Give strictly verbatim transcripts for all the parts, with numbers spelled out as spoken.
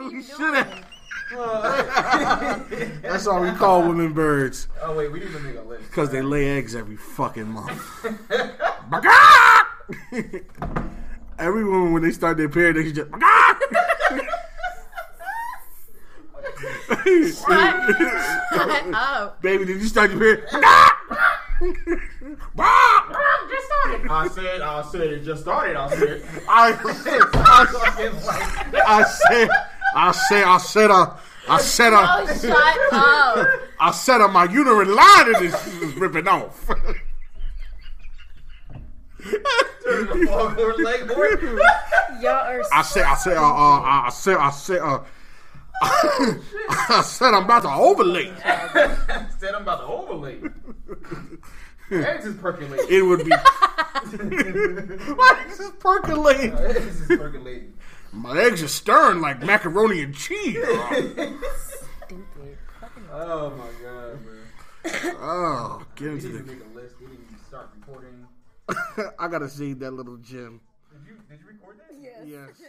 What are you doing? That's all we call women birds. Oh wait, we need to make a list. Because they lay eggs every fucking month. Every woman, when they start their period, they just. Shut, shut up. Baby, did you start your period? Just started. I said, I said it just started. I said, I said, I said, I said, I said, uh, I said, uh, Oh, shut up. I said, uh, my uterine line is ripping off. Y'all are I said, I said, uh, uh, I said, I said, uh, I said, I'm about to overlay. I said I'm about to overlay. Eggs is percolating. It would be. My eggs is percolating. My eggs is percolating. My eggs are stirring like macaroni and cheese. stupid. Oh my god, man. Oh, get We into need to the. make a list. We need to start recording. I gotta see that little gym. Did you did you record that? Yes. Yes.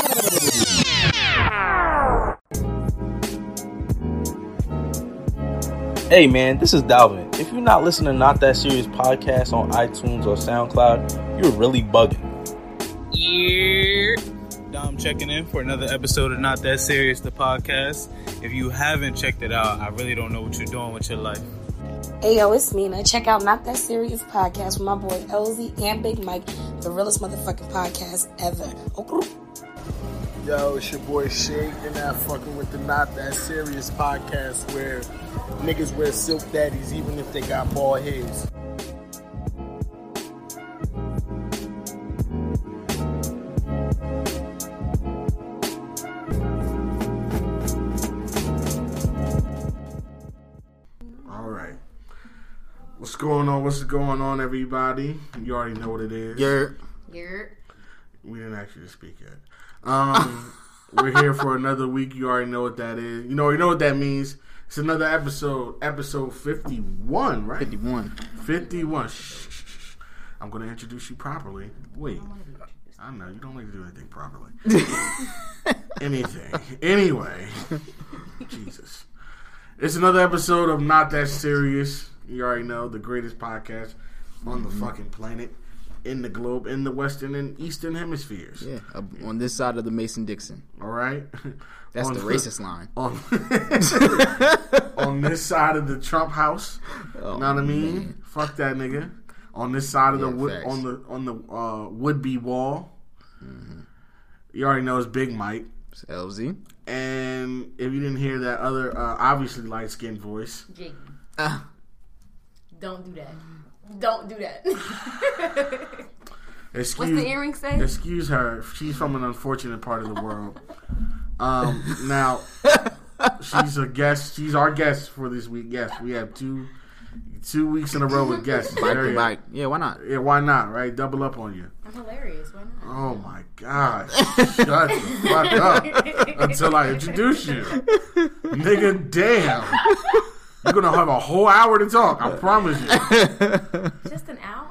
Hey man, this is Dalvin. If you're not listening to Not That Serious podcast on iTunes or SoundCloud, you're really bugging. Yeah. Dom checking in for another episode of Not That Serious, the podcast. If you haven't checked it out, I really don't know what you're doing with your life. Hey yo, it's Mina. Check out Not That Serious podcast with my boy L Z and Big Mike, the realest motherfucking podcast ever. Okay. Yo, it's your boy Shake, and I'm fucking with the Not That Serious podcast where niggas wear silk daddies even if they got bald heads. All right. What's going on? What's going on, everybody? You already know what it is. Yeah. You're We didn't actually speak yet. Um, we're here for another week. You already know what that is. You know, you know what that means. It's another episode, episode fifty-one, right? fifty-one. fifty-one. Shh, shh, shh. I'm going to introduce you properly. Wait. I know, you don't like to do anything properly. Anything. Anyway. Jesus. It's another episode of Not That Serious. You already know, the greatest podcast on the fucking planet, in the globe, in the western and eastern hemispheres. Yeah, uh, on this side of the Mason-Dixon. All right? That's on, the racist line. On, on this side of the Trump house. Oh, you know what I mean? man. Fuck that nigga. On this side of Yeah, the wood, facts. on the on the uh, would-be wall. Mm-hmm. You already know it's Big Mike. It's L Z. And if you didn't hear that other, uh, obviously light-skinned voice. Jiggy. Uh, Don't do that. Don't do that. Excuse, What's the earring say? Excuse her. She's from an unfortunate part of the world. Um, now, she's a guest. She's our guest for this week. Yes, we have two two weeks in a row with guests. Bike There to you- bike. Yeah, why not? Yeah, why not, right? Double up on you. I'm hilarious. Why not? Oh, my God. Shut the fuck up until I introduce you. Nigga, damn. You're going to have a whole hour to talk. I promise you. Just an hour?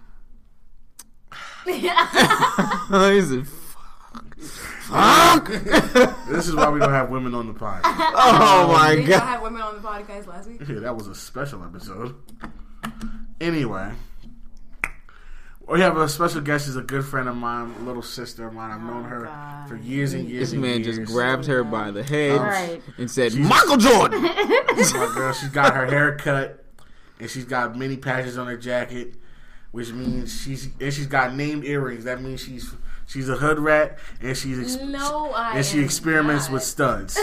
He's a fuck. This is why we don't have women on the podcast. Oh my Did y'all god. have women on the podcast last week? Yeah, that was a special episode. Anyway, we have a special guest. She's a good friend of mine, a little sister of mine. I've known her God. for years and years. This and man years. just grabbed her by the head Right. and said, She's- Michael Jordan! My girl, she's got her hair cut, and she's got many patches on her jacket, which means she's and she's got named earrings. That means she's she's a hood rat, and she's ex- No, I and she am experiments not. with studs.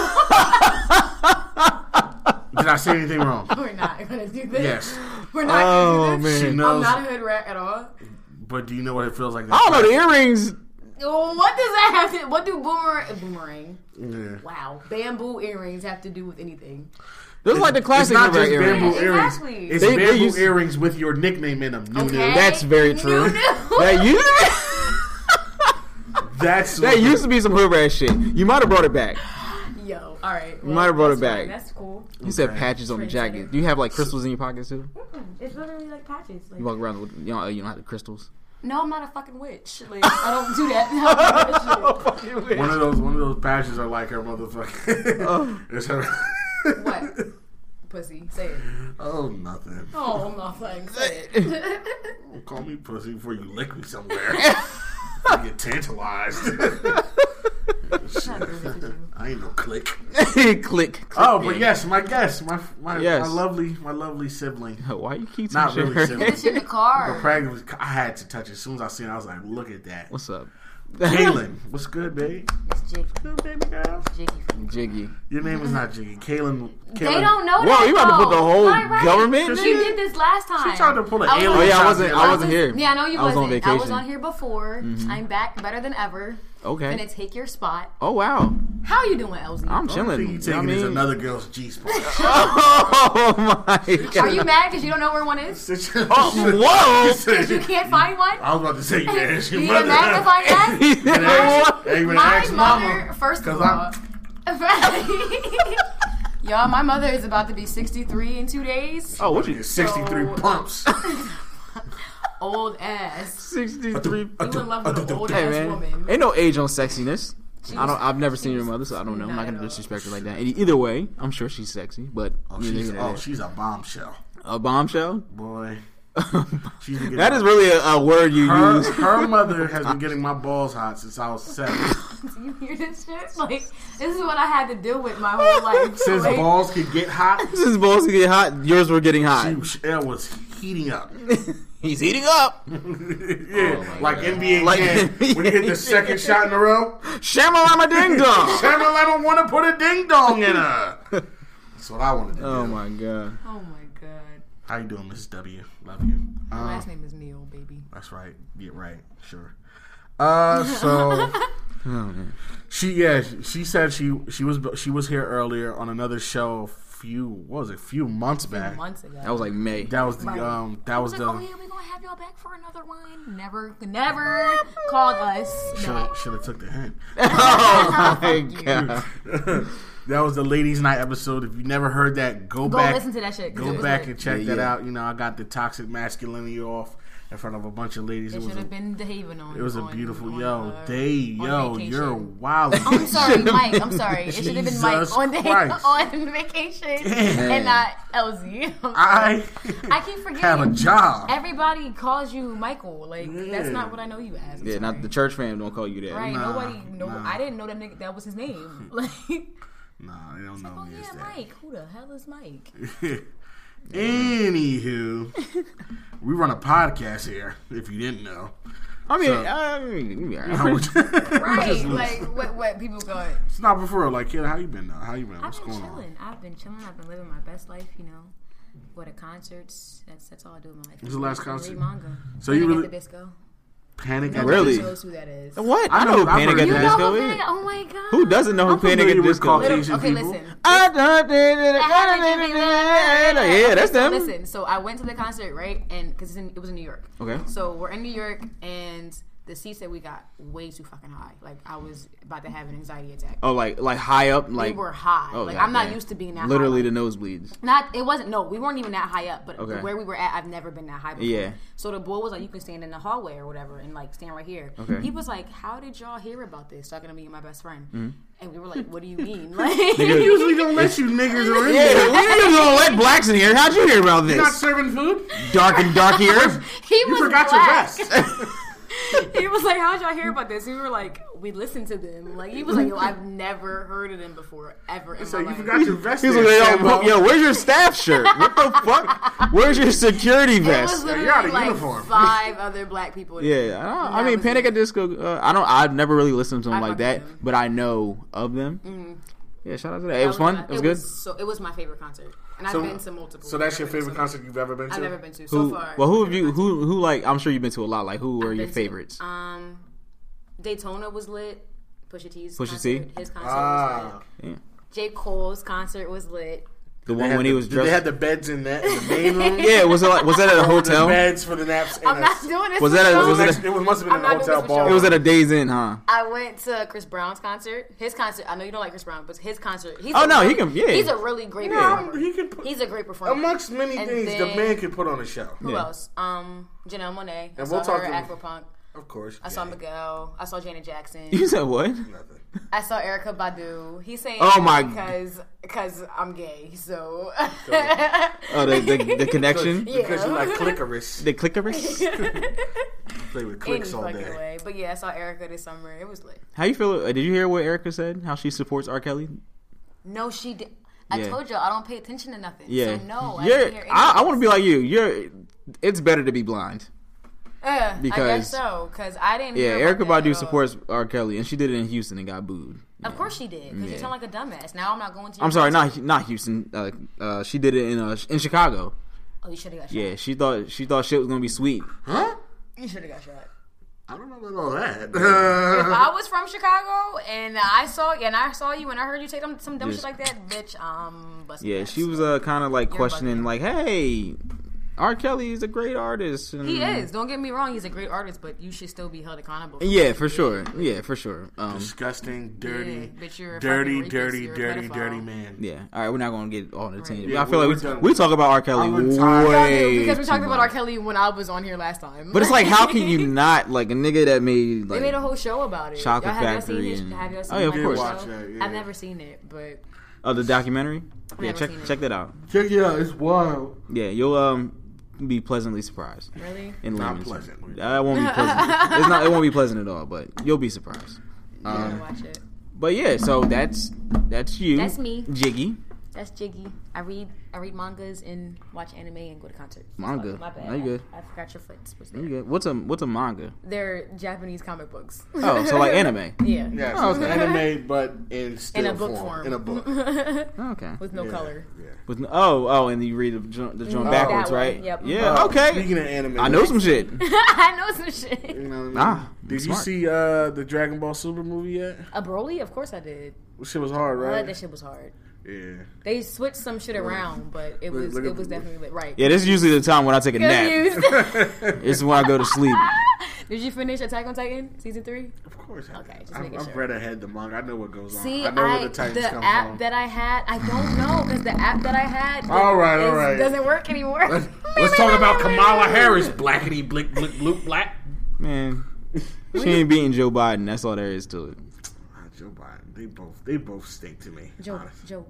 Did I say anything wrong? We're not going to do this. Yes. We're not Oh, going to do this. She man. knows. I'm not a hood rat at all. But do you know what it feels like? I don't know, the earrings. Oh, what does that have to... What do boomerang... Boomerang. Yeah. Wow. Bamboo earrings have to do with anything? Those are like the It's classic not just earrings. bamboo earrings. Exactly. It's They- they bamboo used- earrings with your nickname in them. Nunu. Okay. That's very true. No, no. That used That's that used to be some hood rat shit. You might have brought it back. Yo, all right. You might have brought it that's back. fine. That's cool. You said Okay. patches on the Trendsetter. jacket. Do you have like crystals in your pockets too? Mm-mm. It's literally like patches. Like, You walk around with you know you don't have the crystals. No, I'm not a fucking witch. Like, I don't do that. I don't do that shit. One of those, one of those patches are like her motherfucking. Oh. It's her. What? Pussy. Say it. Oh, nothing. Oh, nothing. Say it. Don't call me pussy before you lick me somewhere. I get tantalized. I ain't no click. click, click. Oh, but yes, my guest, my my, Yes. my lovely, my lovely sibling. Why you keep Not touching really her? sibling. It's in the car. The pregnant was, I had to touch it. As soon as I seen it, I was like, look at that. What's up? Kaylin, what's good, babe? It's Jiggy. Good, baby girl. Jiggy. Jiggy. Your name is not Jiggy. Kaylin. Kaylin. They don't know Whoa, that. you about to put the though. whole Right, right. government? She did this last time. She tried to pull an I was- alien. Oh yeah, I shot wasn't. the I other wasn't day. here. Yeah, I know you I was wasn't. on vacation. I was on here before. Mm-hmm. I'm back better than ever. Okay. Gonna take your spot. Oh wow. How you doing, Elsie? I'm The only chilling. thing you You know taking what I is mean? another girl's G spot. Oh my god. Are you mad because you don't know where one is? Oh, whoa. Because you can't find one? I was about to say, yeah, she You need a mother. magnifying glass? And ask, hey, when My ask mother, mama, first of 'cause all, I'm- y'all, my mother is about to be sixty-three in two days. Oh, what you? sixty-three So- pumps. Old ass. sixty-three. You in love with an old Hey ass man, woman. ain't no age on sexiness. She I don't. was- I've never seen she your was- mother, so I don't know. I'm not not gonna at all. disrespect her like that. E- Either way, I'm sure she's sexy, but Oh, you know, she's, you know oh, that. she's a bombshell. A bombshell. Boy. She's been getting That is really a, a word you her, use. her mother has been getting my balls hot since I was seven. Do you hear this shit? Like, this is what I had to deal with my whole life. Since Like, balls could get hot, Since balls get hot, yours were getting hot. she, it was heating up. He's heating up. Yeah, like N B A Like Jam, when you hit the second shot in a row. Shamalama ding dong. Samuel, I don't want to put a ding dong in her. That's what I wanted to do. Oh my god. Oh my god. How you doing, Missus W? Love you. My Uh, last name is Neil, baby. That's right. Get right. Sure. Uh, so Oh, man. she yeah she said she she was she was here earlier on another show. A few what was it? A few months back. Months ago. That was like May. That was the Right. um that I was was the like, oh yeah, we're gonna have y'all back for another one. Never, never called us. should back. have should have took the hint. Oh my god. That was the ladies' night episode. If you never heard that, go, Go back. listen to that shit. 'cause it Go was back lit. and check Yeah, that yeah. out. You know, I got the toxic masculinity off in front of a bunch of ladies. It It was should have a, been behaving on. it was a on- beautiful on, yo. uh, They on yo, vacation. you're wild. I'm sorry, Mike. I'm sorry. It should have been Mike Jesus on the, Christ. on vacation Damn. and not Elsie. I I keep forgetting. have a job. Everybody calls you Michael. Like that's Yeah. not what I know you as. I'm Yeah, sorry. not the church fam don't call you that. Right? Nah, Nobody. No, nah. I didn't know that nigga. That was his name. Like, Nah, they don't know oh me as yeah, that. Mike. Who the hell is Mike? Anywho, we run a podcast here. If you didn't know, I mean, So- I mean, yeah. Right? Like what? What people going? It's not before. Like, kid, how you been? Though? How you been? I've What's been going on? chilling. I've been chilling. I've been living my best life. You know, go to concerts. That's that's all I do in my life. When's the last Read concert? manga. So you Panic really at the Disco. Panic? at Nobody Really? knows who that is. What? I I know- know who I've Panic heard at You the that. know Disco who is. Panic? Oh my god. Who doesn't know who I'm Panic at familiar the with Disco Caucasian is? Okay, people. listen. Yeah, that's so them. listen, so I went to the concert, right? And because it was in New York. Okay. So we're in New York, and the seats that we got way too fucking high. Like I was about to have an anxiety attack. Oh, like like high up, like we were high. Oh, like God I'm not damn. used to being that literally high. the nosebleeds. Not it wasn't no, we weren't even that high up, but Okay. where we were at, I've never been that high before. Yeah. So the boy was like, you can stand in the hallway or whatever and like stand right here. Okay. He was like, how did y'all hear about this? Talking to me and my best friend. Mm-hmm. And we were like, what do you mean? Like Usually don't let you niggas are in Yeah, there. we didn't gonna let blacks in here. How'd you hear about You're not this? serving food. Dark and dark ears. he You was forgot black. your vest. He was like, how'd y'all hear about this? And we were like, we listened to them. Like, he was like, yo, I've never heard of them before, ever in So my you life. forgot your vest. He's there, like, Sambo. yo, yo, where's your staff shirt? What the fuck? Where's your security It was vest? literally you're out of like uniform. five other black people. there. Yeah, I, don't, And I that mean, was Panic it. at Disco. Uh, I don't. I've never really listened to them I like fuck that, with them. but I know of them. Mhm. Yeah, shout out to that. It That was fun. my- It was good. so it was my favorite concert, and So- I've been to multiple. So that's I've your never been favorite to- concert you've ever been to? I've never been to so Who? far. Well, who have you? Never been Who? Who? Like, I'm sure you've been to a lot. Like, who to. are I've your been to- favorites? Um, Daytona was lit. Pusha T's Pusha concert. T? His concert was Ah, lit. Yeah. J. Cole's concert was lit. The They one had when the, he was did dressed. They had the beds in that in the main room. Yeah, was it like, was that at a hotel? The beds for the naps. And I'm a, not doing this. Was for that a- show. was it, it it was, must have been I'm in a not doing hotel this for bar. show. It was at a Days Inn, huh? I went to Chris Brown's concert. His concert. I know you don't like Chris Brown, but his concert. He's Oh, a no, he really- can- yeah. He's a really great No, performer. he can put, He's a great performer. amongst many And things the then- man can put on a show. Who Yeah. else? Um, Janelle Monáe. I And saw we'll talk her to- at Afropunk. Of course. I saw gay. Miguel. I saw Janet Jackson. You said what? Nothing. I saw Erykah Badu. He's saying Oh, that my- because because I'm gay. So Oh, the the, the connection, Yeah. Because you like clickerish. the clickerish. Play with any clicks all fucking day. way. But yeah, I saw Erykah this summer. It was lit. How you feel? Uh, did you hear what Erica said? How she supports R. Kelly? No, she did. I Yeah. told y'all I don't pay attention to nothing. Yeah. So no, I You're, didn't hear I, I anything. want to be like you. You're. It's better to be blind. Uh, I because- guess so, because I didn't. Yeah, hear Erykah about that Badu at all. supports R. Kelly, and she did it in Houston and got booed. Of course she did, because Yeah. you sound like a dumbass. Now I'm not going to. your I'm sorry, concert. not not Houston. Uh, uh, she did it in uh, in Chicago. Oh, you should have got shot. Yeah, she thought she thought shit was gonna be sweet. Huh? You should have got shot. I don't know about all that. If I was from Chicago and I saw and I saw you and I heard you say some, some dumb Yes. shit like that, bitch, um, busting Yeah, ass. she was uh, kind of like You're questioning, bugging. like, "Hey, R. Kelly is a great artist." And, He is. Don't get me wrong. He's a great artist, but you should still be held accountable. For Yeah, what for you sure. did. Yeah, for sure. Um, Disgusting, dirty, Yeah, bitch, you're a dirty, fucking dirty, rapist, you're a dirty, pedophile. dirty man. yeah. All right, we're not gonna get on the tangent. Yeah, I feel we're like done we, we with talk about R. Kelly I'm retired. way Because we too talked about much. R. Kelly when I was on here last time. But it's like, how can you not like a nigga that made They like made a whole show about it. Chocolate Y'all, have y'all Factory seen his, and- have y'all seen Oh, yeah, of like, course. the Watch show? that, yeah. I've never seen it, but oh the documentary? Yeah, never check seen it. check that out. Check it out. It's wild. Yeah, you'll um be pleasantly surprised. really, In Not layman's pleasant. terms. Uh, it won't be pleasant. It's not. It won't be pleasant at all. But you'll be surprised. I'm Um, gonna watch it. but yeah, so that's that's you. That's me. Jiggy. That's Jiggy. I read I read mangas and watch anime and go to concerts. Manga. Oh, my bad. No, you good. I, I forgot your foot was You there. good? What's a what's a manga? They're Japanese comic books. Oh, so like anime. Yeah. Yeah, Oh, so okay. it's anime, but in still In a book form. In a book. Okay. With no Yeah, color. Yeah. With no, oh oh, and you read the joint, the joint Mm, backwards, that one, right? yep. Yeah. Uh, okay. Speaking of anime, I know some shit. I know some shit. You know what I mean? Ah, Did smart. you see uh, the Dragon Ball Super movie yet? A Broly? Of course I did. That shit was hard, But right? that shit was hard. Yeah. They switched some shit around, but it Look- was look it at- was definitely lit. Right. Yeah, this is usually the time when I take a nap. Confused. This is when I go to sleep. Did you finish Attack on Titan season three? Of course. I Okay, did. just I've, making I've sure. read ahead the manga. I know what goes on. See, I know I, where the Titans the come app from. that I had, I don't know because the app that I had, All right, all is- right. doesn't work anymore. Let's, let's talk about Kamala Harris. Blackity, blick, blick, bloop, black. Man, she ain't beating Joe Biden. That's all there is to it. Ah, Joe Biden. They both. They both stink to me. Joe, honestly. Joe,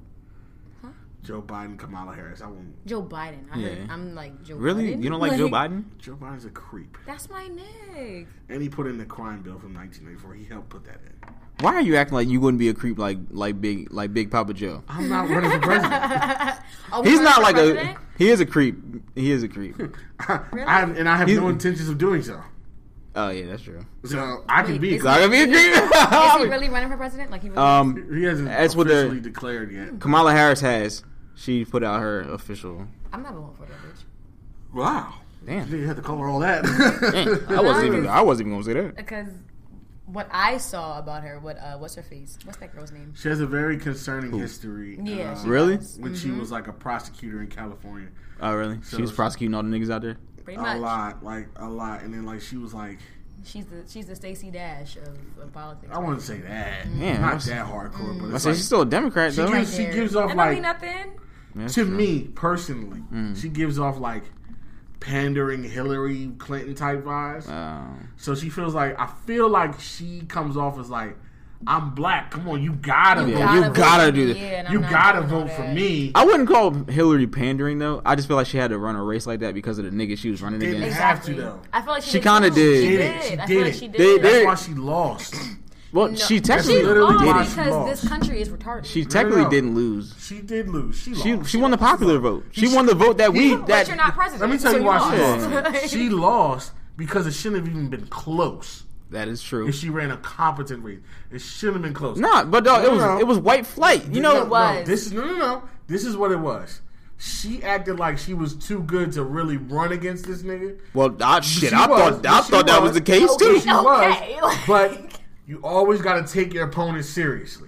Joe Biden, Kamala Harris. I won't. Joe Biden. I heard, Yeah. I'm like Joe. Really? Biden? You don't like Joe Biden? Joe Biden's a creep, That's my nigga. and he put in the crime bill from nineteen eighty-four. He helped put that in. Why are you acting like you wouldn't be a creep like like big like Big Papa Joe? I'm not running for president. Oh, we He's running not for like president? a. He is a creep. He is a creep. I, I, and I have He's- no intentions of doing so. Oh yeah, that's true. So I can Wait, be. is So I can be a Is he creep. really running for president? Like he really um, He hasn't That's what they're- officially declared yet. Kamala Harris has. She put out her official. I'm not voting for that bitch. Wow. Damn. You had to cover all that. Dang, I wasn't even. I wasn't even gonna say that. Because what I saw about her, what uh, what's her face? What's that girl's name? She has a very concerning history. Yeah, uh, she Really? does. When she was like a prosecutor in California. Oh really? So She was prosecuting all the niggas out there. Pretty A much. lot. Like, a lot. And then, like, she was like, She's the she's the Stacey Dash of, of politics. I wouldn't say that. Yeah, Not that's- that hardcore, but I it's say like, she's still a Democrat she though. gives, she gives off that don't like, mean nothing. That's to true. me personally, Mm. she gives off like pandering Hillary Clinton type vibes. Oh. So she feels like, I feel like she comes off as like, I'm black. Come on, you gotta Yeah, vote. you vote gotta for do me, that. yeah, and I'm You not gotta doing all vote for that. me. I wouldn't call Hillary pandering though. I just feel like she had to run a race like that because of the nigga she was running Didn't against. have Exactly. to, though. I feel like she, She did kinda too. did. She She did. did. She I feel did like it. she They- did. they- That's why she lost. Well, No. she She technically literally lost why did she it. because lost. this country is retarded. She technically no. didn't lose. She did lose. She She lost. she won the popular vote. She won the vote that we but that you're not president. Let me tell so you why she lost. lost. She lost because it shouldn't have even been close. that is true. If she ran a competent race, it shouldn't have been close. Nah, but dog, it No, was no. it was white flight. You No, know, It was. no, this is no, no, no. This is what it was. She acted like she was too good to really run against this nigga. well, I, shit, She I was, thought I she thought that was was. the case Okay. too. She was, Okay. but you always got to take your opponent seriously.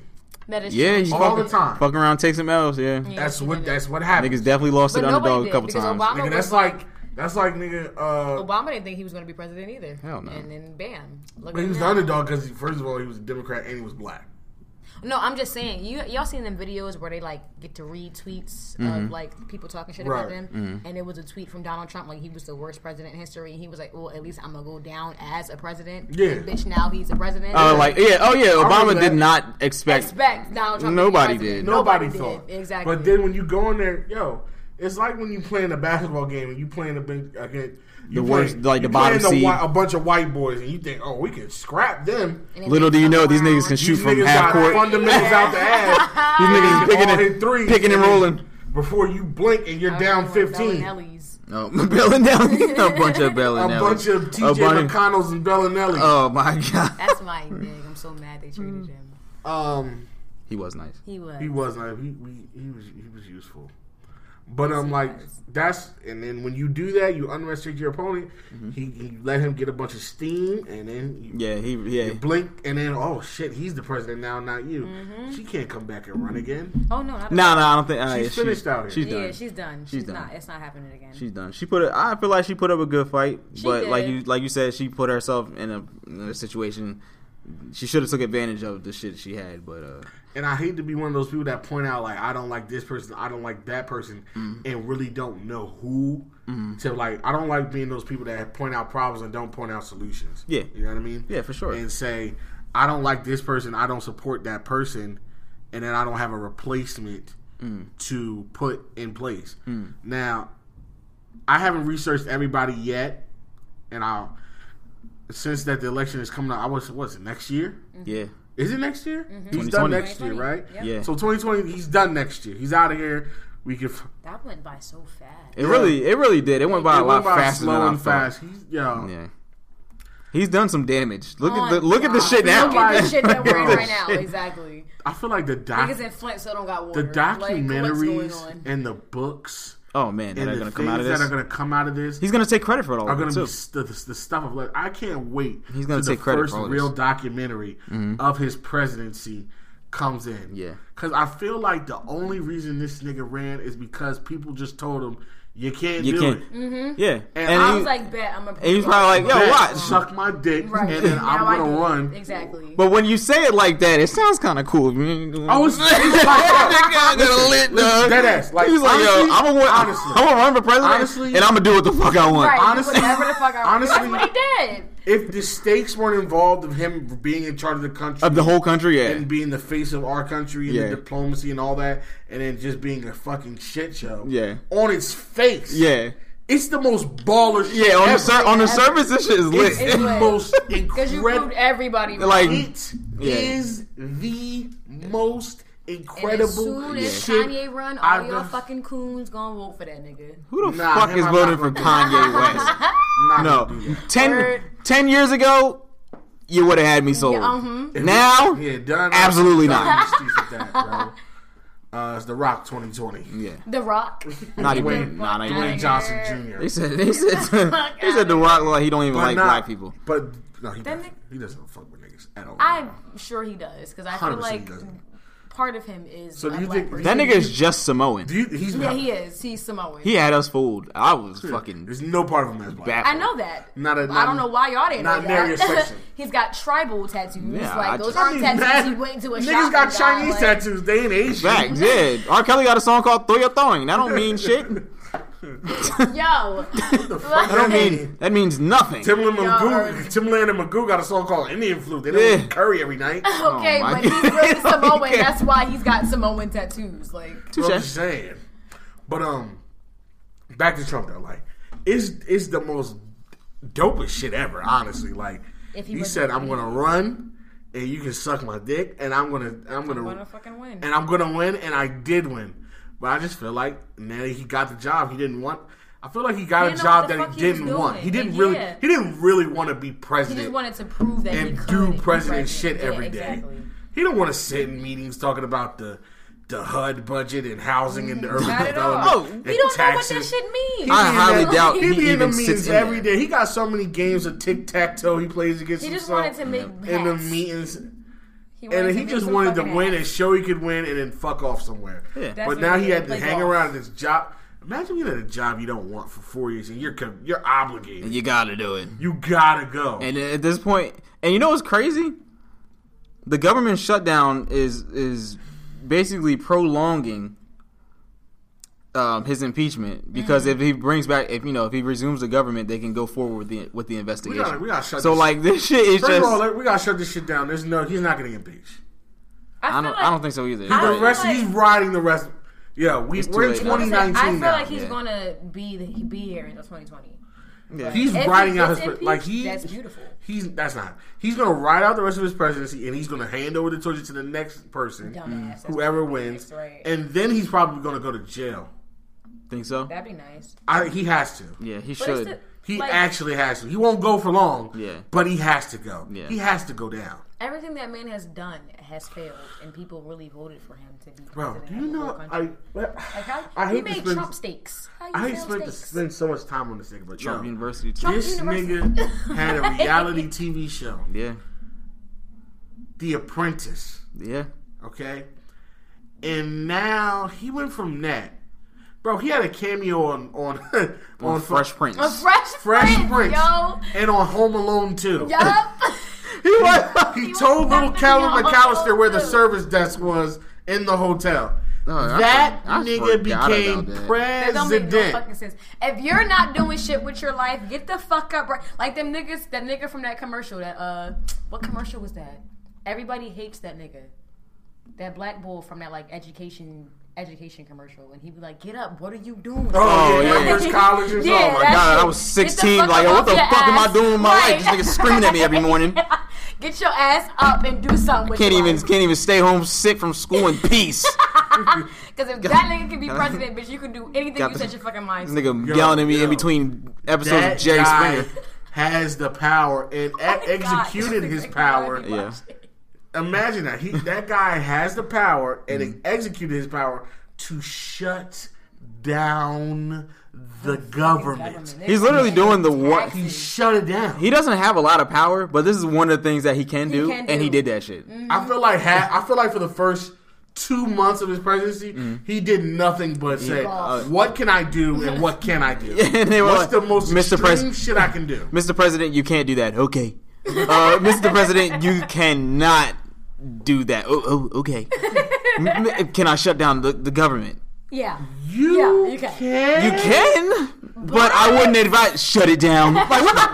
That is Yeah, true. he all fuck, the time. Fucking around, take some L's. Yeah, Yeah, That's he what did it. that's what happens. niggas definitely lost But to the nobody underdog did, a couple because times. Obama Nigga, was that's like that's like nigga. Uh, Obama didn't think he was going to be president either. Hell no. And then bam. Look but he at was him the now. underdog because first of all he was a Democrat and he was black. No, I'm just saying. You y'all seen them videos where they like get to read tweets of like people talking shit about Right. them, Mm-hmm. and it was a tweet from Donald Trump like he was the worst president in history, and he was like, "Well, at least I'm gonna go down as a president." Yeah. And bitch, now he's a president. Oh, like yeah, oh yeah. remember Obama that. did not expect. expect Donald Trump. Nobody to be president. did. Nobody, Nobody thought did. Exactly. But then when you go in there, yo, it's like when you playing a basketball game and you playing a big again. You The play- worst, like you the bottom playing seed. whi- a bunch of white boys, and you think, oh, we can scrap them. And then Little they do you come know, these around. niggas can shoot These from niggas half got court. fundamentals out the ass. These niggas All picking hit and threes, picking and and then rolling. Before you blink and you're I down remember fifteen. Bellinelli's. Oh, Bellinelli, a bunch of A Bellinelli, bunch of T J A bunch- McConnells and Bellinelli. Oh my god, That's my nigga. I'm so mad they treated him. um, he was nice. He was. he was like he, we, he was he was useful. But I'm um, like that's and then when you do that, you unrestrict your opponent. Mm-hmm. He, he let him get a bunch of steam, and then you, Yeah, he yeah. you blink, and then oh shit, he's the president now, not you. Mm-hmm. She can't come back and run again. Oh no, not No, no, I don't think uh, She's yeah, finished out here. She's Yeah, done. she's done. She's, She's done. not. It's not happening again. She's done. She put. A, I feel like she put up a good fight, She but like did. you, like you said, she put herself in a, in a situation. She should have took advantage of the shit she had, but uh, And I hate to be one of those people that point out like I don't like this person, I don't like that person, Mm-hmm. and really don't know who to like. I don't like being those people that point out problems and don't point out solutions. Yeah. you know what I mean. Yeah, for sure. And say I don't like this person, I don't support that person, and then I don't have a replacement Mm. to put in place. Now, I haven't researched everybody yet, and I'll since that the election is coming up. I was what's it next year? yeah, Is it next year? He's twenty done twenty. next year, right? Yep. yeah. So twenty twenty, he's done next year. He's out of here. We can. f- That went by so fast. It really, it really did. It went by it a lot went by faster slow than I and thought. fast. He's yo. Yeah, he's done some damage. Look Oh at the my look at the God. shit now. Look at the shit that we're in Bro. right now. Exactly. I feel like the doc, Niggas in Flint still don't got water. the Like, what's going documentaries on? and the books Oh man, that and are the gonna things come out of that this. are going to come out of this He's gonna take credit for it all are of going it to be too. st- the, the stuff of like I can't wait. He's gonna till take the credit first for all real this. documentary of his presidency comes in. Yeah. because I feel like the only reason this nigga ran is because people just told him you can't You do can't. it. Mm-hmm. Yeah, And and, I he- was like, bet I'm gonna. and he's probably like, yo, Bet, watch. suck my dick, Right. and then Now I'm I gonna did. run. Exactly. But when you say it like that, it sounds kind of cool. I was, it's like, yo, Listen, lit, listen, dog. dead ass. Like, he was like, honestly, yo, I'm gonna, honestly, I'm gonna run for president, honestly- and I'm gonna do what the fuck I want. right. honestly- do whatever the fuck I want. honestly- That's what he did. if the stakes weren't involved of him being in charge of the country, Of the whole country, yeah. and being the face of our country and Yeah. the diplomacy and all that, and then just being a fucking shit show, Yeah. on its face, Yeah. it's the most baller shit Yeah, on the, ever. sur- on the surface, this shit is lit. It's It's the lit. most Because you proved incredible. everybody wrong. Like- It Yeah. is the most and incredible as soon as shit Kanye run, all I've y'all done- fucking coons gonna vote for that nigga. Who the Nah, fuck him is I'm voting not for gonna do Kanye West? Not No. gonna do that. ten, Word. ten years ago, you would have had me sold. Yeah, uh-huh. Now, Yeah, done. absolutely done not. in the streets with that, bro. Uh, it's The Rock twenty twenty. yeah. The Rock. Not even. Dwayne, Nah, not even. Dwayne Johnson Junior They said they said they said The Rock like he don't even But like not- black people. But no, he That doesn't. nigga- He doesn't fuck with niggas at all. I'm sure he does because I feel one hundred percent like he doesn't. part of him is So do a you black think- person. That nigga is just Samoan. Do you, he's Yeah, he is. He's Samoan. He had us fooled. I was fucking There's no part of him that's black. baffled. I know that. Not a- I not- don't know why y'all didn't not know nary a that. section. He's got tribal tattoos. Yeah, I like those just- aren't I mean, tattoos man, he went into a shop niggas got and Chinese like, tattoos. They ain't Asian. Facts, yeah. R. Kelly got a song called "Throw Your Thong." That don't mean shit. Yo, That That don't mean that means nothing. Timbaland and Yo, Magoo, or- Timbaland and Magoo got a song called Indian Flute. They don't Yeah. eat curry every night. okay, Oh my but he's God. really Samoan. Okay. That's why he's got Samoan tattoos. Like, I'm Touche. just saying. But um, back to Trump though. Like, it's it's the most dopest shit ever. Honestly, like If he he was- said, "I'm gonna run, and you can suck my dick, and I'm gonna I'm gonna, I'm gonna fucking win. and I'm gonna win," and I did win. But I just feel like now that he got the job he didn't want. I feel like he got He a didn't know job what the that fuck he he was didn't want. doing. He didn't And really yeah. he didn't really want to be He president just wanted to prove that he and could do be president shit Yeah, every day. exactly. He don't want to sit in meetings talking about the the H U D budget and housing and the urban Not at all. development. Oh, and We don't know what that taxes. shit means. I highly He doubt be he in the even meetings sits in every there. day. He got so many games of tic tac toe he plays against He just himself wanted to make in the hats. meetings. He and wanted he to just get wanted to some win fucking and show he could win and then fuck off somewhere. Yeah. That's But now he had to Play hang golf. around at this job. Imagine being at a job you don't want for four years and you're co- you're obligated. And you gotta do it. You gotta go. And at this point, and you know what's crazy? The government shutdown is is basically prolonging um, his impeachment because mm. if he brings back, if you know, if he resumes the government, they can go forward with the with the investigation. We gotta, we gotta shut so this like this shit is First just. of all, we gotta shut this shit down. There's no, he's not getting impeached. I, I don't. like, I don't think so either. He's the feel rest. like- he's riding the rest. Yeah, we It's too we're in late now. twenty nineteen I feel now. like he's Yeah. gonna be the, be here until twenty twenty. Yeah. He's If he riding out gets his impeached, like he. that's beautiful. He's that's not. He's gonna ride out the rest of his presidency, and he's gonna hand over the torch to the next person, Dumbass. That's whoever what it wins, is, right. and then he's probably gonna go to jail. Think so? That'd be nice. I, he has to. Yeah, he But it's should. the- He like, actually has to. He won't go for long. Yeah. but he has to go. Yeah. He has to go down. everything that man has done has failed, and people really voted for him to be Bro, president. do of you the whole know? country. I like how, I he hate to made spend- Trump steaks. How you I hate sell spend to steaks? spend so much time on this thing, but Trump yo, University. Too. Trump this University. nigga had a reality T V show, Yeah. The Apprentice. Yeah. Okay, and now he went from that. Bro, he had a cameo on on on, On Fresh Prince. A fresh, Fresh Prince, Prince, yo. and on Home Alone too. Yup. He was, he He told was little definitely Calvin on McAllister Home where the Alone, service desk was in the hotel. Oh, I that for- I nigga forgot became about that. That don't make no president. fucking sense. If you're not doing shit with your life, get the fuck up. Right? Like them niggas, that nigga from that commercial. That uh, what commercial was that? Everybody hates that nigga. That black bull from that like education education commercial, and he'd be like, "Get up! What are you doing?" Oh, yeah, yeah, first college and Yeah, Oh my that god, shit. I was Get the sixteen. fuck Like, up what the off fuck your am I ass. doing with my Right. life? This nigga screaming at me every morning. Get your ass up and do something with Can't your even life. can't even stay home sick from school in peace. Because if that nigga can be president, bitch, you can do anything Got you the- set your fucking mind This to. nigga Yo, yelling at me yo. in between episodes That of Jerry guy Springer. has the power and Oh my e- God. executed This his nigga power. already Yeah. watched it. Imagine that he that guy has the power and Mm-hmm. executed his power to shut down the government. He's literally doing the what He shut it down. he doesn't have a lot of power, but this is one of the things that he can do, can and he do. did that shit. I feel like ha- I feel like for the first two months of his presidency, Mm. he did nothing but say, Uh, "What can I do and what can I do? And they were What's like, the most Mister extreme Pres- shit I can do?" Mister President, you can't do that. Okay. Uh, Mister President, you cannot do that. Oh, oh okay. M- m- can I shut down the, the government? Yeah. You, Yeah, you can. can. You can, but I wouldn't advise shut it down. Like, what the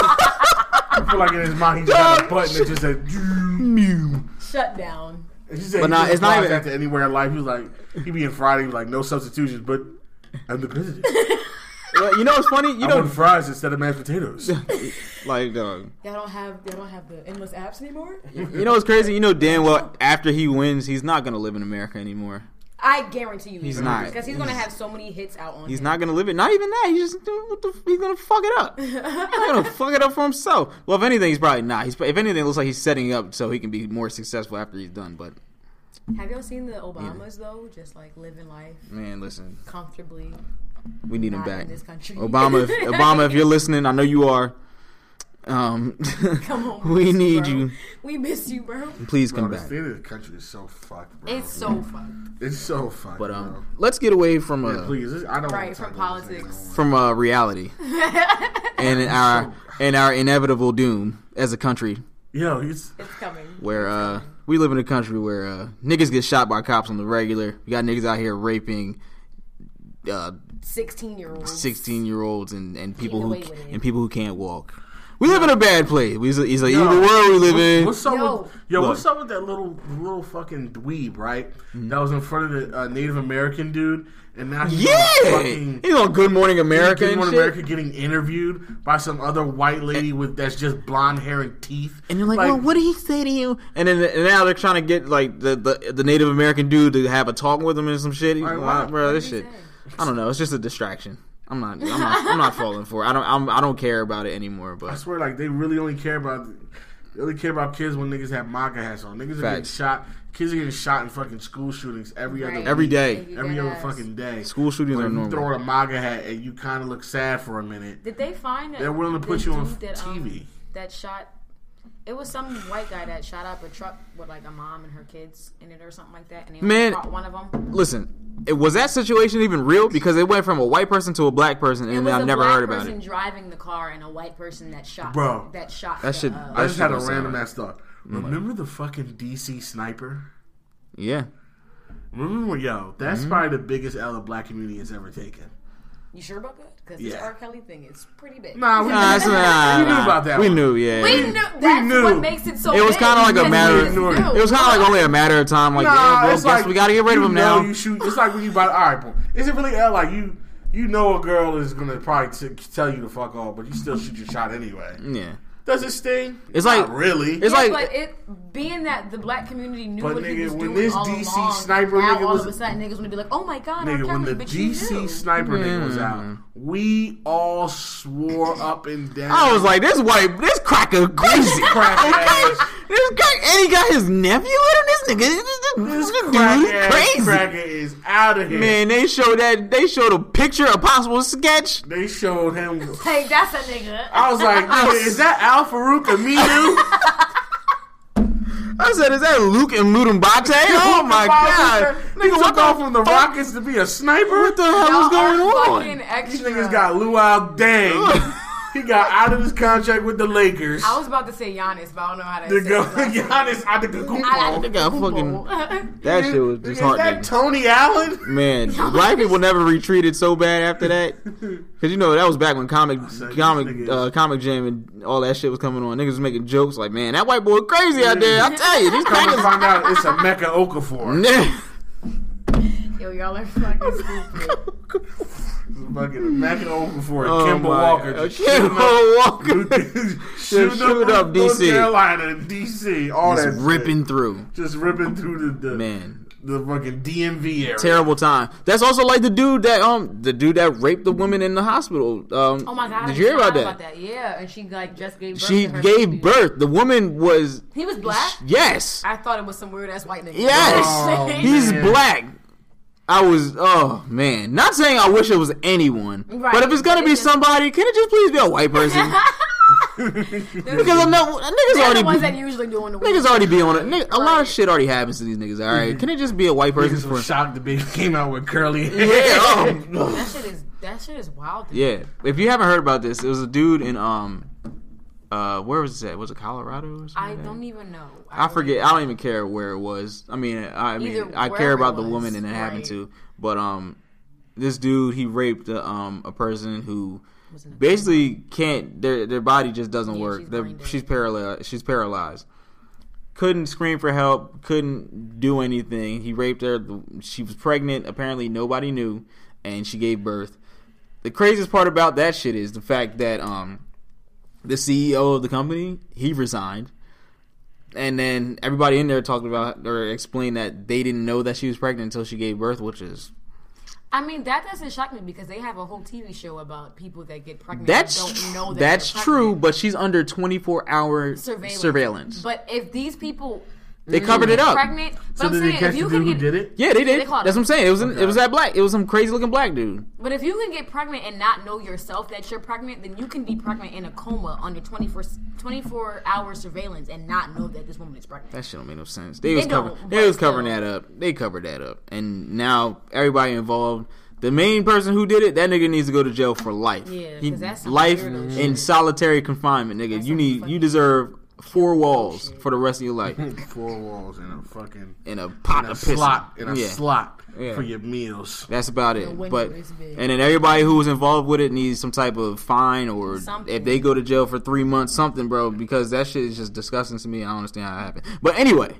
I feel like in his mind he just got a button that just said. fuck? Shut down. He said But he nah, just it's not applies even- that to anywhere in life. He was like, he be in Friday, he was like, no substitutions, but I'm the president. Well, you know what's funny? You I know, want fries instead of mashed potatoes. like, dog. Y'all don't have y'all don't have the endless apps anymore. You know what's crazy? You know damn well after he wins, he's not gonna live in America anymore. I guarantee you, He's he not. because he's gonna have so many hits out on. He's him. not gonna live it. Not even that. He's just what the, he's gonna fuck it up. He's gonna fuck it up for himself. Well, if anything, he's probably not. He's if anything, it looks like he's setting up so he can be more successful after he's done. But Have y'all seen the Obamas though? Just like living life man, listen, comfortably. we need him Not back. in this country. Obama, if, Obama, if you're listening, I know you are. Um, Come on, we miss, need bro. you. We miss you, bro. Please Bro, come the back. state of the country is so fucked, bro. It's so fun. It's so fucked, But um, bro. let's get away from Yeah, uh, please. I don't Right, want to from talk about this politics. anymore. from uh, reality and in our and our inevitable doom as a country. Yo, he's It's coming. Where uh, we live in a country where uh, niggas get shot by cops on the regular. We got niggas out here raping uh, Sixteen year olds. sixteen year olds and, and people who away with it. and people who can't walk. We live in a bad place. We, it's a Yo, evil world we live in. What's up Yo. with yo? Look. What's up with that little little fucking dweeb, right? Mm-hmm. That was in front of the uh, Native American dude, and now he's Yeah, on fucking he's on Good Morning America Good and Morning shit. America getting interviewed by some other white lady with that's just blonde hair and teeth. And they're like, well, what did he say to you? And then and now they're trying to get like the, the, the Native American dude to have a talk with him and some shit. Like, Like, what? bro, this What shit. did he I don't know. It's just a distraction. I'm not. I'm not. I'm not falling for it. I don't. I'm, I don't care about it anymore. I But swear, like they really only care about they only care about kids when niggas have MAGA hats on. Niggas are getting Facts. shot. Kids are getting shot in fucking school shootings every Right. other every week, day, every other Yes. fucking day. school shootings But are if you normal. throw on a MAGA hat and you kind of look sad for a minute. Did they find that They're willing to the put you on dude that, T V. Um, that shot It was some white guy that shot up a truck with like a mom and her kids in it or something like that, and they Man, caught one of them. Listen, it, was that situation even real? Because it went from a white person to a black person, and I never heard about it. It was a black person driving the car and a white person that shot. Bro, that shot. That the, shit. Uh, I just had a was random sorry. ass thought. Remember the fucking D C sniper? Yeah. Remember when, yo, that's mm-hmm. probably the biggest L the black community has ever taken. You sure about that? Because yeah. this R. Kelly thing is pretty big. Nah, we, nah, knew, nah, we knew nah. about that We one. knew, yeah. We knew. That's we knew. what makes it so It was big. kind of like a matter of, It was kind of like only a matter of time. Like, nah, yeah, well, it's guess like, we got to get rid of him know now. You shoot, it's like when you buy, all right, boy, is it really L? Like, you you know a girl is going to probably t- tell you to fuck off, but you still shoot your shot anyway. Yeah. Does it sting? It's Not like really. It's yeah, like but it being that the black community knew but what nigga, he was when doing this all D C along, sniper now nigga all was, of a sudden niggas gonna be like, oh my god, nigga, R. when Kelly, the bitch, D C you knew. sniper yeah. nigga was out, we all swore up and down. I was like, this white, this cracker crazy. Crack ass. This guy, and he got his nephew with him. This nigga, this, This this dude crack is ass crazy. cracker is out of here. Man, they showed that. They showed a picture, a possible sketch. They showed him. Hey, that's a nigga. I was like, nigga, is that Al Farouk Aminu? I said, is that Luke and Mudambate? Oh my god, Nigga, what off from the Rockets to be a sniper? What the hell Y'all is going are on? fucking These extra. niggas got Luau Deng. He got out of his contract with the Lakers. I was about to say Giannis, but I don't know how to The say go, it. Giannis Antetokounmpo. They got fucking. That shit was Is that disheartening. Tony Allen? Man, black people never retreated so bad after that. Because, you know, that was back when comic said, comic, these uh, comic Jam and all that shit was coming on. Niggas was making jokes like, man, that white boy crazy out there. I tell you, these Come to crackers. find out it's a Mecca Okafor. Yo, y'all are fucking stupid. Fucking Mecca Okafor and Oh Kemba my Walker God. just shooting Kemba up, Walker. shooting shoot up, up D C. North Carolina, D C, all Just that ripping shit. through. Just ripping through the, the Man. the fucking D M V area. Terrible time. That's also like the dude that um the dude that raped the woman in the hospital. Um, Oh my god! Did you hear about that? about that? Yeah, and she like just gave birth. She to her gave baby. birth. The woman was He was black. yes, I thought it was some weird ass white nigga. yes. Oh, He's man. black. I was oh man. Not saying I wish it was anyone, Right. but if it's gonna But be it's just- somebody, can it just please be a white person? Because I know niggas They're already the ones be, that usually doing the niggas already be on it. Nigga, a lot of Right. shit already happens to these niggas. All right, can it just be a white person? Niggas was For, shocked the baby came out with curly hair. yeah. Oh. That shit is that shit is wild. to me. Yeah, if you haven't heard about this, it was a dude in um, uh, where was it? Was it Colorado or something? I like that? don't even know. I forget. I don't even care where it was. I mean, I mean, Either I care wherever about it the was, woman and it happened right. to. But um, this dude he raped a, um a person who Was in a basically can't. Their their body just doesn't Yeah, work. she's They're- brain dead. she's paralyzed. She's paralyzed. Couldn't scream for help. Couldn't do anything. He raped her. She was pregnant. Apparently, nobody knew, and she gave birth. The craziest part about that shit is the fact that um, the C E O of the company he resigned, and then everybody in there talked about or explained that they didn't know that she was pregnant until she gave birth, which is I mean, that doesn't shock me because they have a whole T V show about people that get pregnant. that's and don't know that that's they're true. pregnant. But she's under twenty-four hour Surveillance. surveillance. But if these people They covered it get up. pregnant, but So I'm did they saying catch if the you dude can who get, did it? Yeah, they did. They caught That's him. what I'm saying. It was an, Okay. it was that black. It was some crazy looking black dude. But if you can get pregnant and not know yourself that you're pregnant, then you can be pregnant in a coma under twenty-four, twenty-four hour surveillance and not know that this woman is pregnant. That shit don't make no sense. They, They was don't, covering. but They was covering still. that up. They covered that up, and now everybody involved. The main person who did it, that nigga needs to go to jail for life. Yeah, He- 'cause that's some life weirdo in shit. solitary confinement, nigga. That's You some need. fucking You deserve four walls bullshit. for the rest of your life Four walls and a fucking in a pot in a of piss. slot in a Yeah. slot Yeah. for your meals. That's about The it. window But is big. and then everybody who was involved with it needs some type of fine, or Something. if they go to jail for three months, something, bro. Because that shit is just disgusting to me. I don't understand how it happened. But anyway,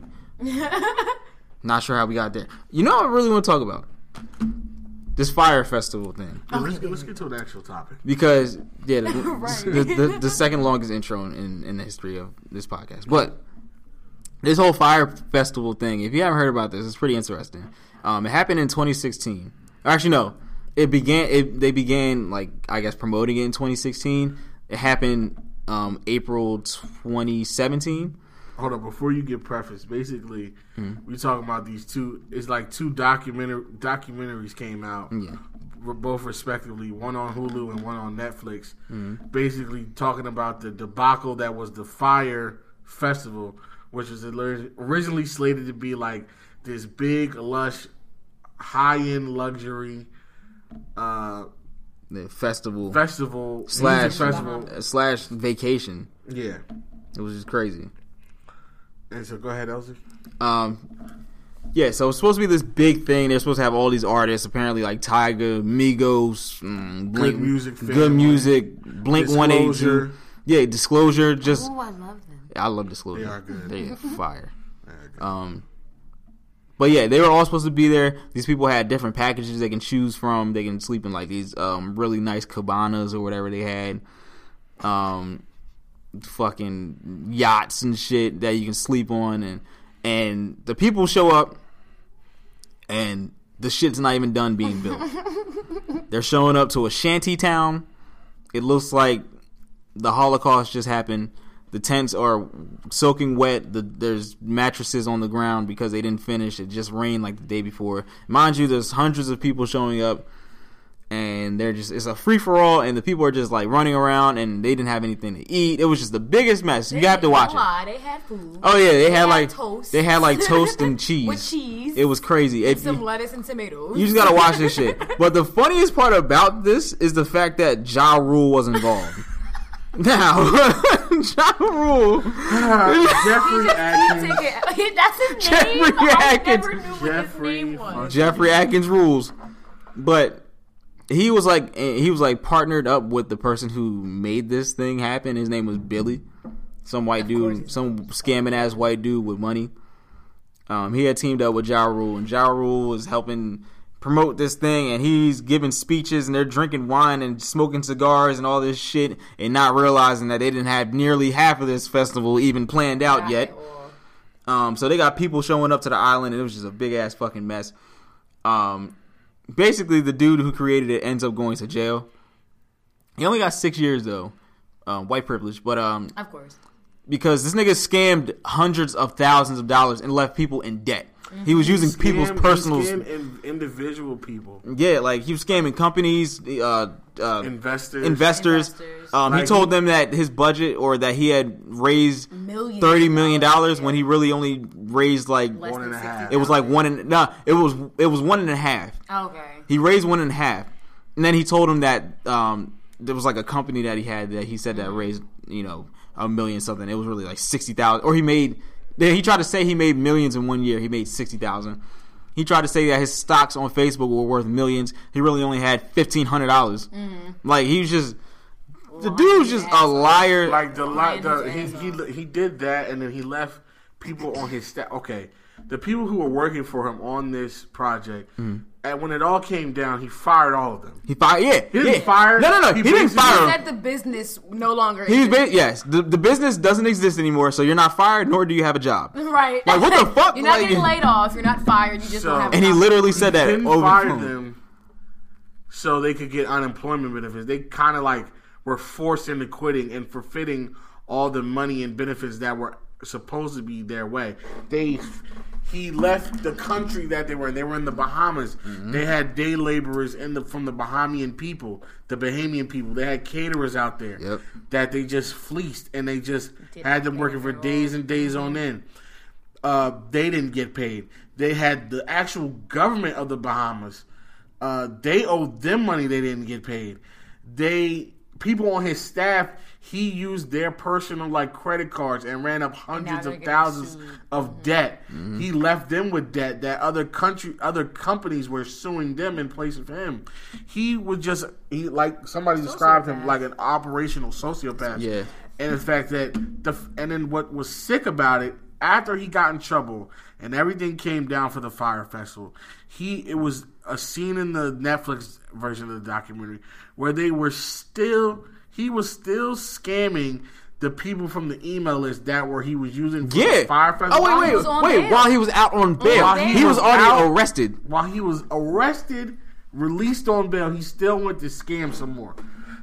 not sure how we got there. You know what I really want to talk about? This fire festival thing. Yeah, let's, get, let's get to the actual topic. Because yeah, the, Right. the, the, the second longest intro in, in the history of this podcast. But this whole fire festival thing, if you haven't heard about this, it's pretty interesting. Um, it happened in twenty sixteen. Or actually, no, it began. It they began like I guess promoting it in twenty sixteen. It happened um, April twenty seventeen. Hold on, before you get preface, basically, Hmm. we talking about these two. It's like two documentary documentaries came out, Yeah. r- both respectively, one on Hulu and one on Netflix. Hmm. Basically, talking about the debacle that was the fire festival, which was originally slated to be like this big, lush, high-end luxury uh, the festival festival slash festival uh, slash vacation. Yeah, it was just crazy. And so, go ahead, Elsie. Um, yeah, so it's supposed to be this big thing. They're supposed to have all these artists, apparently like Tyga, Migos, mm, Blink, good music, good music, Blink One Eighty Two. Yeah, Disclosure. Just oh, I love them. I love Disclosure. They are good. They're fire. They are good. Um, but yeah, they were all supposed to be there. These people had different packages they can choose from. They can sleep in like these um, really nice cabanas or whatever they had. Um, fucking yachts and shit that you can sleep on, and and the people show up, and the shit's not even done being built. They're showing up to a shanty town. It looks like the Holocaust just happened. The tents are soaking wet. The, there's mattresses on the ground because they didn't finish. It just rained like the day before. Mind you, there's hundreds of people showing up, and they're just it's a free for all, and the people are just like running around, and they didn't have anything to eat. It was just the biggest mess. You They have to watch it. lie. They had food. Oh yeah, they, They had, had like toast. they had like toast and cheese. With cheese. It was crazy. If Some you, lettuce and tomatoes. you just gotta watch this shit. But the funniest part about this is the fact that Ja Rule was involved. Now, Ja Rule, Jeffrey Atkins. That's his name. Jeffrey I Atkins. never knew what Jeffrey his name was. Jeffrey Atkins rules. But he was like he was like partnered up with the person who made this thing happen. His name was Billy, some white dude, some scamming ass white dude with money. Um, he had teamed up with Ja Rule, and Ja Rule was helping promote this thing, and he's giving speeches, and they're drinking wine and smoking cigars and all this shit, and not realizing that they didn't have nearly half of this festival even planned out yet. Um, so they got people showing up to the island, and it was just a big ass fucking mess. Um, basically, the dude who created it ends up going to jail. He only got six years though, um, white privilege, but um, Of course. because this nigga scammed hundreds of thousands of dollars and left people in debt. He was using people's Scam- personal, he scammed in, individual people, yeah, like he was scamming companies, uh, uh, investors, investors. Investors. Um, he Like told he- them that his budget or that he had raised Millions thirty of million dollars, dollars yeah. when he really only raised like Less One than and a half. sixty it was like one and no, it was it was one and a half. Okay. He raised one and a half, and then he told him that um, there was like a company that he had that he said that raised you know a million something. It was really like sixty thousand, or he made. He tried to say he made millions in one year. He made sixty thousand. He tried to say that his stocks on Facebook were worth millions. He really only had fifteen hundred dollars. Mm-hmm. Like he was just the dude was just a liar. like the, li- Lying the his he, ass he he did that, and then he left people on his staff. Okay, the people who were working for him on this project, and when it all came down, he fired all of them. He fired. Yeah, He didn't yeah. fire- No, no, no. he He, didn't basically fire him. That the business no longer He's exists. ba- yes. The the business doesn't exist anymore, so you're not fired, nor do you have a job. Right. Like, what the fuck? You're not Like- getting laid off. You're not fired. You just So- don't have a And he job. literally said that Didn't over the fire phone. them so they could get unemployment benefits. They kind of like were forced into quitting and forfeiting all the money and benefits that were supposed to be their way. They he left the country that they were in. They were in the Bahamas. Mm-hmm. They had day laborers in the from the Bahamian people, the Bahamian people. They had caterers out there Yep. that they just fleeced, and they just Didn't had them pay working for at all. days and days on end. Uh, they didn't get paid. They had the actual government of the Bahamas. Uh, they owed them money. They didn't get paid. They people on his staff. He used their personal like credit cards and ran up hundreds they're of getting thousands sued. of debt. He left them with debt that other country, other companies were suing them in place of him. He was just he like somebody described him Sociopath. like an operational sociopath. Yeah. And the fact that the and then what was sick about it, after he got in trouble and everything came down for the Fire Festival, he it was a scene in the Netflix version of the documentary where they were still he was still scamming the people from the email list that were he was using for Yeah. the Fire Festival. Oh While wait, he was wait, on wait! bail. While he was out on bail, While he, he was was already out- arrested. While he was arrested, released on bail, he still went to scam some more.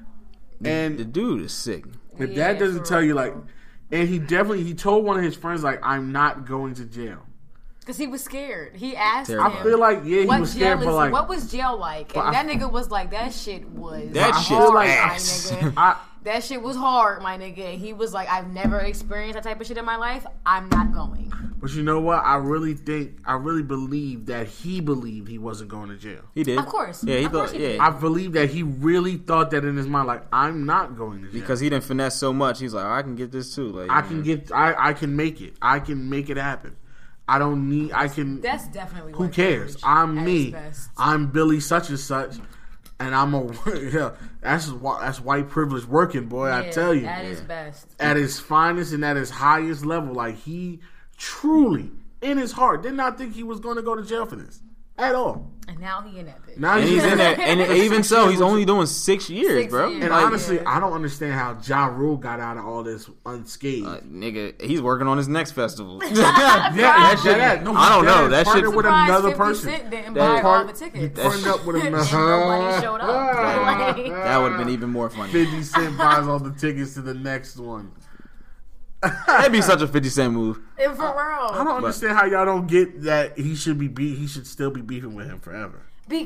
And The dude is sick. if Yeah, that doesn't for tell you, real. like, and he definitely he told one of his friends like, "I'm not going to jail." Because he was scared. He asked Terrible. him. I feel like yeah, he what was jail scared, is, but like, what was jail like? But And I- that nigga was like, that shit was That I shit feel like- hard, ass. nigga. I That shit was hard, my nigga. He was like, I've never experienced that type of shit in my life. I'm not going. But you know what? I really think, I really believe that he believed he wasn't going to jail. He did. Of course. Yeah, he Of thought. course he Yeah, did. I believe that he really thought that in his mind, like, I'm not going to jail. because he didn't finesse so much. He's like, I can get this too. Like, I can get, I, I can make it. I can make it happen. I don't need, I can. That's definitely Who white cares? privilege I'm at me. its best. I'm Billy such and such. And I'm a, yeah, that's, that's white privilege working, boy, I Yeah, tell you. At his best. At his finest and at his highest level. Like, he truly, in his heart, did not think he was going to go to jail for this. At all. And now he in that bitch. Now And he's in there, and even so, he's only doing six years, Six bro. years. And Like, honestly, yeah. I don't understand how Ja Rule got out of all this unscathed. uh, nigga, he's working on his next festival. yeah, that shit. That, no, I don't know. that That shit- partnered with Surprised another fifty person. Cent didn't That buy all part- the tickets. Partnered up with another. And nobody showed up. Like, that would have been even more funny. fifty Cent buys all the tickets to the next one. That'd be such a fifty Cent move. and for real. I don't understand how y'all don't get that he should be beat. He should still be beefing with him forever.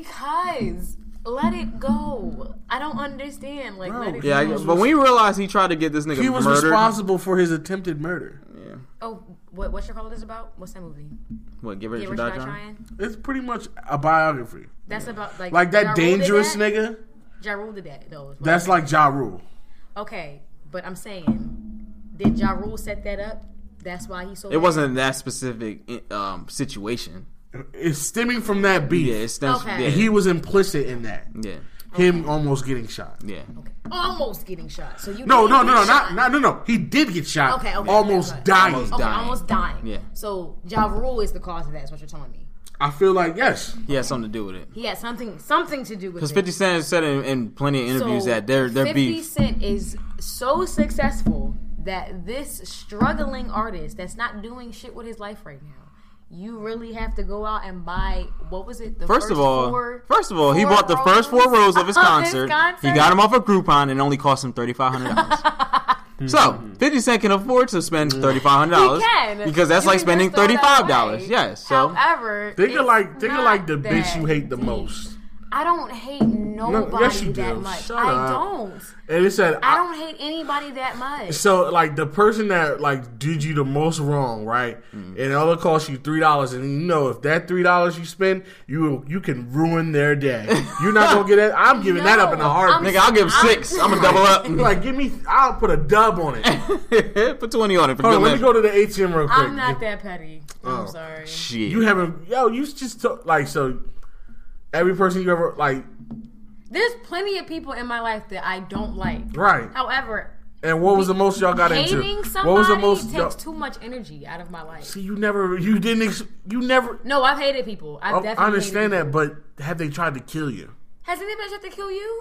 Because let it go. I don't understand. Like, Bro, let it Yeah, I, go. but when you realize he tried to get this nigga He was murdered, responsible for his attempted murder. yeah, Oh, what, what's your call this about? What's that movie? what? Get ready Get to Rich die or Die trying. Trying? It's pretty much a biography. That's about, like... Like Ja that Rule did dangerous that? nigga. Ja Rule did that, though. as well. That's like Ja Rule. Okay, but I'm saying, did Ja Rule set that up? That's why he sold It wasn't that specific um, situation. It's stemming from that beef. Yeah, it stems. Okay. Yeah, He was implicit in that. yeah, Him almost getting shot. yeah. Okay. Almost getting shot. So you No, didn't no, get no, no, shot. not, not, no, no. He did get shot. Okay, okay. Almost okay, okay. dying. Almost Okay, dying. almost dying. Yeah. So Ja Rule is the cause of that. Is what you're telling me. I feel like yes. He had something to do with it. He had something something to do with Because it. fifty Cent said in, in plenty of interviews So, that their their fifty beef. Cent is so successful that this struggling artist that's not doing shit with his life right now, you really have to go out and buy, what was it? The First of all, four, first of all, he four bought the first four rows of his of concert. He got him off a Groupon and it only cost him thirty five hundred dollars. So fifty Cent can afford to spend thirty five hundred dollars He can. because that's You like can spending just throw thirty that five away. dollars. Yes. So However, Think of it's like think of not like the that bitch you hate the deep. most. I don't hate nobody yes, you that do. much. Shut I up. don't. And it said I don't hate anybody that much. So like the person that like did you the most wrong, right? Mm. And it only cost you three dollars, and you know if that three dollars you spend, you you can ruin their day. You're not gonna get it. I'm giving that up in a No, heartbeat. nigga, I'll give I'm- six. I'm gonna double up. Like give me, I'll put a dub on it. Put twenty on it for Hold good on, let me measure. go to the A T M real quick. I'm not that petty. I'm Oh. sorry. Shit. You haven't, yo, you just took like so. Every person you ever like, There's plenty of people in my life that I don't like. right? However, And what was the most y'all got into? hating somebody What was the most? takes y'all- too much energy out of my life. See, you never, you didn't, ex- you never. No, I've hated people. I've Oh, definitely I understand hated that, but have they tried to kill you? people. Has anybody tried to kill you?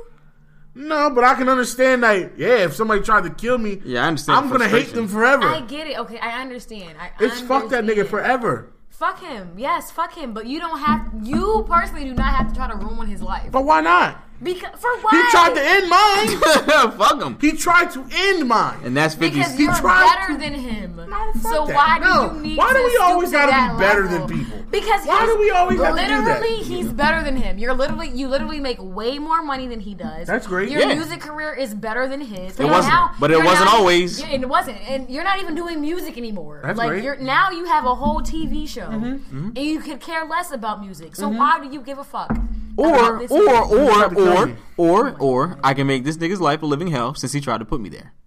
No, but I can understand that. Yeah, if somebody tried to kill me, Yeah, I understand I'm gonna hate frustration. them forever. I get it. Okay, I understand. I it's fuck that nigga understand. forever. Fuck him. Yes, fuck him. But you don't have. You personally do not have to try to ruin his life. But why not? Because for what? He tried to end mine. Fuck him. He tried to end mine. And that's fifty. Because He you're tried better to- than him. No, fuck so that. why No. do you need Why do to we stoop always to gotta be that better level? than people? Because Why he's- do we always have to do that? literally he's better than him. You're literally you literally make way more money than he does. That's great. Your Yeah. music career is better than his. It And wasn't, now but it you're wasn't not- always. yeah, It wasn't, and you're not even doing music anymore. That's like great. you're now you have a whole T V show, Mm-hmm. and you could care less about music. So why do you give a fuck? Or, about this or, music? or, tried to kill or, me. or, or, I can make this nigga's life a living hell since he tried to put me there.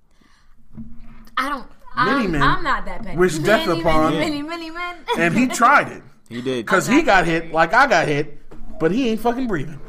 I don't. Many I'm, men I'm not that petty. wish death many, upon- many, many, many men. And he tried it He did. because he got hit like I got hit, but he ain't fucking breathing.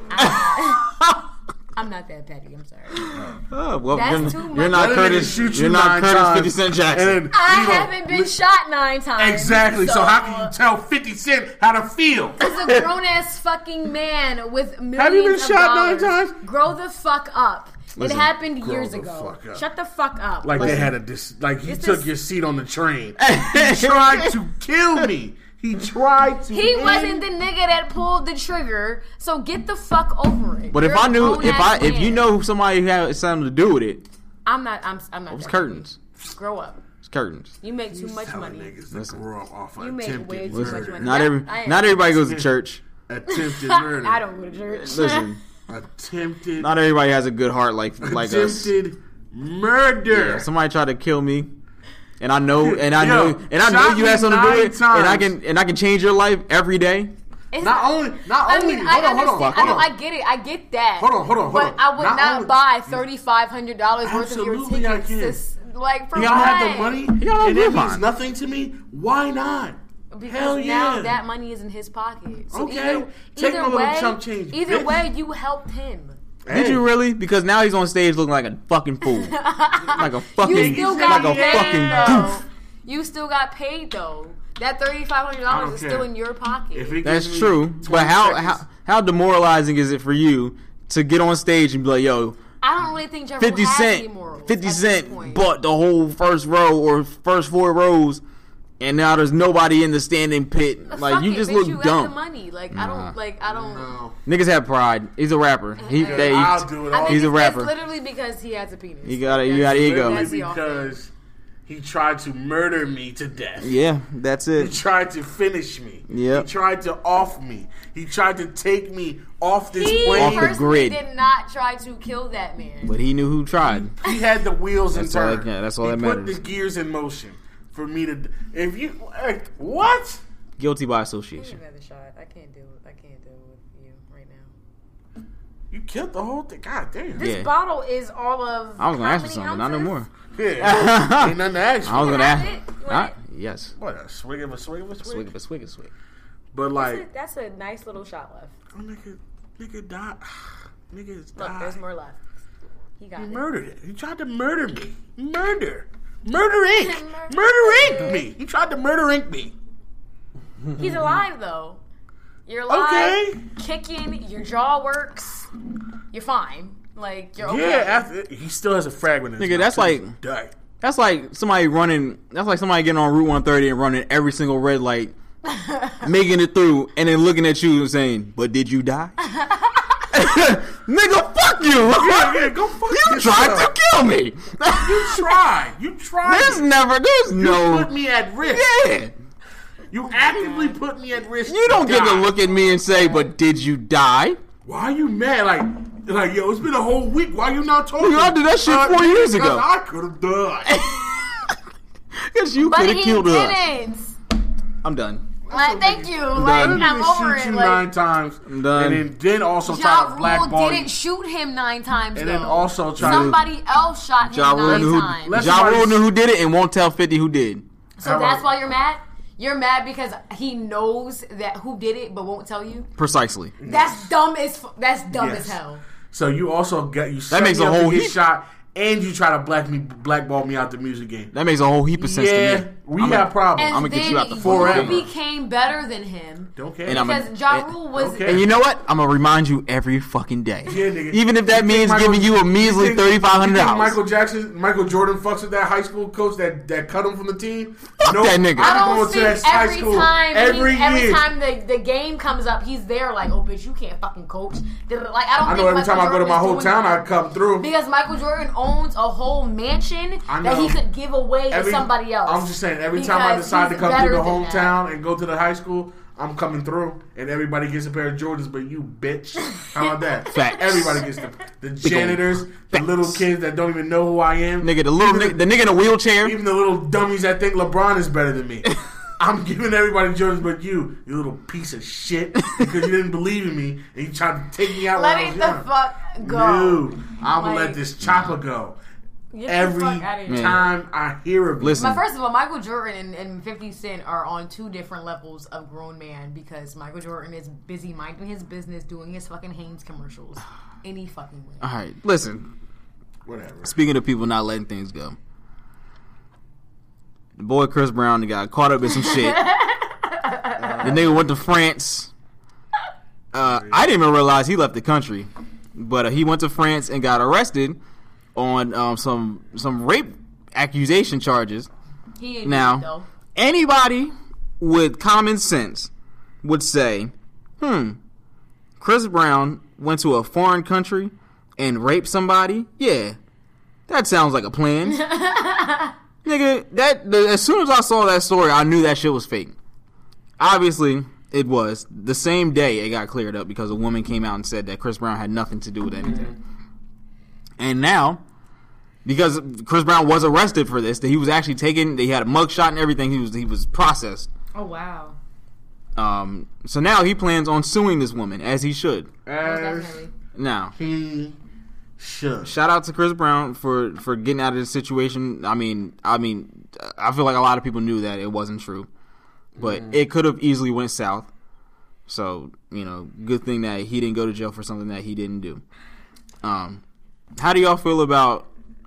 I'm not that petty. I'm sorry. Oh, well, That's you're, too much. you're not That nigga Curtis. shoot you You're not nine Curtis times, fifty Cent Jackson. and then I he gonna haven't been li- shot nine times. Exactly. So, how can you tell fifty Cent how to feel? He's a grown ass fucking man with millions Have you been of shot nine dollars. times? Grow the fuck up. Listen, it happened grow years the ago. fuck up. Shut the fuck up. Like they had a dis- like he This took is- your seat on the train. He tried to kill me. He tried to. He end- wasn't the nigga that pulled the trigger, so get the fuck over it. But if You're I a knew, if I, grown-ass if you man. know somebody who had something to do with it, I'm not. I'm. I'm not. it was that curtains. petty. Grow up. It's curtains. You make too much telling money. niggas to Listen. grow up off You of make attempted way too murder. much money. Not Yeah, every, I am. not everybody goes to church. Attempted murder. I don't go to church. Listen, Attempted. not everybody has a good heart like like us. attempted murder. Yeah, somebody tried to kill me, and I know, and I Yo, know, and I know shot you me had something to do nine with it, and I times. can, and I can change your life every day. It's Not only, not I only. mean, hold I on, hold on, understand. hold I, know, on. I get it. I get that. Hold on, hold on, hold but on. I would Not not, only- buy thirty five hundred dollars worth of your Absolutely I tickets. can. To, s- like for You don't have the what? money, You don't and it live means on. nothing to me. Why not? Because Hell now yeah. that money is in his pocket. So Okay. Either, Take either my little way, chump change, either bitch. way, you helped him. Did you really? Because now he's on stage looking like a fucking fool, like a fucking, You still got like a paid fucking though. goof. You still got paid though. That thirty five hundred I dollars don't is care. still in your pocket. If it That's gives me true. twenty But how, seconds- how how demoralizing is it for you to get on stage and be like, yo, I don't really think Ja fifty Rule has any Cent, morals fifty at this Cent point. bought the whole first row or first four rows, and now there's nobody in the standing pit. Like, Fuck you it, just bitch, look you got dumb. the money. Like I Nah. don't like I don't. No. Niggas have pride. He's a rapper. He, Yeah, they, I'll do it I all. think He's a it's, rapper. It's literally because he has a penis. You got it. You That's- got ego. that's Literally the offense. because he tried to murder me to death. Yeah, that's He it. tried to finish me. Yep. He tried to off me. He tried to take me off this He plane. Off the personally grid. did not try to kill that man. But he knew who tried. He had the wheels in That's all turn. that can- that's all he that put matters. the gears in motion for me to. If you like, what? Guilty by Give association. me another shot. I can't deal with. I can't deal with you right now. You killed the whole thing. God damn. This Yeah. bottle is all of. I was gonna how ask you many something. Not no ounces? more. Yeah. Ain't nothing to ask I was for. gonna have ask. it? You want Huh? it? Yes. What a swig of a swig of a swig. Swig of a swig of a swig. But like, That's a nice little shot left. oh, nigga, nigga died. Niggas Look, died. there's more left. He got He it. murdered it. He tried to murder me. Murder. Murder Inc. Murder. Murder Inc. me. He tried to murder Inc. me. He's alive though. You're alive. Okay. Kicking. Your jaw works. You're fine. Like you're okay. Yeah, after, he still has a fragment in his Nigga, mouth that's to this like- day. That's like somebody running. That's like somebody getting on Route one thirty and running every single red light, making it through, and then looking at you and saying, "But did you die?" Nigga, fuck you! Yeah, yeah, go fuck You yourself. tried to kill me. You tried. You tried. There's it. never. There's You no. put me at risk. Yeah. You actively put me at risk. You don't get to die. look at me and say, "But did you die?" Why are you mad? Like, like, yo, it's been a whole week. Why you not talking? Nigga, I did that shit Uh, four years because ago. I could have died. Because you But could have he killed us. didn't. I'm done. Like, thank you. Like, done. I'm over shoot it. you Like, nine times, I'm done. and then, then also try Ja to Rule blackball you, didn't shoot him nine times. and though. then also try somebody else shot him Ja Rule nine knew who, times. Let's- Ja Rule somebody- knew who did it and won't tell fifty who did. So How that's about- why you're mad. You're mad because he knows that who did it, but won't tell you. Precisely. That's dumb as f- that's dumb Yes. as hell. to. So you also get you set makes me a up to whole get heap. shot, and you try to black me blackball me out the music game. That makes a whole heap of sense Yeah, to me. we I'ma- have problems. And I'ma then get you out the you forever. became better than him Don't care. And I'm a- because Ja and- Rule was. Okay. And you know what? I'm gonna remind you every fucking day. Yeah, nigga. Even if that You means think Michael- giving you a measly you think- thirty five hundred you think dollars. Michael Jackson, Michael Jordan fucks with that high school coach that, that cut him from the team. Fuck that nigga. I I'm don't going to think that high every school time every he, every year. time the, the game comes up, he's there like, oh bitch, you can't fucking coach. Like I don't. I think know every Michael time I go to Jordan my is doing hometown, I that. come through. Because Michael Jordan owns a whole mansion I that he know. could give away Every- to somebody else. I'm just saying, every time I Because decide to he's come better through the than that. hometown and go to the high school, I'm coming through, and everybody gets a pair of Jordans, but you bitch. How about that? Facts. Everybody gets them. The ol' janitors, the facts. little kids that don't even know who I am. Nigga, the little even nigga, the nigga in a wheelchair. Even the little dummies that think LeBron is better than me. I'm giving everybody Jordans but you, you little piece of shit, because you didn't believe in me and you tried to take me out when I Let was it the young. fuck go. No, I'm gonna Like, let this chopper go. Get the Every fuck outta here. time I hear of it. Listen. But first of all, Michael Jordan and, and fifty Cent are on two different levels of grown man because Michael Jordan is busy minding his business, doing his fucking Hanes commercials any fucking way. All right, listen. Whatever. Speaking of people not letting things go, the boy Chris Brown got caught up in some shit. The nigga went to France. Uh, I didn't even realize he left the country, but uh, he went to France and got arrested on um, some some rape accusation charges. He ain't Now, do it, though. anybody with common sense would say, "Hmm, Chris Brown went to a foreign country and raped somebody. Yeah, that sounds like a plan." Nigga, that the, as soon as I saw that story, I knew that shit was fake. Obviously, it was. The same day it got cleared up because a woman came out and said that Chris Brown had nothing to do with anything. And now, because Chris Brown was arrested for this. That he was actually taken. He had a mugshot and everything. He was he was processed. Oh wow. Um. So now he plans on suing this woman, as he should. As Definitely. Now he should. shout out to Chris Brown for, for getting out of this situation. I mean, I mean, I feel like a lot of people knew that it wasn't true, but mm. it could have easily went south. So, you know, good thing that he didn't go to jail for something that he didn't do. Um, how do y'all feel about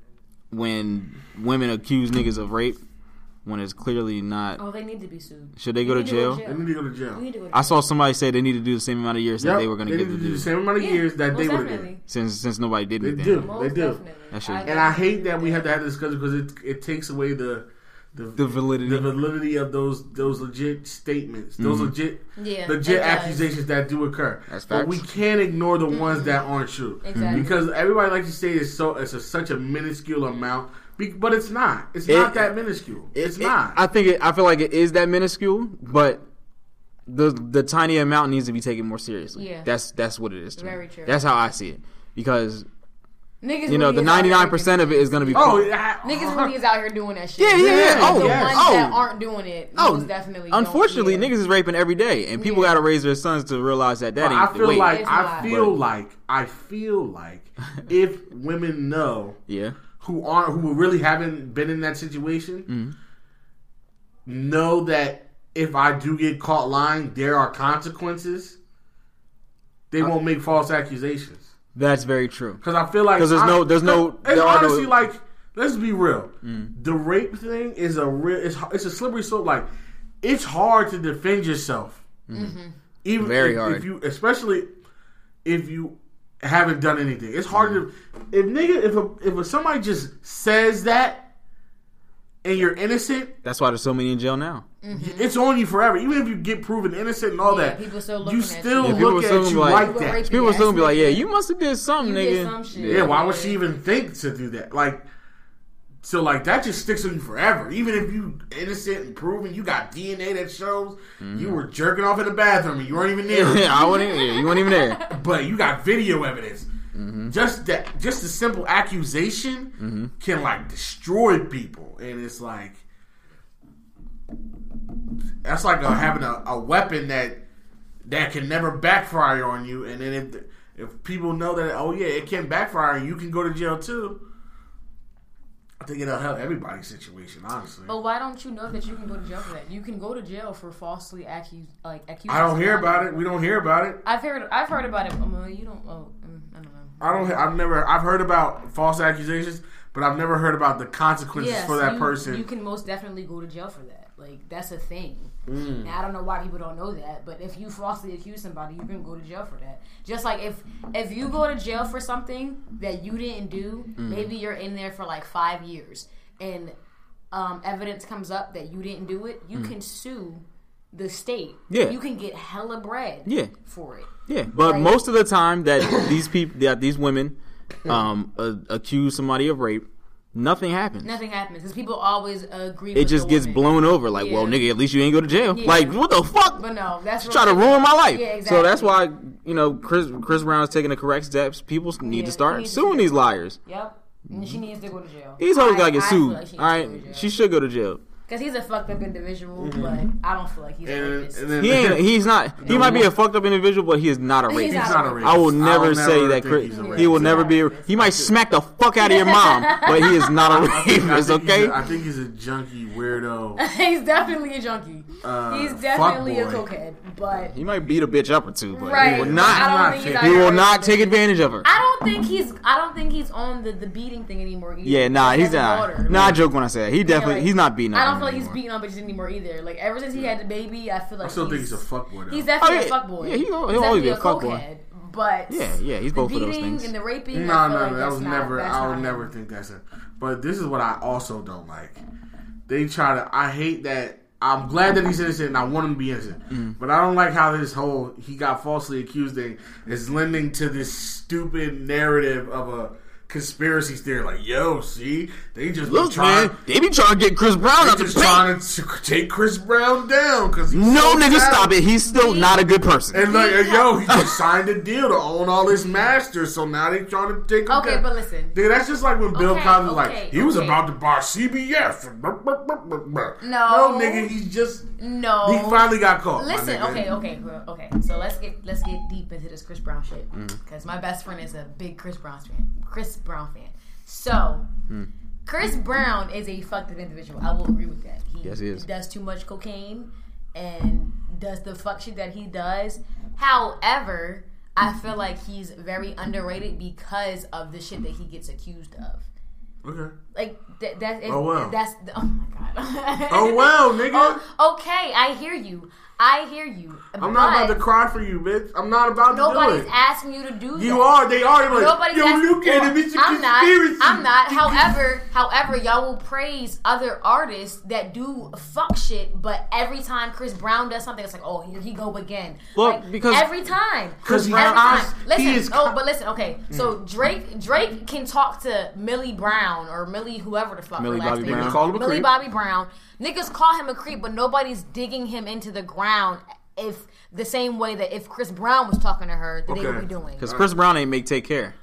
when women accuse niggas of rape when it's clearly not? Oh, they need to be sued. Should they go, to, jail? They need to go to jail. Need to go to jail. I saw somebody say they need to do the same amount of years yep, that they were going to give to the do dude. the same amount of yeah, years that they would have did. Since since nobody did They anything. do. Most They do. definitely. That shit. And I hate that we have to have this discussion because it it takes away the the, The validity. the validity of those those legit statements, those Mhm. legit Yeah, legit it does. accusations that do occur. That's but facts. we can't ignore the ones that aren't true. Exactly. Because everybody likes to say it's so it's a, such a minuscule amount, be- but it's not. It's It- not that minuscule. It's It- not. I think it, I feel like it is that minuscule, but the the tiny amount needs to be taken more seriously. Yeah. That's that's what it is. To Very me. true. That's how I see it. Because Niggas you know really the is out here ninety-nine percent of it is going to be. oh, yeah. Niggas really is out here doing that shit. Yeah, yeah, yeah. The Oh, ones yes. that Oh. aren't doing it, Oh, most definitely. don't. Unfortunately, Yeah. niggas is raping every day, and people Yeah. got to raise their sons to realize that that But ain't I the feel way. like It's I not. feel But- like I feel like if women know yeah, who aren't who really haven't been in that situation Mm-hmm. know that if I do get caught lying, there are consequences. They won't make false accusations that's very true. because I feel like 'Cause there's I- no- there's no- It's there are no- honestly like let's be real. Mm. The rape thing is a real. It's, it's a slippery slope. Like it's hard to defend yourself. Even Very if, hard. If you, especially if you haven't done anything, it's hard to. If nigga, if a, if a, somebody just says that and you're innocent, That's why there's so many in jail now. it's on you forever. Even if you get proven innocent and all Yeah, that, people still looking you at still you. Yeah, people look still at be you like- like, People that. rape People ass still gonna be like, nigga. yeah, you must have did something, You nigga. did some shit. Yeah, why would she even think to do that? Like, so like that just sticks on you forever. Even if you innocent and proven, you got D N A that shows you were jerking off in the bathroom and you weren't even there. Yeah, I wasn't. Yeah, you weren't even there. But you got video evidence. Just that, just a simple accusation Mm-hmm. can like destroy people, and it's like that's like a, having a, a weapon that that can never backfire on you. And then if if people know that, oh yeah, it can backfire, you can go to jail too. I think it'll help everybody's situation, honestly. But why don't you know that you can go to jail for that? You can go to jail for falsely accused, like accused. I don't hear about it. We don't hear about it. I've heard. I've heard about it. Um, you don't. Oh, mm, I don't know. I don't. I've never. I've heard about false accusations, but I've never heard about the consequences Yes, for that you, person. You can most definitely go to jail for that. Like that's a thing. Mm. Now, I don't know why people don't know that, but if you falsely accuse somebody, you can go to jail for that. Just like if if you go to jail for something that you didn't do, Mm. maybe you're in there for like five years, and um, evidence comes up that you didn't do it, you can sue the state. Yeah. You can get hella bread. Yeah. For it. Yeah, but Right. most of the time that these people, that these women, um, uh, accuse somebody of rape, nothing happens. Nothing happens because people always agree. It with just the gets woman. blown over. Like, well, Yeah. nigga, at least you ain't go to jail. Yeah. Like, what the fuck? But no, that's Try to real- ruin my life. Yeah, exactly. So that's why, you know, Chris Chris Brown is taking the correct steps. People need Yeah, to he start needs to suing do these that. liars. Yep. And she needs to go to jail. These hoes I- gotta get I sued. feel like she All needs to right, go to jail. she should go to jail. Because he's a fucked up individual, but I don't feel like he's a And, rapist. and then He ain't. He's not. He might be a fucked up individual, but he is not a He's rapist. he's not not a a rapist. I will never I'll say that. think Chris, he's a he rapist. will never be. A, he might smack the fuck out of your mom, but he is not a I think- I rapist. think he's Okay. a- I think he's a junkie weirdo. he's definitely a junkie. Uh, he's definitely a fuckboy. cokehead, but He might beat a bitch up or two, but right. he will I not. don't not think he's fit. out He here will raping not take bitches. advantage of her. I don't think he's. I don't think he's on the, the beating thing anymore. Either. Yeah, nah, He he's has a not. daughter. Nah, I Like, joke when I say that. He definitely. like, he's not beating. I up don't feel like anymore. he's beating on bitches anymore either. Like ever since he had the baby, I feel like I still think he's, he's a fuckboy. Though. He's definitely Oh, a yeah. fuckboy. Yeah, he- he'll He's always be definitely a fuckboy. cokehead. But Yeah, yeah, he's the both of those beating things. and the raping. No, I feel no, like that that's was not, never. that's I would not never him. think that's it. But this is what I also don't like. They try to. I hate that. I'm glad that he's innocent, and I want him to be innocent. Mm. But I don't like how this whole he got falsely accused thing is lending to this stupid narrative of a conspiracy theory. Like, yo, see, they just Look, be trying. man, they be trying to get Chris Brown out They the just paint. trying to take Chris Brown down because No, so nigga, bad. stop it. He's still not a good person. And like, yo, he just signed a deal to own all his masters, so now they trying to take him Okay, down. but listen. Dude, that's just like when Bill Okay, Cosby was okay, like, he was okay. about to buy C B S. No. No, nigga, he's just, No. he finally got caught. my Listen, nigga. okay, okay, okay. So let's get let's get deep into this Chris Brown shit Mm. because my best friend is a big Chris Brown fan. Chris Brown fan. So Chris Brown is a fucked up individual. I will agree with that. He, Yes, he is. does too much cocaine and does the fuck shit that he does. However, I feel like he's very underrated because of the shit that he gets accused of. Okay. Like that. that is, Oh, well. That's the, oh my god. Oh, well, nigga. Oh, okay, I hear you. I hear you. I'm not about to cry for you, bitch. I'm not about to do Nobody's it. asking you to do that. You are. They are. They're like, Nobody's yo, asking, look at him. It's a I'm conspiracy. not. I'm not. However, however, y'all will praise other artists that do fuck shit, but every time Chris Brown does something, it's like, oh, here he go again. Well, like, because- every time, 'Cause he's every cons- time. Listen, he is oh, con- but listen, okay. So Drake, Drake can talk to Millie Brown or Millie, whoever the fuck her Millie last Bobby name Brown. is. Call him a Millie creep. Bobby Brown. Niggas call him a creep, but nobody's digging him into the ground. If the same way that if Chris Brown was talking to her, that they Okay. would be doing. Because Chris Brown ain't make Take Care.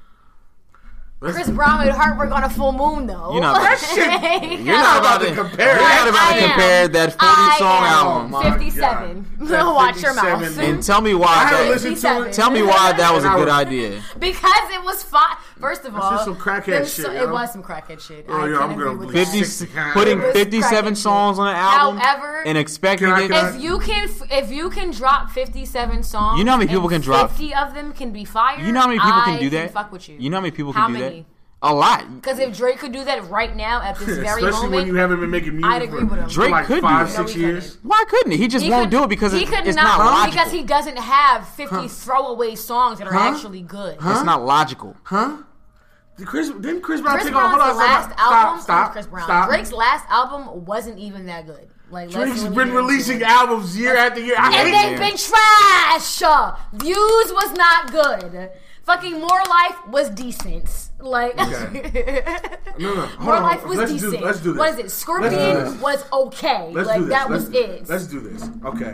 Chris Brown made Heartbreak on a full moon, though. You're not about That shit- You're not about to compare You're not about I to am. compare that I forty song am. album. my fifty-seven. God. That Watch your mouth. fifty-seven And tell me I why. had to That, listen to it. tell me why that was a And I good was- idea. Because it was fine. First of all, just some crackhead them shit, so- yo. it was some crackhead shit. Oh, I yeah, can I'm agree gonna with be that. fifty, sick. putting It was fifty-seven crackhead songs on an album However, and expecting Can I- it. can I- If you can, if you can drop fifty-seven songs, You know how many people and can drop- fifty of them can be fired. You know how many people can I do that? Fuck with you. You know how many people How can do many? that? A lot. Because if Drake could do that right now at this very Especially moment, when you haven't been making music I'd agree for, with him. for Drake like could do five, that. six No, he years. couldn't. Why couldn't he? He just He won't could- do it because he it's, could it's not, not logical. because he doesn't have fifty throwaway songs that are Huh? actually good. It's not logical. Huh? Did Chris, didn't Chris Brown Chris take Brown's off? Hold on, last stop, album, stop, stop, Chris Brown. stop. Drake's last album wasn't even that good. Like let's Drake's really been get into releasing it. albums year after year. I and hate they've it. been trash. Views was not good. Fucking More Life was decent. Like Okay. No, no, hold More on. Life was let's decent. Do, let's do this. What is it? Let's do Scorpion this. was okay. Let's like do this. that let's, was it. Let's do this. Okay.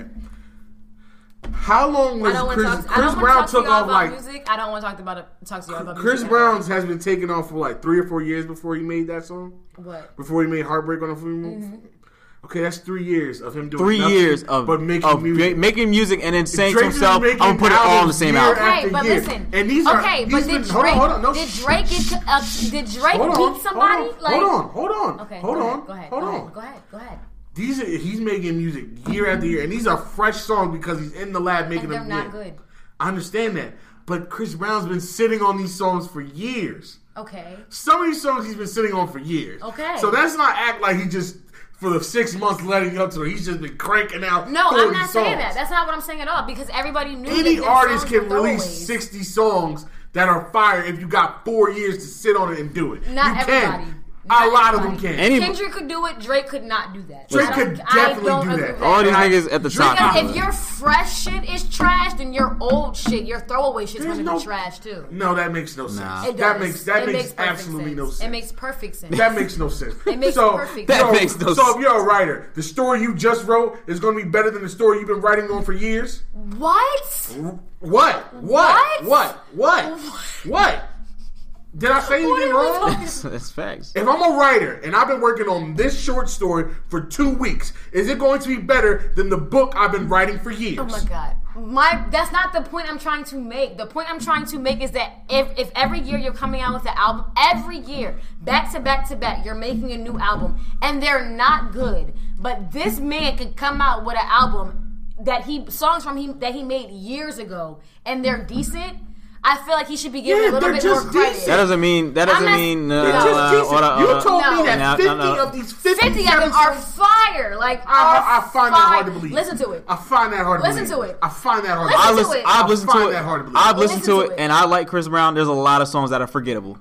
How long I was don't want Chris, to talk. I Chris don't want to Brown talk to took y'all off about like music. I don't want to talk about it. Talk to y'all about Chris music. Brown's has been taking off for like three or four years before he made that song? What? Before he made Heartbreak on a Full Moon? Mm-hmm. Okay, that's three years of him doing Three nothing years of, but making of music. ma- making music and then saying to Drake's been himself, I'm making going to put it all on the albums same year album. after Okay, but year. listen. And these are, okay, he's but been, did hold Drake? on, hold on, no, did sh- Drake get? Uh, did Drake hold on, beat somebody? Hold on, like, hold on, hold on, Okay, hold go on, ahead, go ahead, hold go on. ahead, go ahead, go ahead. These are, he's making music year after year, and these are fresh songs because he's in the lab making And they're them. not yeah. good. I understand that, but Chris Brown's been sitting on these songs for years. Okay. Some of these songs he's been sitting on for years. Okay. So that's not act like he just for the six months leading up to it. He's just been cranking out. No, I'm forty not songs. saying that. That's not what I'm saying at all. Because everybody knew Any that them artist songs can were release throwaways. sixty songs that are fire if you got four years to sit on it and do it. Not you everybody. Can. Not a lot of them everybody. can. Any- Kendrick could do it. Drake could not do that. Drake I don't- could I definitely don't do agree that. with All these I- niggas at the Drake- top. Because if your fresh shit is trash, then your old shit, your throwaway shit's There's gonna no- be trash too. No, that makes no sense. Nah. It That does. makes that It makes, makes perfect absolutely sense. no sense. It makes perfect sense. That makes no sense. It makes so, perfect That so- makes no So sense. if you're a writer, the story you just wrote is going to be better than the story you've been writing on for years. What? What? What? What? What? What? What? Did I say What anything are we wrong? talking- That's, that's facts. If I'm a writer and I've been working on this short story for two weeks, is it going to be better than the book I've been writing for years? Oh my god. My that's not the point I'm trying to make. The point I'm trying to make is that if if every year you're coming out with an album, every year, back to back to back, you're making a new album and they're not good. But this man could come out with an album that he songs from him that he made years ago and they're decent. I feel like he should be given Yeah, a little they're bit just more credit. decent. That doesn't mean, that doesn't I'm not- mean, They're uh, They're just uh, decent. hold on, you hold on. told No. me that No, fifty no, no. of these fifty, fifty of them are fire. Like I, are I find that hard to fire. believe. Listen to it. I find that hard to Listen believe. to it. I find that hard Listen to I believe. to listen, it. I've I listened find to it. that hard to believe. I've listened Listen to to it, it. and I like Chris Brown. There's a lot of songs that are forgettable.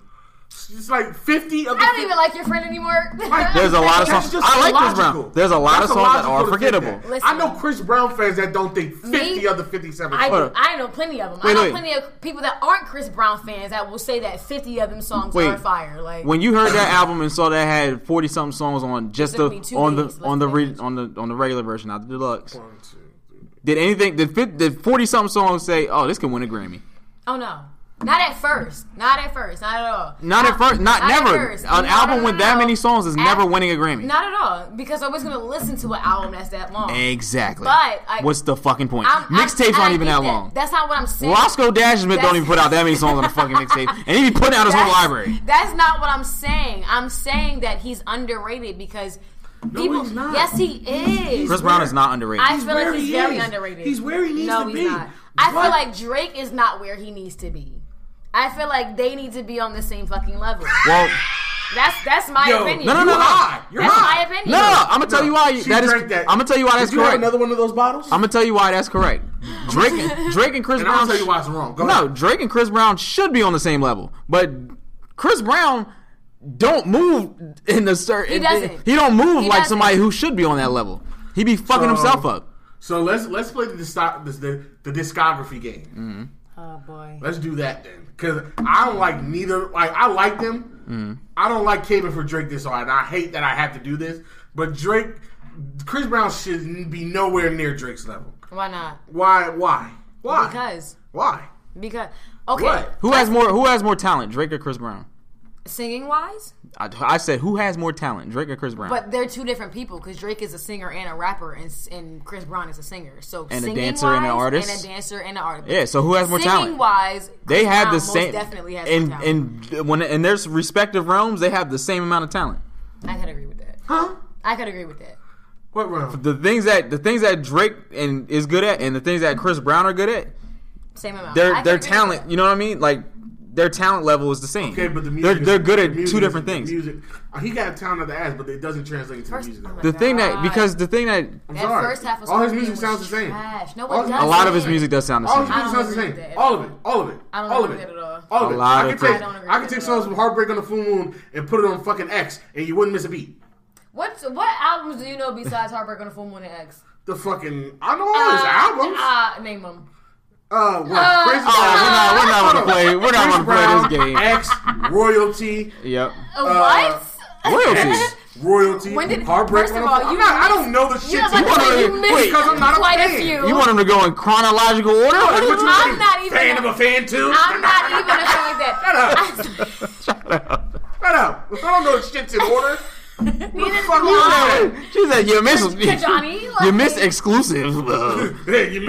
It's like fifty of the. I don't even like your friend anymore. There's a lot of That's songs. just I like Chris illogical. Brown. There's a lot That's of songs that illogical are to think forgettable. that. Listen. I know Chris Brown fans that don't think fifty Me? of the fifty-seven I, songs. do. I know plenty of them. Wait, I know wait. plenty of people that aren't Chris Brown fans that will say that fifty of them songs Wait. are fire. Like When you heard that album and saw that had forty something songs on just It the took me two on the days, on the let's re, finish. on the on the regular version, not the deluxe. One, two, three. Did anything did fit, did forty something songs say, "Oh, this can win a Grammy"? oh no, not at first, not at first, not at all. Not at first, not, not at never. first. An No, album no, no, with that no. many songs is At- never winning a Grammy. Not at all, because I was gonna listen to an album that's that long. Exactly. But I- what's the fucking point? I'm- I'm- Mixtapes I aren't even get that long. That's not what I'm saying. Roscoe Dashinsmith don't even put out that many songs on a fucking mixtape, and he be putting out his whole That's- library. That's not what I'm saying. I'm saying that he's underrated because people. he's not. Yes, he is. Chris Brown is not underrated. I feel where like he's he very is. underrated. He's where he needs no, to he's be. not. I But- feel like Drake is not where he needs to be. I feel like they need to be on the same fucking level. Well, That's that's my Yo, opinion. no, no, no, You're no. high. You're That's high. my opinion. no, no, no, I'm gonna tell No, you why she that is. drank that. I'm gonna tell you why that's Did you have correct. another one of those bottles? I'm gonna tell you why that's correct. Drake, Drake and Chris and Brown. I'll tell you why it's wrong. Go no, ahead. Drake and Chris Brown should be on the same level, but Chris Brown don't move in the certain. He doesn't. He don't move He like doesn't. somebody who should be on that level. He be fucking So- himself up. So let's let's play the disco- the, the discography game. Oh boy. Let's do that then, because I don't like neither. Like I like them. I don't like Caving for Drake this hard, and I hate that I have to do this. But Drake, Chris Brown should be nowhere near Drake's level. Why not? Why? Why? Why? Because Why? because okay. What? Who has more? Who has more talent, Drake or Chris Brown? Singing wise, I, I said, who has more talent, Drake or Chris Brown? but they're two different people because Drake is a singer and a rapper, and and Chris Brown is a singer. So And a singing dancer and an wise, artist? and a dancer and an artist. yeah. So who has more Singing talent? wise, They Chris have Brown the most same. Definitely has in more talent. in when in their respective realms, they have the same amount of talent. I could agree with that. Huh? I could agree with that. What round? The things that the things that Drake and is good at, and the things that Chris Brown are good at, Same amount. I their could their agree with talent. that. You know what I mean? Like their talent level is the same. Okay, but the music they're is- they're good the at music two is- different the things. Music, uh, he got talent at the ass, but it doesn't translate into First- the music. oh my The thing that God. because the thing that I'm That sorry. first half of all his Scorpion music was sounds the same. trash. No, All it his- doesn't. a lot of his music does sound the All his same. music I sounds the don't same. agree with that All at of it. All of it. I don't all agree of it. with that at all. All of A it. lot I of can take. I don't agree I with can that take at all. songs from Heartbreak on the Full Moon and put it on fucking X, and you wouldn't miss a beat. What what albums do you know besides Heartbreak on the Full Moon and X? The fucking I know all his albums. Uh, name them. Uh, what? Uh, Chris oh, Brown. we're not- we're not gonna play- we're not Chris gonna play this Brown, game. X, Royalty, Yep. Uh, what? Royalties. Royalty, When did- Heartbreak. first of on the all, Full- you I'm not, I missed- don't know the shit. You know, to like, wanna- you missed wait, because I'm not quite a a fan. few. You want him to go in chronological order? What you I'm mean? not even fan a- of a fan too. I'm not even a fan like that. Shut up. Shut up. Shut up. I don't know shit's in order. Neither What the do fuck you I. saying? She said you miss Johnny, like- you miss exclusive. Uh, Hey, you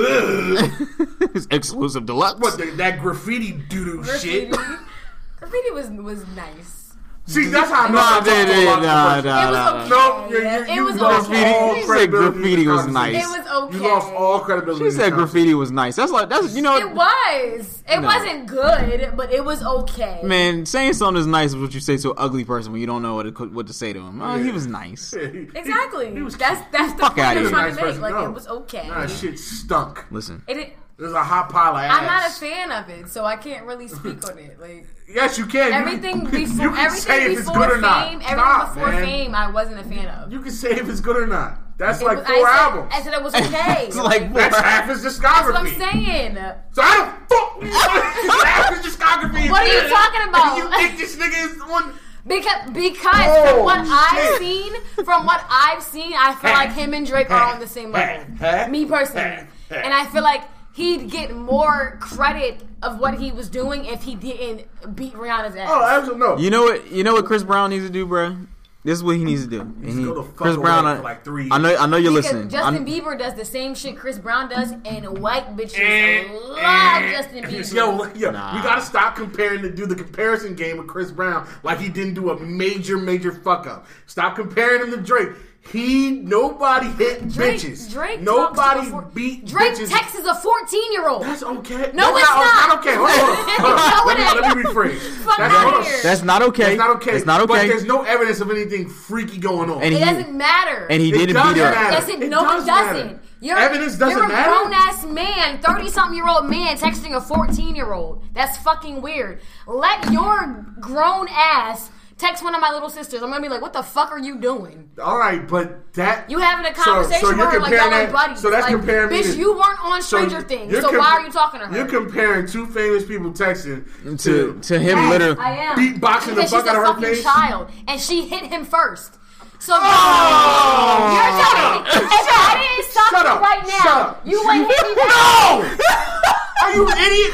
ugh. exclusive deluxe. What the, that graffiti doo doo shit? Graffiti. Graffiti was was nice. See, that's how I know. No, I they talk did, about nah, the nah, It was nah, okay. No, you, you, It you was lost okay. all She said credibility. graffiti was in this nice. It was okay. You lost all credibility. She in said this graffiti was nice. That's like that's you know. It was. It No. wasn't good, but it was okay. Man, saying something is nice is what you say to an ugly person when you don't know what to, what to say to him. Oh, he was nice. conversation. He- Exactly. He, he was that's that's the Fuck point outta I'm here. trying Nice to make. person. Like No. it was okay. Nah, shit stunk. Listen, It, it, There's a hot pile of ass. I'm not a fan of it, so I can't really speak on it. Like Yes, you can. You everything can, before, you can everything say if it's before good or not. fame, everything Stop, before man. fame, I wasn't a fan of. You can say if it's good or not. That's It like was- four I said, albums. I said it was okay. it's like That's half his That's discography. what I'm saying. So I don't fuck half his discography. is What are you good. talking about? And you think this nigga is one? Because because Oh, from what I've shit. seen, from what I've seen, I feel like him and Drake are on the same level. Huh? Me personally, Huh? and I feel like he'd get more credit of what he was doing if he didn't beat Rihanna's ass. Oh, absolutely no. you know what? You know what Chris Brown needs to do, bro. This is what he needs to do. And he, go the fuck Chris away Brown, for I, like three I know, I know you're Because listening. Justin I'm- Bieber does the same shit Chris Brown does, and white bitches Eh, love eh. Justin Bieber. Yo, yo, Nah. we gotta stop comparing to do the comparison game with Chris Brown like he didn't do a major, major fuck up. Stop comparing him to Drake. He nobody hit Drake, bitches. Drake nobody talks to a four- beat Drake bitches. texts a fourteen year old. That's okay. No, That's it's not, not. okay. Hold on. Hold on. No, let, it me, ain't. let me rephrase. Fuck That's, outta hold on. here. That's not okay. That's not okay. That's not But okay. there's no evidence of anything freaky going on. And It he doesn't matter. and he It didn't does beat her. matter. Yes, it, It no, does it doesn't. matter. You're, evidence doesn't you're a matter? grown ass man, thirty-something year old man texting a fourteen year old. That's fucking weird. Let your grown ass text one of my little sisters. I'm gonna be like, what the fuck are you doing? All right, but that You having a conversation so, so with her like y'all that, are buddies. So that's like, comparing me bitch, to, you weren't on so Stranger Things, you're so compa- why are you talking to her? You're comparing two famous people texting To to, to him Yes, literally. I am. beatboxing the Because fuck she's out a of her fucking face. child, and she hit him first. So Oh! you're telling me Shut if I didn't stop Shut you up. right Shut now, up. you wouldn't hit me back. No! Are you an idiot?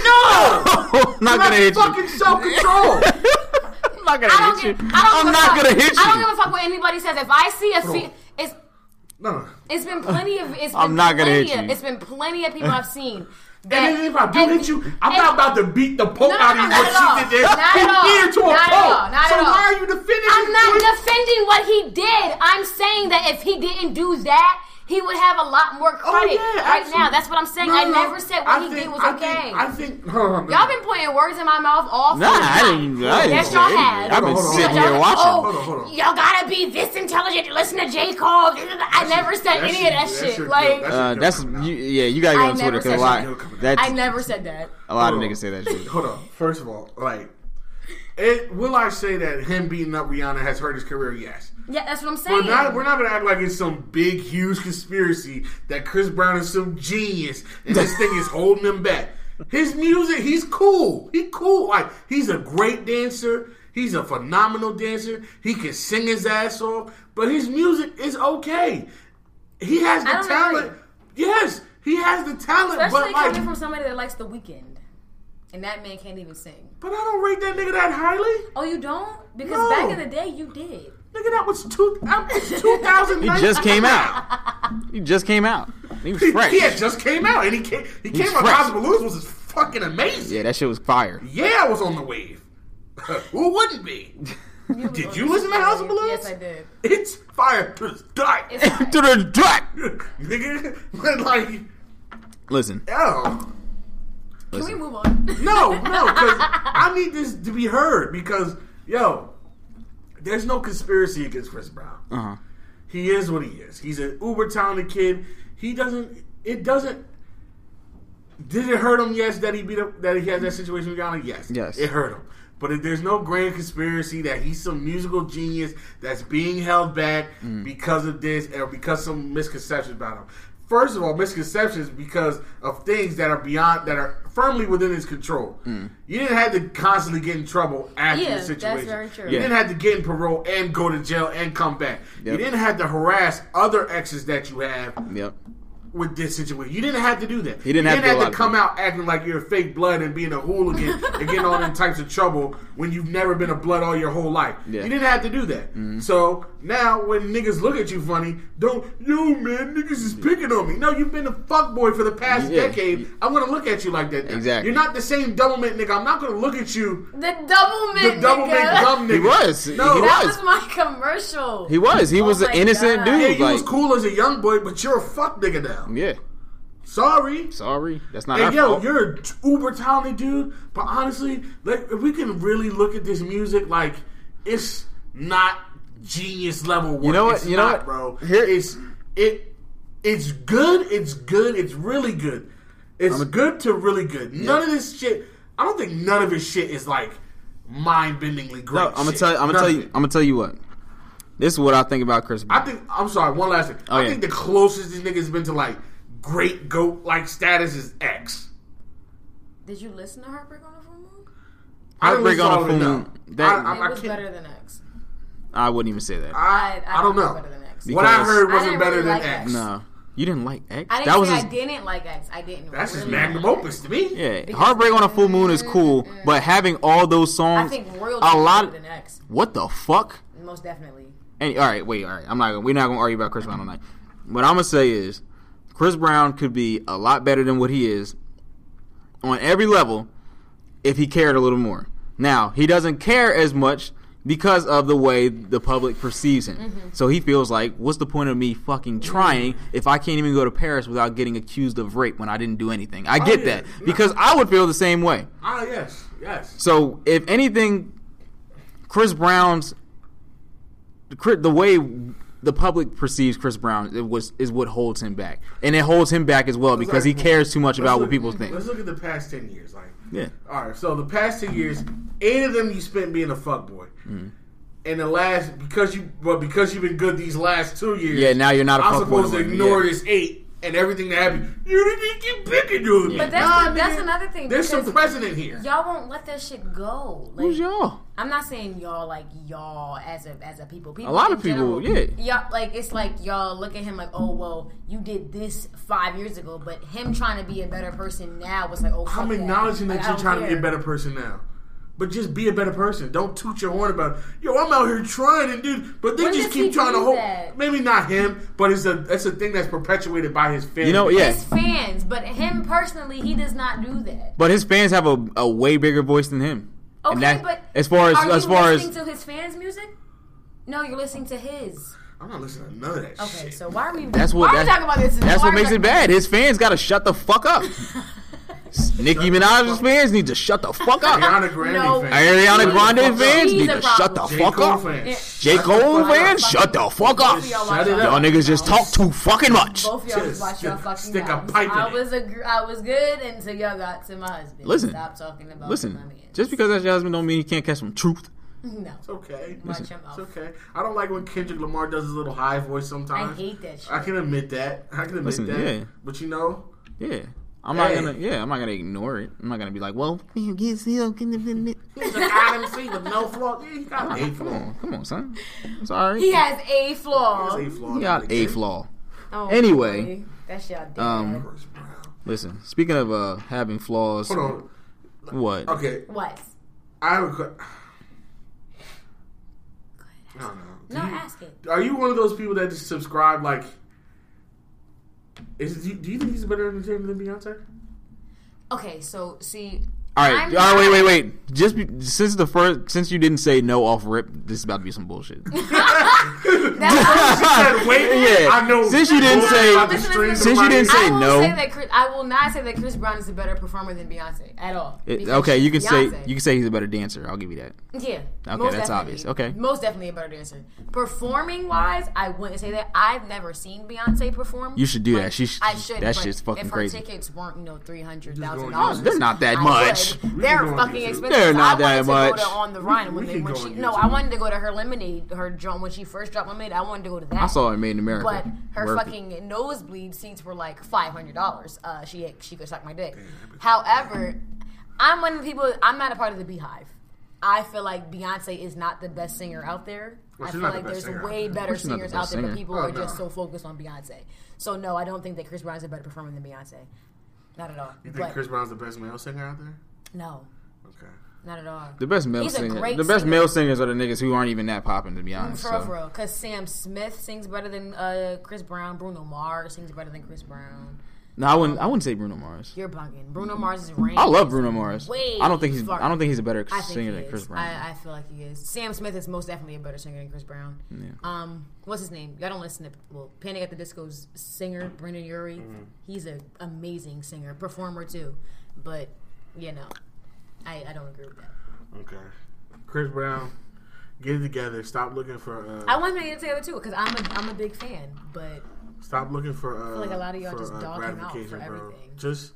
No! I'm not You gonna have hit you. fucking self-control. I'm not gonna I don't hit give. you. I don't I'm give a not fuck. gonna hit you. I don't give a fuck what anybody says. If I see a, fe- it's No. it's been plenty of. It's been I'm not gonna plenty hit of, you. It's been plenty of people I've seen. And then if I do and- hit you, I'm and- not about to beat the poke No, out no, of you not what at all. she did there. Not He at all. beat her to a Not at poke. all. Not so at all. why are you defending I'm his not choice? defending what he did. I'm saying that if he didn't do that, he would have a lot more credit Oh, yeah, right absolutely. now. That's what I'm saying. No, I no, never said what I he think- did was I okay. Think, I think. Hold on, Y'all been putting words in my mouth all Nah, fucking I night. didn't. I didn't Yes, say y'all anything. have. I've been Hold on, sitting hold on. here Y'all- watching. Oh, Hold on, hold on. y'all gotta be this intelligent to listen to J. Cole. I never said that any shit- of that that shit. shit Like, good. That Uh, shit that's good. you, yeah. You gotta I get on Twitter never because a said lot. that. That's I never said that. a lot of Hold on. niggas say that shit. Hold on. First of all, like, it, will I say that him beating up Rihanna has hurt his career? Yes. Yeah, that's what I'm saying. But not, we're not going to act like it's some big, huge conspiracy that Chris Brown is some genius and this thing is holding him back. His music, he's cool. He cool. Like, he's a great dancer. He's a phenomenal dancer. He can sing his ass off. But his music is okay. He has the I don't talent. agree. Yes, he has the talent. Especially but like, coming from somebody that likes The Weeknd. And that man can't even sing. but I don't rate that nigga that highly. Oh, you don't? Because No. back in the day, you did. Nigga, that was two, that was two thousand He nine. just came out. He just came out. He was He, fresh. he had just came out, and he came. He He's came out. fresh. House of Balloons was fucking amazing. Yeah, that shit was fire. Yeah, I was on the wave. Who wouldn't be? Did you listen to House of Balloons? Yes, I did. It's fire to the dark, It's fire. To the track. nigga. But like, Listen, oh Can we move on? no, no, because I need this to be heard. Because yo, there's no conspiracy against Chris Brown. uh huh. He is what he is. He's an uber talented kid. He doesn't. It doesn't. Did it hurt him? Yes. That he beat up. That he had that situation with Ghana. Yes. Yes. It hurt him. But if there's no grand conspiracy that he's some musical genius that's being held back Mm. because of this or because some misconceptions about him. First of all, misconceptions because of things that are beyond, that are firmly within his control. Mm. You didn't have to constantly get in trouble after Yeah, the situation. that's very true. You Yeah. didn't have to get in parole and go to jail and come back. You Yep. didn't have to harass other exes that you have Yep. with this situation. You didn't have to do that. He didn't you have to do a didn't lot have of to come things. out acting like you're fake blood and being a hooligan and getting all them types of trouble when you've never been a blood all your whole life. Yeah. You didn't have to do that. So now when niggas look at you funny, don't, yo man, niggas is picking on me. No, you've been a fuckboy for the past Yeah. decade. I'm going to look at you like that now. Exactly. You're not the same double mint nigga. I'm not going to look at you The double the mint double nigga. mint dumb nigga. He was. No, He That was. was my commercial. He was. He Oh was an my innocent God. dude. Yeah, you like, was cool as a young boy, but you're a fuck nigga now. yeah. Sorry. Sorry, that's not our And yo, fault. you're an uber talented dude, but honestly, like if we can really look at this music, like it's not genius level work. You know what? It's You know not, what? bro. Here- it's it. It's good. It's good. It's really good. It's good to really good. None of this shit. I don't think none of his shit is like mind-bendingly great. No, I'm gonna shit. tell. I'm gonna None tell of you. it. I'm gonna tell you what. This is what I think about Chris Brown. I think. I'm sorry. One last thing. Oh, I yeah. think the closest this nigga's been to like great goat like status is X. Did you listen to Heartbreak on a Full Moon? I didn't Heartbreak listen on a to all of it, Full no. Moon, that- I, I, It I was can't- better than X. I wouldn't even say that. I, I, don't think know. it's better than X. What I Because- heard I wasn't didn't better really than like X. X. No, you didn't like X. I didn't that was say his, I didn't like X. I didn't. That's his really magnum like opus to me. yeah. Because- Heartbreak on a Full Moon is cool, but having all those I songs, think Royalty a is lot. better than X. What the fuck? Most definitely. And all right, wait, all right. I'm not. Gonna, we're not gonna argue about Chris Brown tonight. What I'm gonna say is, Chris Brown could be a lot better than what he is on every level if he cared a little more. Now he doesn't care as much because of the way the public perceives him. Mm-hmm. So he feels like, what's the point of me fucking trying if I can't even go to Paris without getting accused of rape when I didn't do anything? I get yeah. that because I would feel the same way. Ah, yes, yes. So if anything, Chris Brown's the way the public perceives Chris Brown it was is what holds him back, and it holds him back as well Let's because like, he cares too much about look, what people think. Let's look at the past ten years. Like, yeah. All right. So the past ten years, eight of them you spent being a fuckboy. Mm. And the last because you well because you've been good these last two years. Yeah. Now you're not a fuckboy. I'm supposed to ignore yeah. this eight. And everything that happened, you didn't keep picking on me. But that's, nah, the, that's nigga, another thing. There's some precedent here. Y'all won't let that shit go. Like, Who's y'all? I'm not saying y'all like y'all as a as a people. people a lot of people, general, yeah. Y'all like it's like y'all look at him like, oh well, you did this five years ago, but him trying to be a better person now was like, oh. Fuck I'm acknowledging that, that you're like, trying care. to be a better person now. But just be a better person. Don't toot your horn about, yo, I'm out here trying and do, but they when just keep trying to hold. Maybe not him, but it's a that's a thing that's perpetuated by his fans. You know, yeah. His fans, but him personally, he does not do that. But his fans have a, a way bigger voice than him. Okay, and that, but as far as are as you far listening as to his fans' music? No, you're listening to his. I'm not listening to none of that okay, shit. Okay, so why are we? That's what. Why are we talking about this? That's why what makes it bad. His fans got to shut the fuck up. Nicki Minaj's fans need to shut the fuck up. Ariana Grande no, fans. Ariana Grande fans She's need to shut the J. fuck Cole up. Fans. J. Cole fans, shut the fuck up. Shut it Y'all up. niggas just talk too fucking much. Both y'all Just watch your stick- fucking stick a mouths. pipe in I it. was a, gr- I was good until y'all got to my husband. Listen. Stop talking about Listen, my man. just because that's your husband don't mean you can't catch some truth. No. It's okay. Watch your mouth. It's okay. I don't like when Kendrick Lamar does his little high voice sometimes. I hate that shit. I can admit that. I can admit Listen, that. yeah. But you know, Yeah. I'm not Hey. gonna. Yeah, I'm not gonna ignore it. I'm not gonna be like, well, you get still. he's an I M C with no flaw. Yeah, he got a Come flaw. on, come on, son. I'm sorry. He has a flaw. He has a flaw. He got a flaw. Oh, Anyway. boy. That shit out Um, Chris Brown. Listen, speaking of uh, having flaws, Hold on. what? Okay, What? I have a que- I don't know. Do No, you- ask it. Are you one of those people that just subscribe like? Is do you, do you think he's a better entertainer than Beyonce? Okay, so see. All right, I'm all right, wait, not- wait, wait. Just be, since the first, since you didn't say no off rip, this is about to be some bullshit. That's said, wait, Yeah. I know. Since you didn't say- about the Listen, streams listen, Since of you my- didn't say I will no. say that Chris, I will not say that Chris Brown is a better performer than Beyonce at all. It- Because okay, you can say Beyonce- you can say he's a better dancer. I'll give you that. Yeah. Okay, most that's definitely. obvious. Okay. Most definitely a better dancer. Performing wise, I wouldn't say that. I've never seen Beyonce perform. You should do Like, that. She sh- I should. that but shit's fucking if her crazy. tickets weren't, you know, three hundred thousand Just dollars. go- They're not that I much. would. We They're can go on fucking YouTube. expensive. They're not I that wanted to go much. to On the Rhine We- when we they can when go she on no, YouTube. I wanted to go to her Lemonade, her drum when she first dropped Lemonade. I wanted to go to that. I saw it made in America. But her Worth it. fucking nosebleed seats were like five hundred dollars. Uh, she she could suck my dick. However, I'm one of the people. I'm not a part of the Beehive. I feel like Beyonce is not the best singer out there. Well, I she's feel not the like best there's singer out way there. better She's not the singers best out there, but singer. people Oh, are no. just so focused on Beyonce. So no, I don't think that Chris Brown is a better performer than Beyonce. Not at all. You think But Chris Brown's the best male singer out there? no, Okay. not at all. The best male He's a singer, great the best singer. male singers are the niggas who aren't even that popping, to be honest. For real, so. for real. Because Sam Smith sings better than uh, Chris Brown. Bruno Mars sings better than Chris Brown. No, I wouldn't. I wouldn't say Bruno Mars. You're bugging. Bruno Mars's range. I love Bruno Mars. Way I don't think he's. far- I don't think he's a better I think singer he than is. Chris Brown. I, I feel like he is. Sam Smith is most definitely a better singer than Chris Brown. Yeah. Um, what's his name? Y'all don't listen to well, Panic at the Disco's singer Brendan Urie. Mm-hmm. He's an amazing singer, performer too. But you know, I, I don't agree with that. Okay. Chris Brown, get it together. Stop looking for. Uh, I want him to get it together too because I'm a I'm a big fan. But Stop looking for. Uh, feel like a lot of y'all for, just uh, dog him out for gratification, bro. everything. Just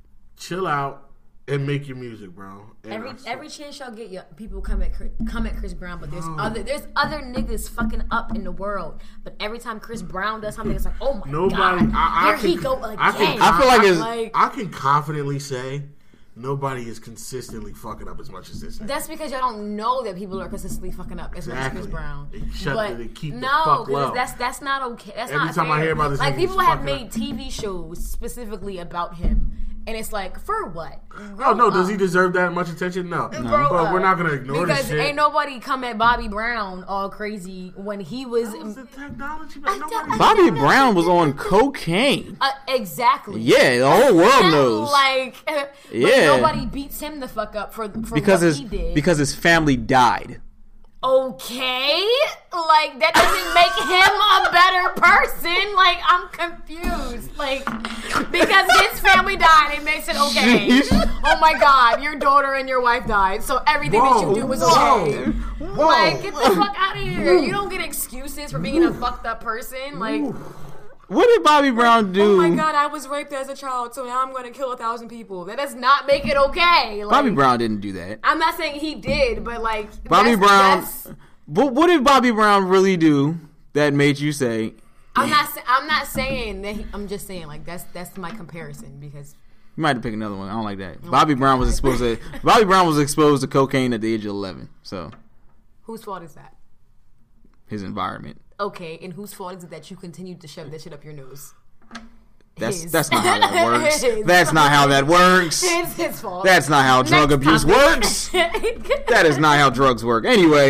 chill out and make your music, bro. And every I- every chance y'all get, y'all, people come at Chris, come at Chris Brown. But there's No. other there's other niggas fucking up in the world. But every time Chris Brown does something, it's like, oh my Nobody. god, I, I here can, he go again. I, can, I feel like it's- like, I can confidently say nobody is consistently fucking up as much as this. that's because y'all don't know that people are consistently fucking up as much as Exactly. Chris Brown. They shut but the- they keep the no, fuck 'cause low. that's that's not okay. That's Every not time I fair. hear about this like nigga, people he's have fucking made up. T V shows specifically about him, and it's like for what? Oh no, does up. he deserve that much attention? No, Grow but up. we're not gonna ignore because this shit. ain't nobody come at Bobby Brown all crazy when he was. That was the technology, I man. don't- Nobody. Bobby Brown was on cocaine. Uh, exactly. Yeah, the whole world knows. Like, but Yeah. nobody beats him the fuck up for, for because what his he did. because his family died. Okay, like that doesn't make him a better person. Like I'm confused. Like because his family died, it makes it okay. Oh my God, your daughter and your wife died, so everything whoa, that you do was whoa, okay. Whoa. Like get the fuck out of here. You don't get excuses for being a fucked up person. Like. What did Bobby Brown do? Oh my God, I was raped as a child, so now I'm going to kill a thousand people. That does not make it okay. Like, Bobby Brown didn't do that. I'm not saying he did, but like Bobby that's, Brown. That's, what, what did Bobby Brown really do that made you say? I'm not. I'm not saying that. He, I'm just saying like that's that's my comparison because you might have to pick another one. I don't like that. Oh Bobby Brown was exposed to Bobby Brown was exposed to cocaine at the age of eleven. So whose fault is that? His environment. Okay, and whose fault is it that you continued to shove that shit up your nose? That's his. that's not how that works. That's not how that works. It's his fault. That's not how drug Next abuse topic. works. That is not how drugs work. Anyway,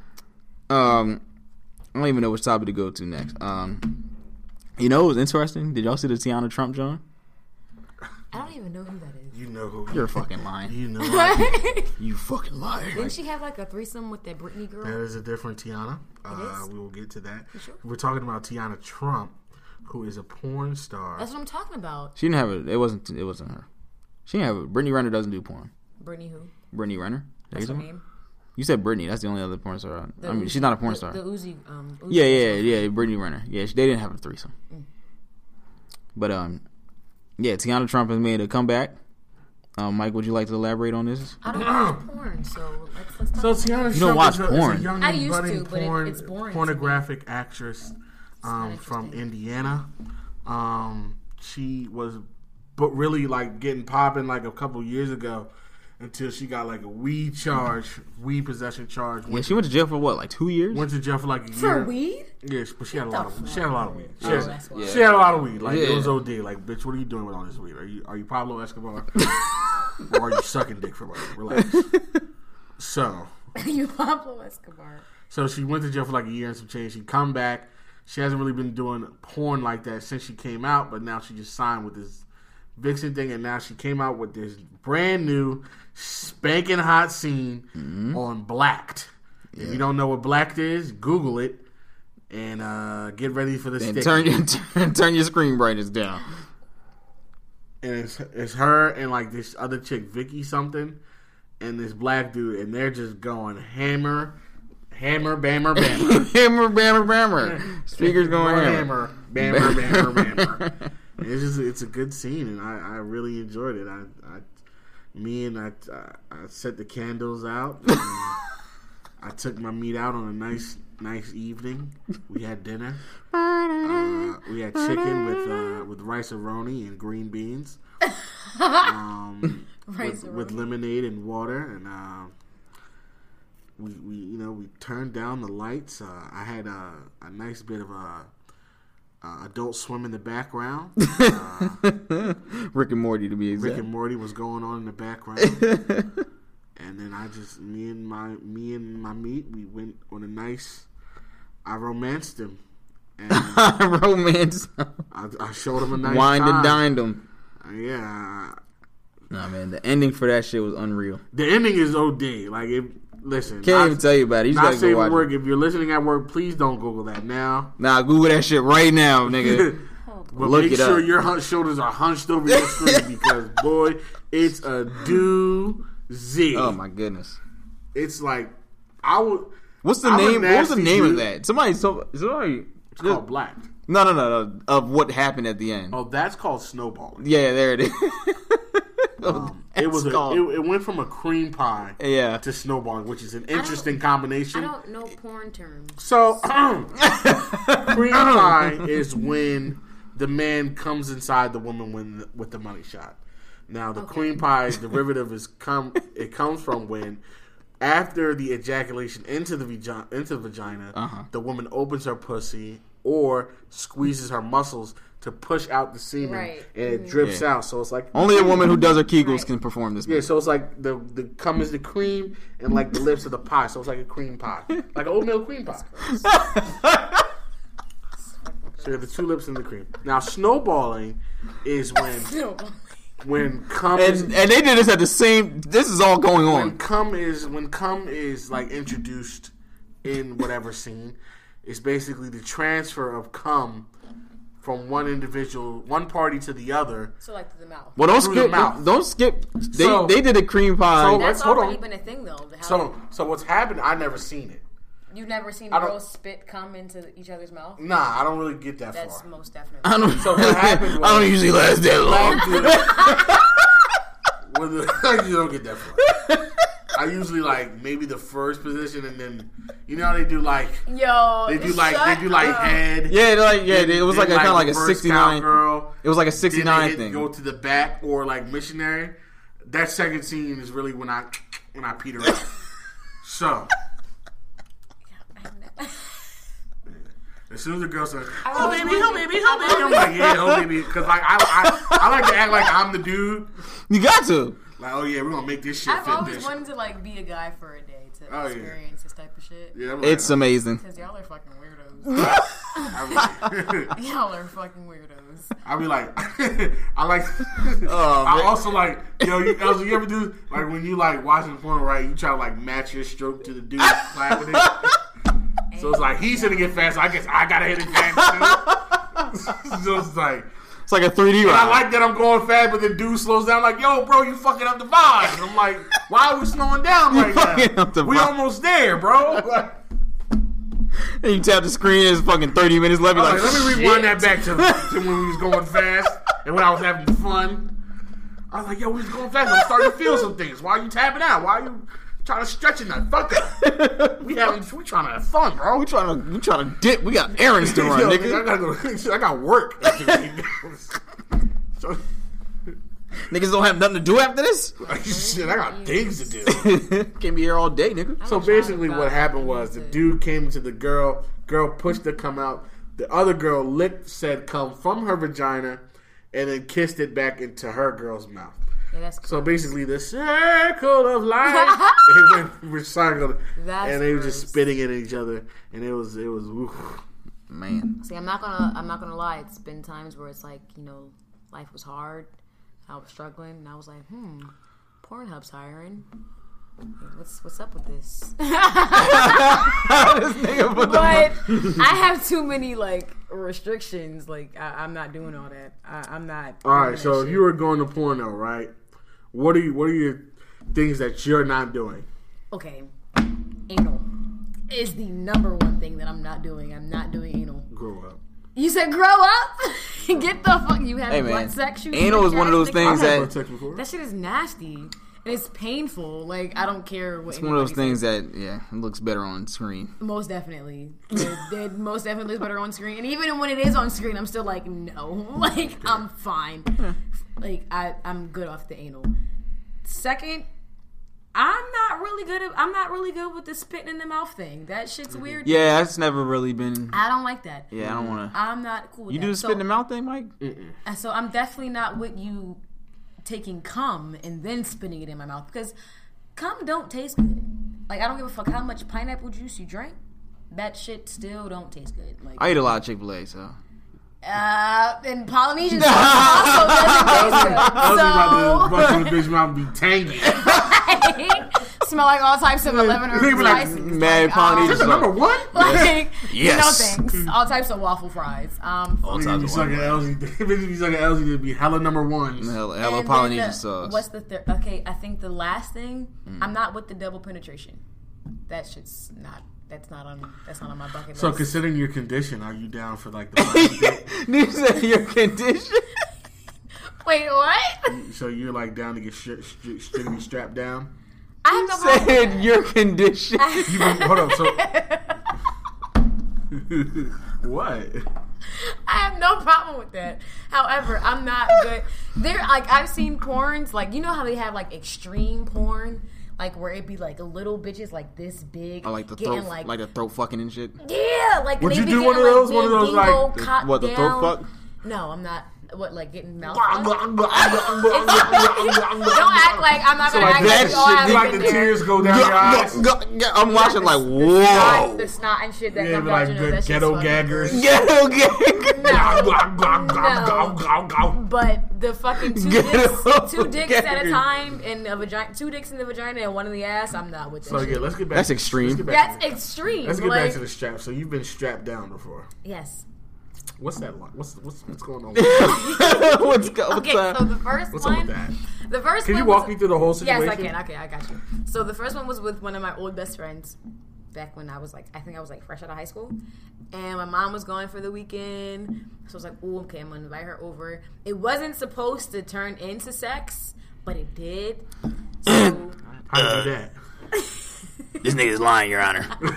um, I don't even know which topic to go to next. Um, you know, it was interesting. Did y'all see the Tiana Trump, John? I don't even know who that is. You know who? You're fucking lying. You know I, You fucking liar. Didn't she have like a threesome with that Britney girl? That is a different Tiana. It Uh, is? we will get to that. You sure? We're talking about Tiana Trump, who is a porn star. That's what I'm talking about. She didn't have it. It wasn't. It wasn't her. She didn't have it. Brittany Renner doesn't do porn. Britney who? Brittany Renner. That's her name. You said Brittany. That's the only other porn star. The I mean, Uzi, she's not a porn the, star. The Uzi. Um, Uzi Yeah, yeah, yeah. Brittany Renner. Yeah, she, they didn't have a threesome. Mm. But um, yeah, Tiana Trump has made a comeback. Um, Mike, would you like to elaborate on this? I don't watch porn, so let's, let's talk So about Tiana it. You don't Trump watch is a, porn. is a young I and used budding to, but it- porn, it's boring to pornographic actress um, not from interesting. Indiana. Um, she was, but really like getting popping like a couple years ago until she got like a weed charge, weed possession charge. Yeah, she went to jail for what, like two years? Went to jail for like a For year. weed? Yes, but she had a lot of she had a lot of weed. She, Oh, had, that's why. she had a lot of weed. Like it Yeah. was O D. Like, bitch, what are you doing with all this weed? Are you are you Pablo Escobar? Or are you sucking dick for money? Relax. So You Pablo Escobar. So she went to jail for like a year and some change. She come back. She hasn't really been doing porn like that since she came out, but now she just signed with this Vixen thing, and now she came out with this brand new spanking hot scene mm-hmm. on Blacked. Yeah. If you don't know what Blacked is, Google it and uh, get ready for the stick. Turn your turn, turn your screen brightness down. And it's it's her and like this other chick, Vicky something, and this black dude, and they're just going hammer, hammer, bammer, bammer, hammer, bammer, bammer. Speakers going hammer, hammer, bammer, bammer, bammer. It's just it's a good scene, and I, I really enjoyed it. I, I me and I, I I set the candles out. And I took my meat out on a nice nice evening. We had dinner. Uh, we had chicken with uh, with rice-a-roni and green beans, um, with, with lemonade and water, and uh, we we you know we turned down the lights. Uh, I had a, a nice bit of a, a Adult Swim in the background. Uh, Rick and Morty, to be exact. Rick and Morty was going on in the background. And then I just me and my me and my meat we went on a nice. I romanced him. And Romance. I, I showed him a nice Wined time. and dined him. Uh, yeah. Nah, man, the ending for that shit was unreal. The ending is O D. Like, if listen, can't not, even tell you about it. You just not gotta safe go watch at work. it. If you're listening at work, please don't Google that now. Nah, Google that shit right now, nigga. But Look make it sure up. your hun- shoulders are hunched over your screen because boy, it's a doozy. Oh my goodness. It's like I would. What's the I'm a name? What was the nasty name dude. of that? Somebody, somebody. It's called Black. No, no, no, no. Of what happened at the end. Oh, that's called snowballing. Yeah, there it is. Um, it was. A, called- it, it went from a cream pie Yeah. to snowballing, which is an interesting combination. I don't know porn terms. So, cream pie is when the man comes inside the woman when, with the money shot. Now, the Okay. cream pie derivative is come. It comes from when, after the ejaculation into the vagina, into the vagina, Uh-huh. the woman opens her pussy or squeezes her muscles to push out the semen, Right. and it drips Yeah. out. So it's like Only a woman who does her Kegels Right. can perform this. Yeah, move. so it's like the the cum is the cream and like the lips of the pie. So it's like a cream pie, like an oatmeal cream pie. So the two lips and the cream. Now snowballing is when when cum is, And and they did this at the same. This is all going when on. cum is when cum is like introduced in whatever scene is basically the transfer of cum from one individual, one party to the other. So like to the mouth. Well, don't Through skip. the mouth. Don't, don't skip. They So- they did a cream pie. So- That's hold already on. been a thing though. How So, so what's happened? I never seen it. you've never seen I don't- girls spit cum into each other's mouth? Nah, I don't really get that That's far. most definitely. I don't. So what happened was- I don't usually last that long. With the, you don't get that far. I usually like maybe the first position, and then you know how they do like Yo, they do like shut they do like up. head. Yeah, like yeah, Then- it was then, like a kind of like a reverse sixty-nine. cowgirl. It was like a Then they sixty-nine hit- thing. Go to the back or like missionary. That second scene is really when I when I peter out. So as soon as the girl says, "Oh baby, oh baby, oh baby," I'm like, "Yeah, oh baby," because like I, I I like to act like I'm the dude. You got to. Like, oh yeah, we're gonna make this shit I've fit always this. wanted to like be a guy for a day to Oh, yeah. experience this type of shit. Yeah, I'm like, It's amazing. Because y'all are fucking weirdos. I'm like- y'all are fucking weirdos. I be like, I like. Oh, I man. also like, yo, you, Elsa, you ever do like when you like watching porn, right? You try to like match your stroke to the dude clapping it. So it's like he's hitting it fast. So I guess I gotta hit it fast too. So it's like, It's like a three D and I ride. like that I'm going fast, but the dude slows down. Like, yo, bro, you fucking up the vibe. And I'm like, why are we slowing down right fucking now? up the We vibe. almost there, bro. Like, And you tap the screen. It's fucking thirty minutes left. You're I'm like, like, let me shit. rewind that back to, to when we was going fast and when I was having fun. I was like, yo, we was going fast. I'm starting to feel some things. Why are you tapping out? Why are you trying to stretch it now? Fuck it. We having, we trying to have fun, bro. We trying to we trying to dip. We got errands to run, Yo, nigga. I gotta go. I got work. So, Niggas don't have nothing to do after this. like, shit, I got things to do. Can't be here all day, nigga. So basically, what happened was the dude came to the girl. Girl pushed her cum out. The other girl licked said cum from her vagina, and then kissed it back into her girl's mouth. Yeah, that's So gross. basically, the circle of life it went recycled, That's and they were just gross. spitting at each other, and it was it was. Oof. Man, See, I'm not gonna, I'm not gonna lie. It's been times where it's like, you know, life was hard. I was struggling, and I was like, hmm, Pornhub's hiring. What's what's up with this? this nigga put But the I have too many like restrictions. Like I, I'm not doing all that. I, I'm not. All doing right, that so if shit. you were going to porno, right? What are you? What are your things that you're not doing? okay, anal is the number one thing that I'm not doing. I'm not doing anal. Grow up. You said grow up. Get the fuck. You have Hey, butt man. sex. You Anal is one of those sarcastic? things I've had that- butt sex before. That shit is nasty. And it's painful. Like I don't care what. It's one of those anybody things says. that yeah, it looks better on screen. Most definitely. It, it most definitely is better on screen. And even when it is on screen, I'm still like, no. Like, I'm fine. Like, I, I'm good off the anal. Second, I'm not really good at, I'm not really good with the spitting in the mouth thing. That shit's weird. Yeah, that's never really been. I don't like that. Yeah, I don't want to. I'm not cool with You that. do the So- spit in the mouth thing, Mike? And so I'm definitely not with you taking cum and then spitting it in my mouth because cum don't taste good. Like I don't give a fuck how much pineapple juice you drink. That shit still don't taste good. Like I eat a lot of Chick Fil A, so uh, and Polynesian sauce also doesn't taste good. I was about to So bust in the bitch mouth and be tangy. smell like all types of eleven They herb be like, spices. mad like, Polynesian Is this um, the number one? like Yes. you know things. All types of waffle fries. Um, all Bitches types be of sucking one. Elsie. Bitches be sucking Elsie to be hella number ones. Hella, and hella then Polynesian the- sauce. What's the third? Okay, I think the last thing. I'm not with the double penetration. That shit's not. That's not on. That's not on my bucket list. So considering your condition, are you down for like the first date? You said your condition. Wait, what? So you're like down to get stri- stri- strictly strapped down? I have no problem with Said that. your condition. You been, hold up, so what? I have no problem with that. However, I'm not good. There, like I've seen porns, like you know how they have like extreme porn, like where it be like little bitches like this big, I like the getting throat, like, like, the throat fucking and shit. yeah, like Would they you be do getting, one of like, those- one of their those, like, bingo the- cocked what, the throat down. fuck? No, I'm not. what, like getting mouth? Don't act like I'm not So gonna like act that like we all have shit, like been the there. tears go down your eyes. I'm watching like, The snot, whoa. the snot and shit that Yeah, comes be out like your nose. good That shit's ghetto fucking gaggers. gross. Ghetto gang. No. But the fucking two Ghetto dicks, two dicks at a gaggers. time in a vagina, two dicks in the vagina and one in the ass. I'm not with that. So shit. yeah, let's get back. That's to, extreme. Let's get back, That's extreme. let's get like, back to the strap. So you've been strapped down before. yes. What's that like? What's what's what's going on? What's go? What's Okay, up? so the first What's up one, with that? the first Can one you walk was, me through the whole situation? Yes, I can. Okay, I got you. So the first one was with one of my old best friends back when I was like, I think I was like fresh out of high school. And my mom was gone for the weekend. So I was like, oh, okay, I'm going to invite her over. It wasn't supposed to turn into sex, but it did. So How do you do that? This nigga's lying, Your Honor. it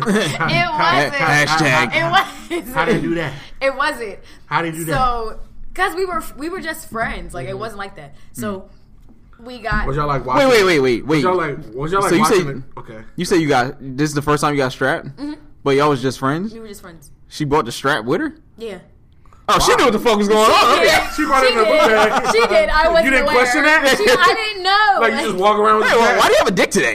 wasn't. Hashtag. It wasn't. How do you do that? It wasn't. How do you do that? So, because we were, we were just friends. Like, it wasn't like that. So, we got... Was y'all like watching? Wait, wait, wait, wait, Was wait. y'all like? Was y'all like So you watching say- it? Okay. You say you got this is the first time you got strapped, Mm-hmm. but y'all was just friends. We were just friends. She brought the strap with her. Yeah. Oh, she knew what the fuck was going on. Okay. She brought it in the book did. bag. She did. I wasn't You didn't aware. question that? She, I didn't know. Like you just walk around with Hey, the well, why bag? do you have a dick today?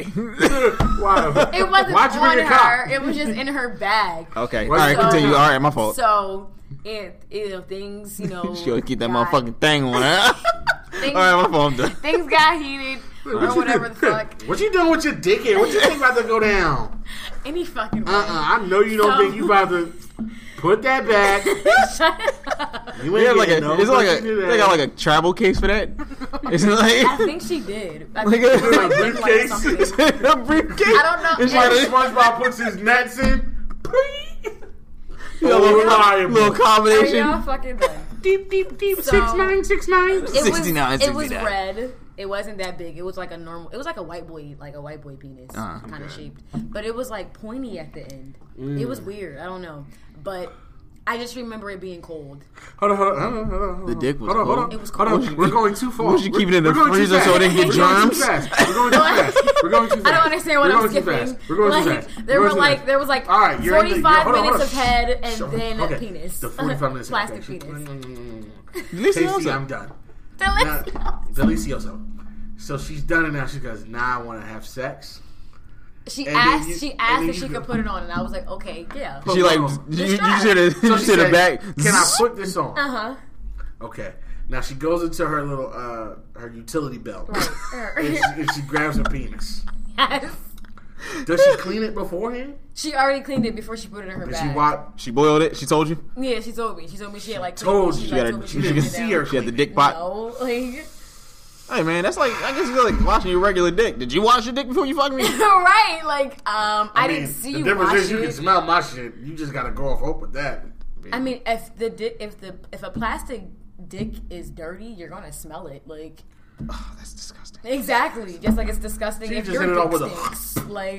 Why? It wasn't Why'd you bring on your her. cock? It was just in her bag. Okay, Why- all right, So- continue. All right, my fault. So, it, you know, things, you know. She would keep that got- motherfucking thing on her. Things, All right, my fault. I'm done. things got heated or whatever the fuck. What you doing with your dick here? What you think about to go down? Any fucking way. Uh uh I know you don't So- think you about to put that back. Shut up. You They ain't have like getting a, no is it like a, fucking do that. they got like a travel case for that. Is it like, I think she did. I Like think a- it was like a big like briefcase? something. a briefcase? I don't know. It's Like like a, SpongeBob puts his nets in. Please. you know, little, reliable. little Are combination. y'all fucking done? Deep, deep, deep. So- Six nine, six nine. It was, sixty-nine, it was sixty-nine. red. It wasn't that big. It was like a normal. It was like a white boy, like a white boy penis, Uh, kind of shaped. But it was like pointy at the end. It was weird. I don't know, but I just remember it being cold. Hold on, hold on, hold on, hold on. The dick was hold on, hold cold. on. It was Hold cold. on. We're going too far. Was you We're- keeping it in the we're going too freezer so it didn't fast. get We're going germs? too fast. We're going too fast. We're going too fast. I don't understand what We're I'm going too skipping. fast. We're going too Like fast. there We're were going too like fast. there was like All right, you're in the- forty-five hold on, hold minutes on. of head and Sure. then Okay. penis. The forty-five minutes. Plastic okay. penis. Delicioso. Tasty, I'm done. Delicioso. Now, delicioso. So she's done it now. She goes, now I want to have sex. She And then asked. you- she and asked then if you she go- could put it on, and I was like, okay, yeah. She like, Hold on. you, you strap. should have, So you she should have said, back. can I put this on? Uh huh. Okay. Now she goes into her little, uh, her utility belt. Right. and, she, and she grabs her penis. Yes. Does she clean it beforehand? She already cleaned it before she put it in her Did bag. she watch? She boiled it. She told you. Yeah, she told me. She told me she had like told she, you. She like, got a- told me she put didn't it see down. her. She had the dick pot. No, like Hey man, that's like I guess you're like washing your regular dick. Did you wash your dick before you fuck me? right, like um, I, I, didn't mean, see the you difference wash is you it. can smell my shit. You just gotta go off hope with that. I mean, if the di- if the if a plastic dick is dirty, you're gonna smell it. Like Oh, that's disgusting. exactly, just like it's disgusting She if just your hit it dick off with a- stinks. Like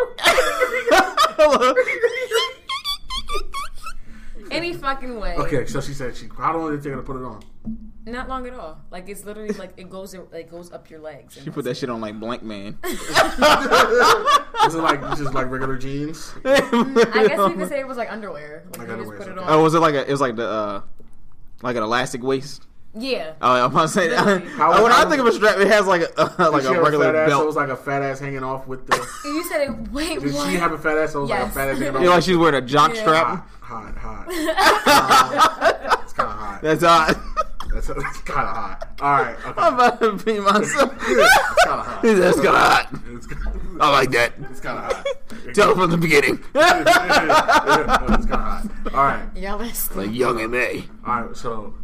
any fucking way. Okay, so she said she. How long did it take her to put it on? Not long at all. Like it's literally like it goes it goes up your legs. She put that shit on like Blank Man. Is it like just like regular jeans? I guess you could say it was like underwear. Like Like you underwear, just put it okay. on. Oh, was it like a? It was like the uh, like an elastic waist. Yeah. Oh, I'm about to say. Literally. How- when how- I think of a strap, it has like a uh, like Did she a have regular fat ass, so it belt. was like a fat ass hanging off with the. You said it. Wait, Did what? she have a fat ass? So it was like a Yes. fat ass hanging off. You know, like she's wearing a jock Yeah. strap. hot, hot, hot. It's kind of hot. That's hot. That's, that's kind of hot. All right. Okay. I'm about to pee myself. It's kind of hot. That's kind of hot. It's kinda, I like that. It's kind of hot. Tell her from the beginning. It's kind of hot. All right. Y'all listen. Like young and May. All right. So.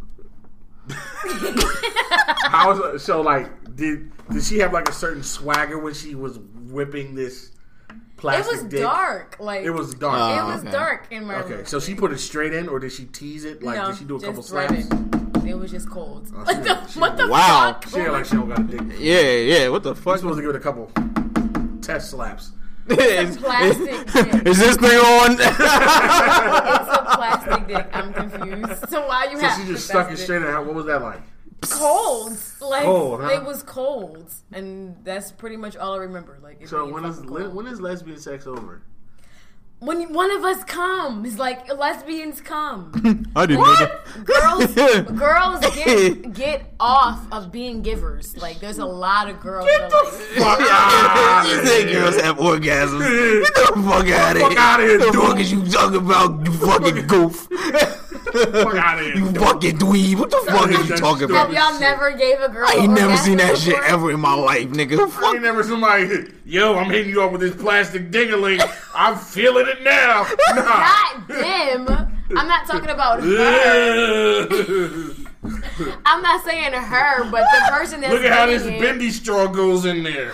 How was so like did did she have like a certain swagger when she was whipping this It plastic was dick? dark. Like It was dark. Uh, It was okay. dark in my okay, room. so she put it straight in, or did she tease it? Like, no, did she do a couple just right slaps? in. It was just cold. Oh, What she- the, she- what the Wow. fuck? She ain't like she don't got a dick. Yeah, yeah. What the You're fuck? supposed to give it a couple test slaps. is, plastic dick. is this thing on? It's a plastic dick. I'm confused. So why you So have she just to stuck it test straight in her. What was that like? Cold. Like Cold, huh? it was cold, and that's pretty much all I remember. Like it So being when is fucking cold. when is lesbian sex over? When you, one of us comes, like lesbians come. I didn't What? know Girls, that. girls get get off of being givers. Like, there's a lot of girls. That are like, Fuck out You of say here. girls have orgasms. Get the fuck out of Fuck here. outta here, The dude. fuck is you talking about, you fucking goof? Fuck out of here. You fucking dweeb. What the fuck are you That's talking stupid. have about? y'all never gave a girl? I ain't never seen that orgasm shit before? ever in my life, nigga. I Fuck. ain't never somebody, yo, I'm hitting you up with this plastic ding-a-ling. I'm feeling it now. Nah. Not them. I'm not talking about her. I'm not saying her, but the person that's Look at how this getting it. bendy straw goes in there.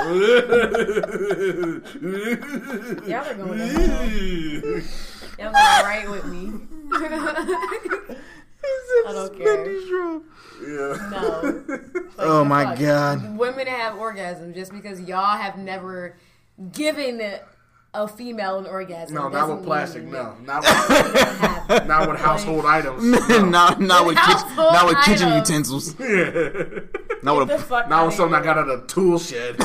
Y'all are going to hell. Y'all going right with me. I don't care. Yeah. No. Like, Oh my fuck. God. Women have orgasms just because y'all have never given a female an orgasm. No, not doesn't with plastic. mean No, not you with, don't have it. not with household items. not not with kitchen, Household not with kitchen items. utensils. Yeah. Not with Get a the fuck Not outta with something I here. got at a tool shed.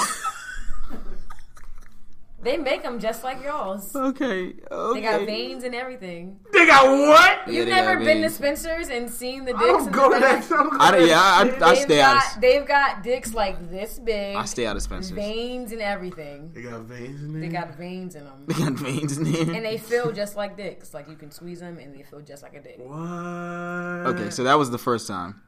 They make them just like y'all's. Okay. Okay. They got veins and everything. They got what? You've they never got been to veins. Spencer's and seen the dicks. I don't and go the to that. veins? I don't go I, to yeah, I, I, I They've stay out. got, Of, they've got dicks like this big. I stay out of Spencer's. Veins and everything. They got veins in there. They got veins in them. They got veins in there. And they feel just like dicks. Like, you can squeeze them and they feel just like a dick. What? Okay, so that was the first time.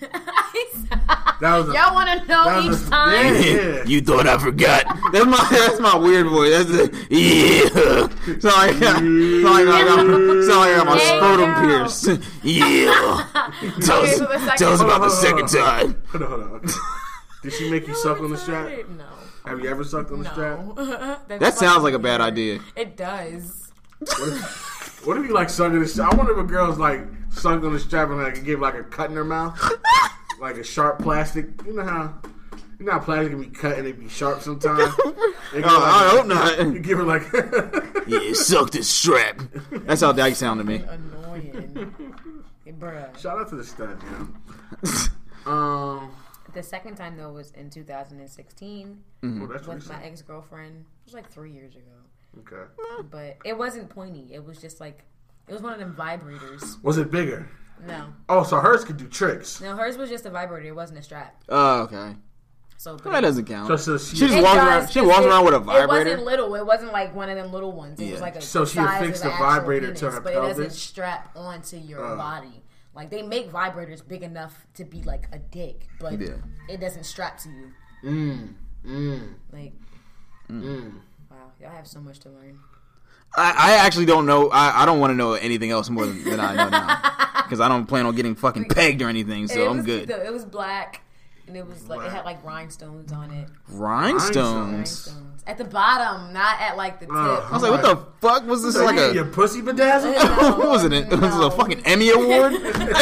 That was a, Y'all want to know that each was a- time? Yeah, yeah. You thought I forgot. That's my that's my weird voice. That's the yeah. Sound like sound like I got, sound like I got my Hey, scrotum girl. pierced. Yeah. Tell Okay, us, so the second- tell us about the Hold on, second hold on. time. Hold on, hold on. Okay. Did she make you suck on the strap? No. Have you ever sucked on the strap? No. That sounds like a bad idea. It does. What if, what if you like sucking the strap? I wonder if a girl's like sucked on the strap and like give like a cut in her mouth, like a sharp plastic. You know how you know how plastic can be cut and it be sharp sometimes. They give her, Oh, I hope like, not. You give her like Yeah, suck this strap. That's how Dyke sounded to me. Annoying. Hey, bruh. Shout out to the stud, man. Um, The second time, though, was in two thousand sixteen well, that's with recent. my ex-girlfriend. It was like three years ago. Okay. But it wasn't pointy. It was just like, it was one of them vibrators. Was it bigger? No. Oh, so hers could do tricks. No, hers was just a vibrator. It wasn't a strap. Oh, okay. So Well, that doesn't count. So, so she, She just It walks does, around. She 'cause walks it- around with a It vibrator. wasn't little. It wasn't like one of them little ones. It Yeah. was like a So she size affixed of the an actual vibrator penis, to her but it doesn't pelvis? strap onto your Uh. body. Like, they make vibrators big enough to be like a dick, but Yeah. it doesn't strap to you. Mm, mm, Like, mm. wow, y'all have so much to learn. I, I actually don't know. I, I don't want to know anything else more than, than I know now because I don't plan on getting fucking pegged or anything. And So it I'm was, good. the- it was black, and it was like it had like rhinestones on it. Rhinestones. Rhinestones at the bottom, not at like the tip. Uh, I was like, what the fuck was this? So Like you a get your pussy bedazzled? No, what was it? Was it no. a fucking Emmy award?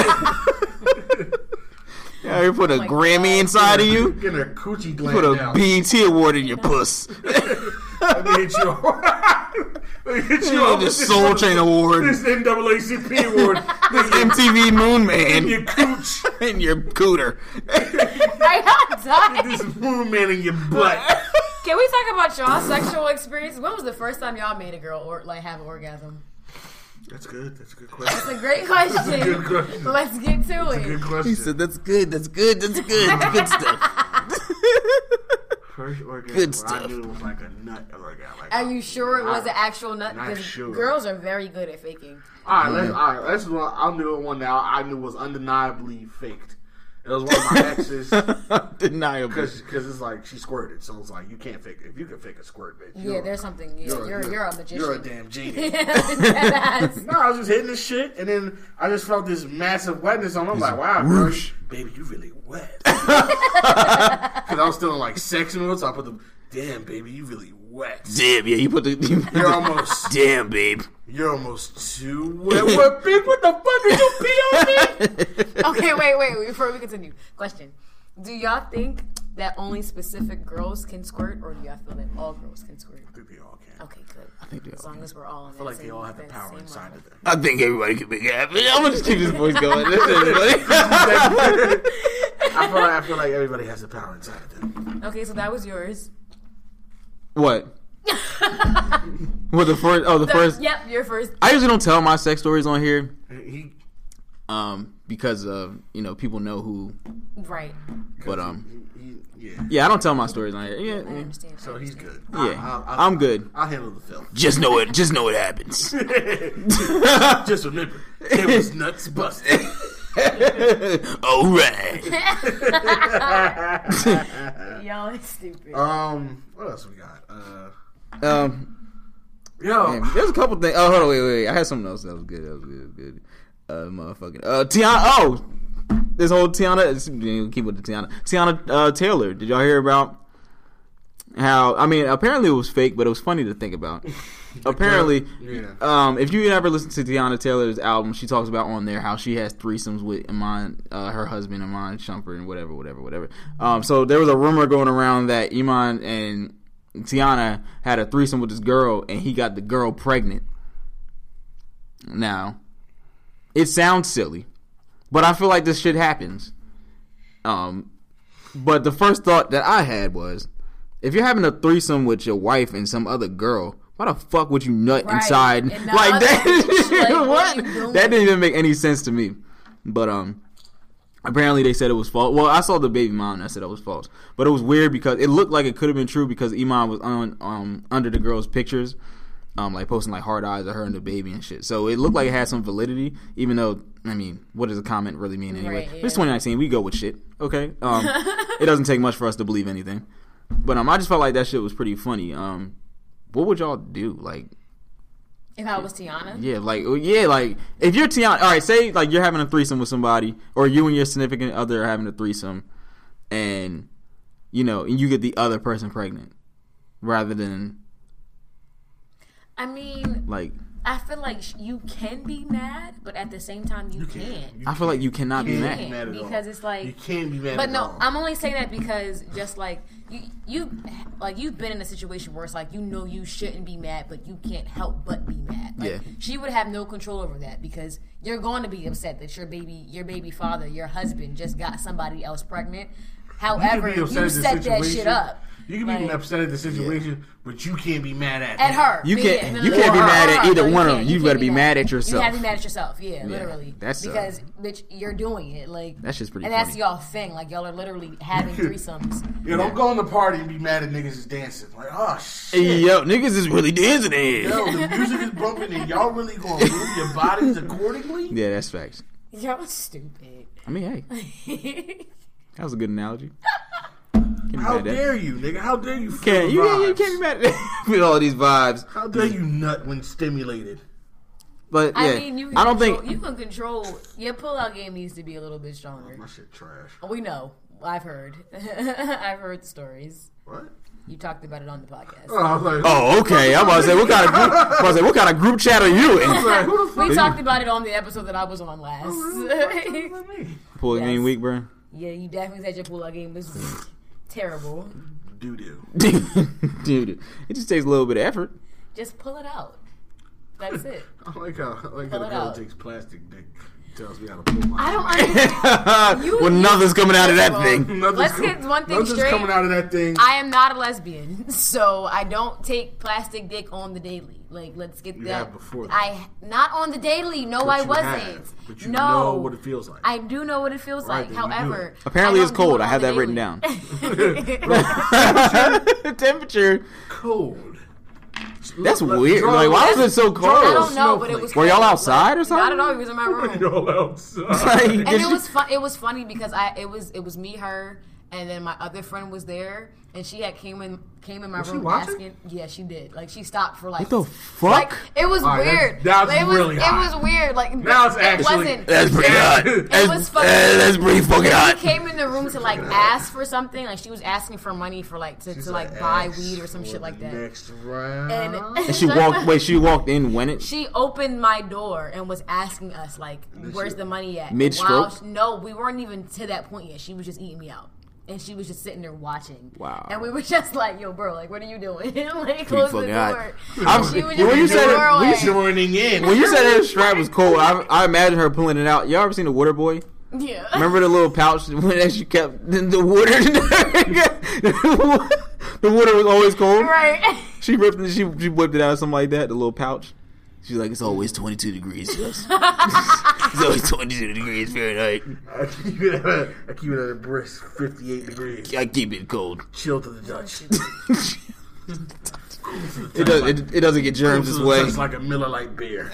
Yeah, you put a Oh my Grammy God. inside of you. Getting her coochie You gland put a down. B E T award in your puss. Let me hit you. Let me hit you You off the with this Soul one- Train award. This N double A C P award. This M T V Moon Man Your cooch. in your cooter. Are y'all done? This moon man in your butt. Can we talk about y'all sexual experiences? When was the first time y'all made a girl or like have an orgasm? That's good. That's a good question. It's a great question. Good question. Let's get to That's a it. good question. He said, "That's good. That's good. That's good. That's good stuff." First orgasm. Good where stuff. I knew it was like a nut orgasm. Like, Are you sure it was Not- an actual nut? not Because sure. girls are very good at faking. All right, let's. All right, let's. One, I'll do one now. I knew was undeniably faked. It was one of my exes. Undeniable. Because it's like she squirted, so it's like you can't fake it. If you can fake a squirt, bitch. Yeah, you're- there's something. You're you're, you're, a magician. You're a damn genius. Deadass. No, I was just hitting this shit, and then I just felt this massive wetness on. I'm like, wow, girl, whoosh. baby, you really wet. Because I was still in like sex mode, so I put the damn, baby, you really wet. Damn, yeah, you put the. You put You're the almost, damn, babe. you're almost too wet. What, bitch? What the fuck did you pee on me? Okay, wait, wait, wait. Before we continue, question: do y'all think that only specific girls can squirt, or do y'all feel that all girls can squirt? I think they all can. Okay, good. I think they As all long can. as we're all in I feel like they all have the power inside of them. I think everybody can be happy. I'm gonna just keep this voice going. This is funny. I feel like I feel like everybody has the power inside of them. Okay, so that was yours. What? What the first? Oh, the, The- first. Yep, your first. I usually don't tell my sex stories on here, He, um, because of you know people know who. Right. But um, he, he, yeah. yeah, I don't tell my stories on here. Yeah, I yeah. understand. I So he's understand. good. Yeah, I'm good. I'll handle the film. Just know it. Just know it happens. Just remember, it was nuts busted. All right. Y'all is stupid. Um, what else we got? Uh, Um, yo, man, there's a couple things. Oh, hold on, wait, wait. I had something else that was good. That was good. Good. Uh, motherfucking. Uh, Tiana. Oh, this whole Tiana. Keep with the Tiana. Tiana uh, Taylor. Did y'all hear about how? I mean, apparently it was fake, but it was funny to think about. Apparently, yeah. um, if you ever listen to Tiana Taylor's album, she talks about on there how she has threesomes with Iman, uh, her husband Iman Shumpert, and whatever, whatever, whatever. Um, so there was a rumor going around that Iman and Tiana had a threesome with this girl, and he got the girl pregnant. Now, it sounds silly, but I feel like this shit happens. Um, but the first thought that I had was, if you're having a threesome with your wife and some other girl, why the fuck would you nut Right. inside And the like other that? bitch, like, what what? are you doing? That didn't even make any sense to me. But um, apparently they said it was false. Well, I saw the baby mom and I said it was false. But it was weird because it looked like it could have been true because Iman was on um under the girl's pictures, um like posting like hard eyes of her and the baby and shit. So it looked like it had some validity, even though I mean, what does a comment really mean anyway? Right, yeah. It's twenty nineteen. We go with shit. Okay. Um, it doesn't take much for us to believe anything. But um, I just felt like that shit was pretty funny. Um, what would y'all do? Like, If I was Tiana, yeah, like, yeah, like if you're Tiana, all right, say like you're having a threesome with somebody, or you and your significant other are having a threesome, and you know, and you get the other person pregnant, rather than I mean, like, I feel like sh- you can be mad, but at the same time, you, can't. I feel like you cannot be You mad. can't, mad at all. because it's like You can't be mad But at no, all. I'm only saying that because just like you, you, like you've been in a situation where it's like you know you shouldn't be mad, but you can't help but be mad. Like, Yeah. she would have no control over that because you're going to be upset that your baby, your baby father, your husband just got somebody else pregnant. However, be you, upset at the set that situation. shit up. You can be Like, upset at the situation, but you can't be mad at at him. her. You Yeah, can't- no, you no, can't no, be her, mad her, at her. either No, you one of can't. them. You can't better be mad at You yourself. have to be mad at yourself. Yeah, literally. that's, uh, because bitch, you're doing it. Like That's just pretty And that's funny. y'all thing. Like y'all are literally having threesomes. Yeah, don't go in the party and be mad at niggas is dancing. Like, oh shit. Hey, yo, niggas is really dancing here. Yo, the music is bumping and y'all really gonna move your bodies accordingly? Yeah, that's facts. Y'all stupid. I mean, hey, that was a good analogy. Can't be How mad at that. dare you, nigga? How dare you feel Can't the you, vibes? you can't be mad at with all of these vibes. How dare you nut when stimulated? But yeah, I I, mean, you can don't control, think you can control. Your pull-out game needs to be a little bit stronger. My shit trash. We know. I've heard. I've heard stories. What? You talked about it on the podcast. Oh, I was like, Oh, okay. I'm about to say what kind of group? I'm about to say what kind of group chat are you in? like, who the fuck? We talked about it on the episode that I was on last. Pull Yes. game week, bro. Yeah, you definitely said your pull-out game was terrible. Doo doo. Dude, it just takes a little bit of effort. Just pull it out. That's it. I like how, I like Pull how the it girl out. takes plastic dick, tells me how to pull my. I don't understand. You- well, nothing's coming out of that Well, thing. Nothing's Let's com- get one thing nothing's straight. coming out of that thing. I am not a lesbian, so I don't take plastic dick on the daily. Like, let's get You that. have before, though. I not on the daily. No, But I you wasn't. have, but you no, know what it feels like. I do know what it feels Right, like. then you do However, it. Apparently, I it's don't do cold. it I on have the that written daily. down. Temperature. Cold. That's Let- weird. draw- Like, why was it so cold? I don't know, but it was. Were y'all cold. outside or Like, something? Not at all. He was in my room. Y'all outside. Like, And did it you- was fun. It was funny because I it was it was me, her, and then my other friend was there, and she had came in came in my Was she room watching? asking. Yeah, she did. Like she stopped for like What the fuck? Like it was All right, weird. that's- that's it was, really hot. It was weird. Like Now it's it actually- wasn't. That's pretty hot. That's, was fucking- uh, that's pretty fucking hot. She came in the room to like ask for something. Like she was asking for money for like to, to like buy Ask weed or some for shit like the that. Next round. And, And she walked. Wait, she walked in when it. She opened my door and was asking us like, "Where's the money at?" Mid-stroke? While she- No, we weren't even to that point yet. She was just eating me out, and she was just sitting there watching. Wow. And we were just like, "Yo, bro, like, what are you doing? Like, close the fucking door." hot. I'm- She was when just you in said the it- when you doorway. joining in. When you said her strap was cold, I, I imagine her pulling it out. Y'all ever seen the Water Boy? Yeah. Remember the little pouch when she kept the, the water? The water was always cold. Right. She She ripped it. She she whipped it out or something like that. The little pouch. She's like, it's always twenty-two degrees. Yes. It's always twenty-two degrees Fahrenheit. I keep it at a, I keep it at a brisk fifty-eight degrees. I keep it cold. Chill to the Dutch. It does. It, it doesn't get germs this way. It's like a Miller Lite beer.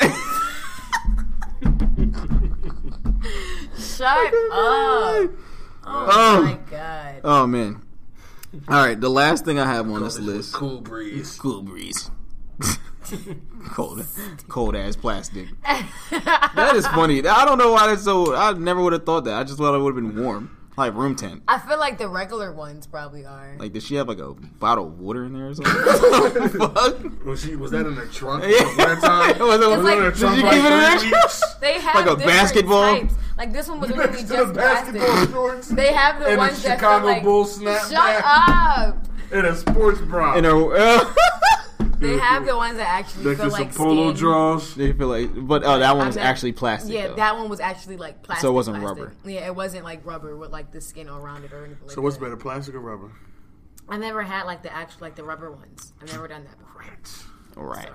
Shut up. Oh, Oh. my god. Oh man. All right, the last thing I have on this list. Cool breeze. Cool breeze. cold, cold ass plastic. That is funny. I don't know why that's so. I never would have thought that. I just thought it would have been warm, like room temp. I feel like the regular ones probably are. Like, did she have like a bottle of water in there or something? Fuck. Was she? Was that in the trunk? Yeah. That time? Was it, Was like- it in the did trunk you like keep it in there? three weeks? They have Like a different basketball? types. Like this one was really Next just to the basketball plastic. shorts. They have the And a ones that Chicago feel like Bulls snapback. shut up. And a sports bra. In a, uh, They have the ones that actually Next feel to like some polo skin. drawers. they feel like, but oh, that one I've was never- actually plastic. Yeah, though. that one was actually like plastic. So it wasn't plastic. rubber. Yeah, it wasn't like rubber with like the skin all around it or anything. So like what's that. better, plastic or rubber? I never had like the actual like the rubber ones. I've never done that before. All right.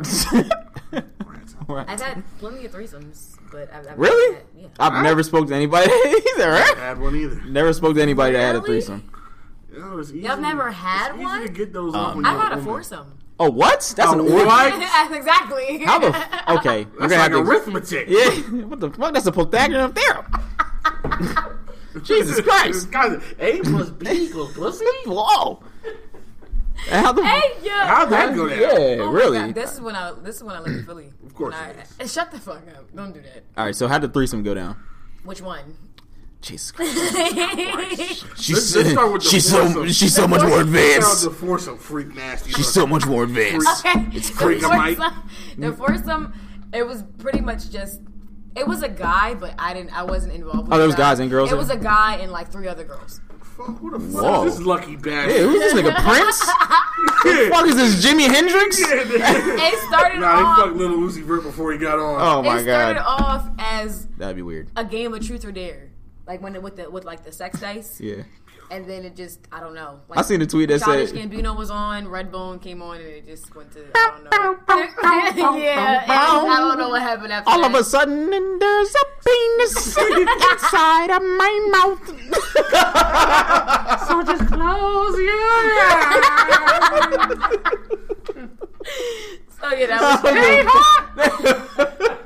Right. I've had plenty of threesomes, but I've, I've Really? Had, yeah. I've never spoke to anybody either. I Right? had one either. Never spoke to anybody that had a Really? threesome. Yo, it's easy. Y'all never had it's one? Easy to get those Um, off when I've you're had a woman. foursome. Oh, what? That's an Oh, orgy. what? Exactly. How the? F- okay, we're That's gonna like have to. arithmetic. Yeah. What the fuck? That's a Pythagorean theorem. Jesus Christ. Guys, A plus B equals pussy? Whoa. And how the? Hey yo. How'd that go down? Yeah, Oh my really. God, this is when I this is when I lived in Philly. Of course When I, it is. and shut the fuck up. Don't do that. All right, so how'd the threesome go down? Which one? Jesus Christ. She's Let's- let's start with the she's so foursome. she's so much more Sounds advanced. the foursome freak nasty. She's so much more advanced. Okay. It's the crazy, Mike. foursome, the foursome, it was pretty much just. It was a guy, but I didn't. I wasn't involved. With Oh, there the was guy. guys and girls It in was it? a guy and like three other girls. Fuck, who the fuck Whoa. is this lucky bastard? Hey, who's this nigga? Prince? Yeah. Fuck is this Jimi Hendrix? It started Nah, they off. fucked Little Uzi Vert before he got on. Oh my it started god, off as that'd be weird. a game of truth or dare, like when it, with the with like the sex dice, Yeah. and then it just I don't know. Like, I seen a tweet that Childish said, Gambino was on, Redbone came on, and it just went to I don't know. Yeah, and I don't know what happened after all that. of a sudden, and there's a penis inside of my mouth. So just close your eyes. So yeah, that was very hot.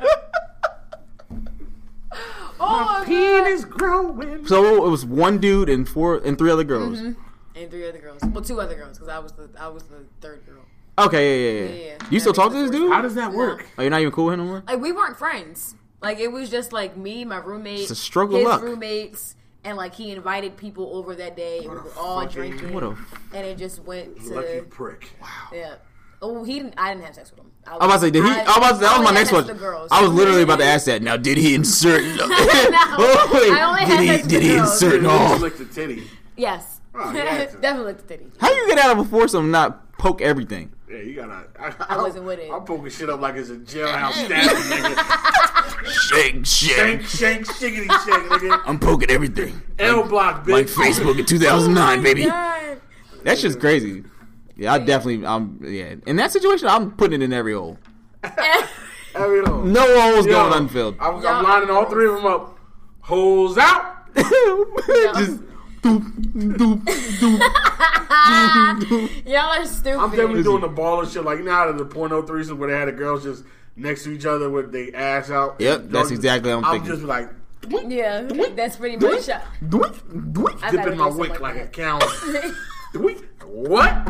Oh my Penis growing. So it was one dude and four and three other girls. god! And three other girls. Well, two other girls because I was the I was the third girl. Okay, yeah, yeah, yeah. Yeah, yeah. You still talk to this dude? How does that work? Oh, you're not even cool with him no more? Like we weren't friends. Like it was just like me, my roommate, It's a stroke of his luck. roommates, and like he invited people over that day. And we were all fucking- drinking. What a- and it just went to Lucky prick. yeah. Oh, he didn't. I didn't have sex with him. I I'm about to say, did he? I, was about to, that was only my had next sex with question. the girls. I was literally about to ask that. Now, did he insert? oh, wait, I only did had he? sex with Did the he girls. insert? You Oh, licked the titty. Yes, Oh, you had to. definitely the titty. how you get out of a foursome and not poke everything? Yeah, you gotta. I, I wasn't with it. I'm poking shit up like it's a jailhouse stabbing, nigga. Shake, Shank, shake. shank, shiggity, shank, nigga. I'm poking everything. L block, bitch. Like Facebook in two thousand nine, baby. God. That's just crazy. Yeah, I definitely. I'm. Yeah, in that situation, I'm putting it in every hole. I mean, oh. No holes Yo, going unfilled. I'm, Y'all- I'm lining all three of them up. Holes out. just doop, doop, doop, doop. Y'all are stupid. I'm definitely doing the baller shit. Like, you know how the porno threesome where they had the girls just next to each other with their ass out? Yep, that's exactly what I'm I'm thinking. just like, doink, yeah, doink, that's pretty much. doink, doink, doink, I've had dipping a my threesome wick like like a that. calendar. Doink. What?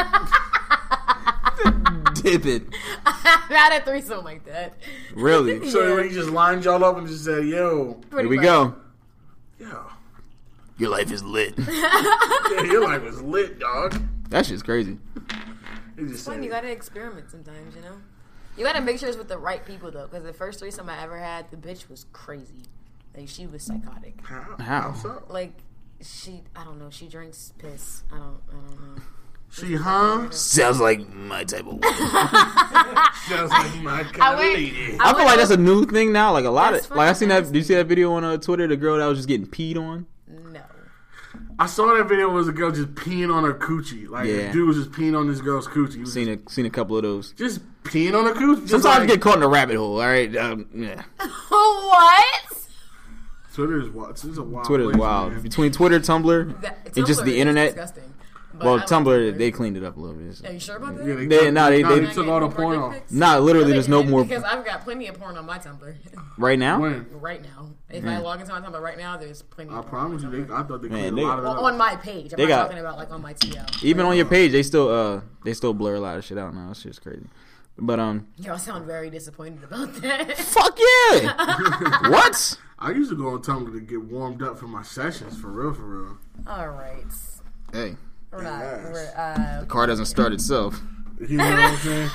Dip it. Not a threesome like that. Really? So Yeah. he just lined y'all up and just said, yo, Pretty Here we much. go. yo. Your life is lit. Yeah, your life was lit, dog. That shit's crazy. He just Fun, said, you gotta experiment sometimes, you know. You gotta make sure it's with the right people though, because the first threesome I ever had, the bitch was crazy. Like she was psychotic. how? How? so? Like she, I don't know. She drinks piss. I don't, I don't know. She, huh? Sounds like my type of woman. Sounds like my kind I of went- lady. I feel like that's a new thing now. Like a lot That's of, like I seen that. fucking Did you see that video on uh, Twitter? The girl that was just getting peed on. No. I saw that video. It was a girl just peeing on her coochie. Like Yeah. the dude was just peeing on this girl's coochie. He was Seen a seen a couple of those. just peeing on her coochie. Just Sometimes like, you get caught in a rabbit hole. All right, um, yeah. What? Twitter is wild. It's a wild. Twitter is place, wild. man. Between Twitter, Tumblr, That, and just Tumblr the is internet. Disgusting. But Well, I like Tumblr, they cleaned it up a little bit. Are you sure about that? Yeah, they, They- took, nah, they- nah, they- they took all the porn off. Nah, literally, there's no more Because I've got plenty of porn on my Tumblr. right now. When? right now. If I log into my Tumblr right now, there's plenty I of porn promise you, on my they, Tumblr. I thought they Man, cleaned they- a lot of it Well, up. on my page. I'm They not got- talking about like on my T L. Even on your page, they still uh they still blur a lot of shit out now. It's just crazy. But um, Y'all sound very disappointed about that. fuck yeah. What? I used to go on Tumblr to get warmed up for my sessions, for real, for real. All right. Hey, We're not. Yes. We're, uh, the car doesn't start itself. You know what I'm saying?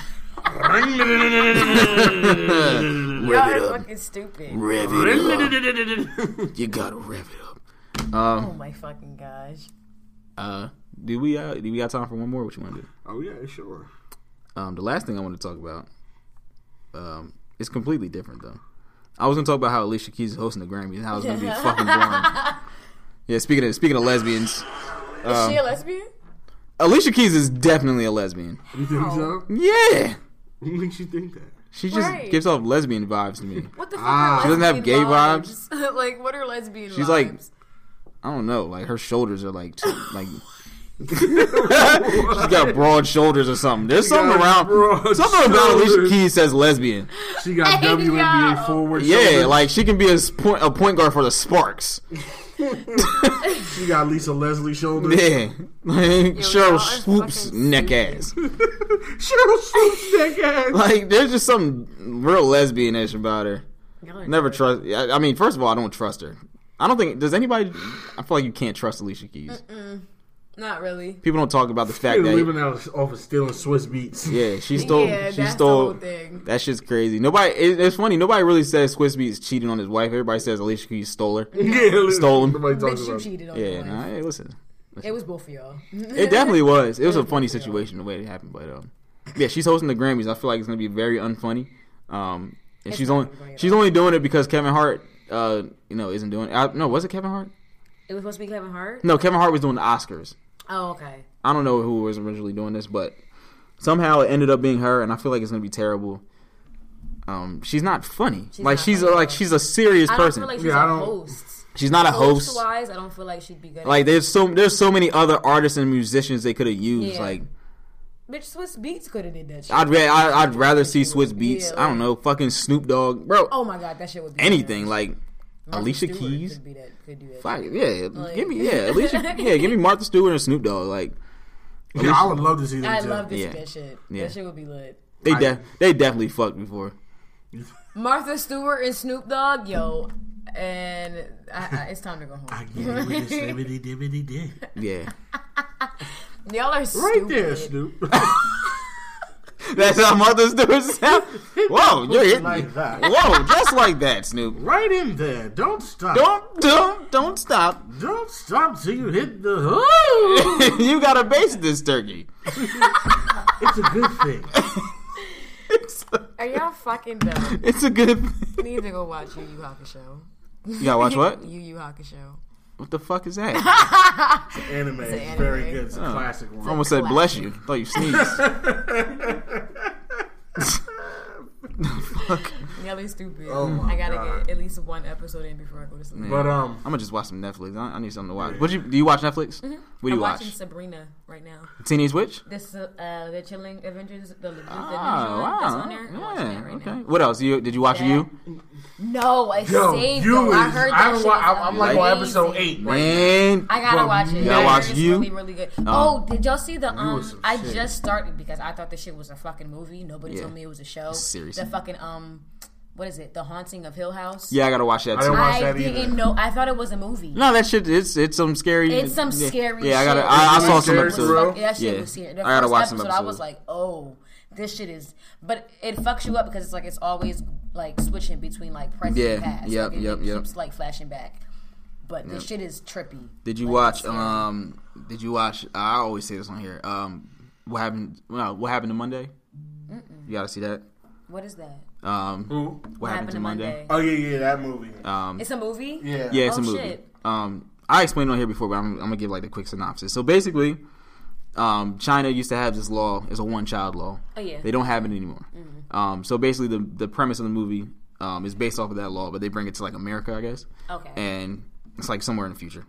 Rev y'all it are up. fucking stupid. Rev it up. You gotta rev it up. Oh Um, my fucking gosh. uh, do we uh do we got time for one more? What you want to do? Oh yeah, sure. Um, the last thing I want to talk about, um, is completely different though. I was gonna talk about how Alicia Keys is hosting the Grammys and how it's gonna be fucking boring. Yeah, speaking of speaking of lesbians, Is she a lesbian? Alicia Keys is definitely a lesbian. You think so? Yeah, What makes you think that? she just Right. gives off lesbian vibes to me. What the fuck Ah. are She doesn't have lesbian gay vibes? like, what are lesbian She's vibes? like, I don't know, like her shoulders are like too, like. She's got broad shoulders or something. There's something got around. broad Something about Alicia shoulders. Keys says lesbian. She got Hey, W N B A yo. forward. Yeah, shoulders. like she can be a point a point guard for the Sparks. she got Lisa Leslie shoulders. Yeah, like Cheryl y'all are Swoops fucking neck stupid. ass. Cheryl Swoops neck ass. Like there's just something real lesbian-ish about her. Y'all are Never crazy. trust. I I mean, first of all, I don't trust her. I don't think does anybody. I feel like you can't trust Alicia Keys. Not really. People don't talk about the They fact were that living out off of stealing Swiss beats. yeah, she stole. Yeah, she that's stole. the whole thing. That shit's crazy. Nobody. It, it's funny. Nobody really says Swiss Beats cheating on his wife. Everybody says Alicia Keys stole her. Yeah, Stole him. Nobody talks Bitch, you about it. cheated on Yeah, your wife. nah, hey, listen. It was both of y'all. It definitely was. It was a was funny both of y'all. situation the way it happened, but um, yeah, she's hosting the Grammys. I feel like it's gonna be very unfunny. Um, and It's she's not only gonna be funny at she's all. only doing it because Kevin Hart, uh, you know, isn't doing it. I, no, was it Kevin Hart? It was supposed to be Kevin Hart? No, Kevin Hart was doing the Oscars. Oh, okay. I don't know who was originally doing this, but somehow it ended up being her, and I feel like it's gonna be terrible. Um, she's not funny. She's like not she's funny a, at like all. she's a serious I don't person. feel like she's Yeah, I a don't- host. she's not a host. Host-wise, I don't feel like she'd be good. Like there's so there's so many other artists and musicians they could have used. Yeah. Like Bitch, Swiss Beats could have did that shit. I'd ra- I, I'd rather see Swiss Beats. Yeah, I don't know, fucking Snoop Dogg, bro. Oh my god, that shit would be anything hilarious. like Martha Alicia Stewart Keys. Could, be that, could do that. Fuck, shit. yeah, Like- give me yeah, Alicia. Yeah, give me Martha Stewart and Snoop Dogg. Like Yeah, I would love to see them. I'd too. love to Yeah. see that shit. Yeah. That shit would be lit. they de- they definitely fucked before. Martha Stewart and Snoop Dogg, yo, and I, I, it's time to go home. I get it with the slibbity dibbity dick. Yeah, Y'all are Right stupid. there, Snoop. that's how Martha Stewart sound. Whoa, you're hitting like me. that. Whoa, just like that, Snoop. Right in there. Don't stop. Don't don't don't stop. Don't stop till you hit the hook. You gotta base this turkey. It's a good thing. It's a, Are y'all fucking dumb? it's a good. You need to go watch Yu Yu Hakusho. You gotta watch what? Yu Yu Hakusho. What the fuck is that? Anime. It's an It's very anime. good. It's a classic one. I almost said bless you. Thought you sneezed. Y'all are stupid. Oh my I gotta God. get at least one episode in before I go to sleep. But um, I'm gonna just watch some Netflix. I, I need something to watch. What you do? You watch Netflix? What do I'm you watch? watching Sabrina right now. Teenage Witch? This uh, the Chilling Adventures, the, the, the Oh, new one that's wow. on there. I'm watching Yeah. that right Okay. now. What else? You did you watch That- you? No, I yo, saved you though. is. I heard that I'm, shit. wa- is I'm, I'm like on amazing. episode eight. Right Man, I gotta Bro, watch it. you gotta I watch heard it's You? really, really good. Um, oh, did y'all see the was um? some I shit. just started because I thought the shit was a fucking movie. Nobody Yeah. told me it was a show. Serious. The fucking um, what is it? The Haunting of Hill House. yeah, I gotta watch that I too. don't watch I that didn't either. know. I thought it was a movie. No, that shit. It's it's some scary. It's some yeah. scary Yeah, I gotta. shit. I, I Is it saw some scary for episodes. real? Fuck, that shit Yeah. was serious. The I gotta first watch some episode, I was episodes. like, oh, this shit is. But it fucks you up because it's like it's always like switching between like present Yeah, and past. yep, like, it, yep, it yep. keeps like flashing back. But this shit is trippy. Did you Like, watch? it's scary. Um, did you watch? I always say this on here. Um, what happened? Well, what happened to Monday? You gotta see that. What is that? Um, Who? what, happened, to Monday? Oh yeah, yeah, that movie. Um, It's a movie. Yeah. yeah, it's Oh, a movie. shit. Um, I explained it on here before, but I'm, I'm gonna give like the quick synopsis. So basically, um, China used to have this law. It's a one-child law. Oh yeah. They don't have it anymore. Mm-hmm. Um, so basically, the the premise of the movie um, is based off of that law, but they bring it to like America, I guess. Okay. And it's like somewhere in the future.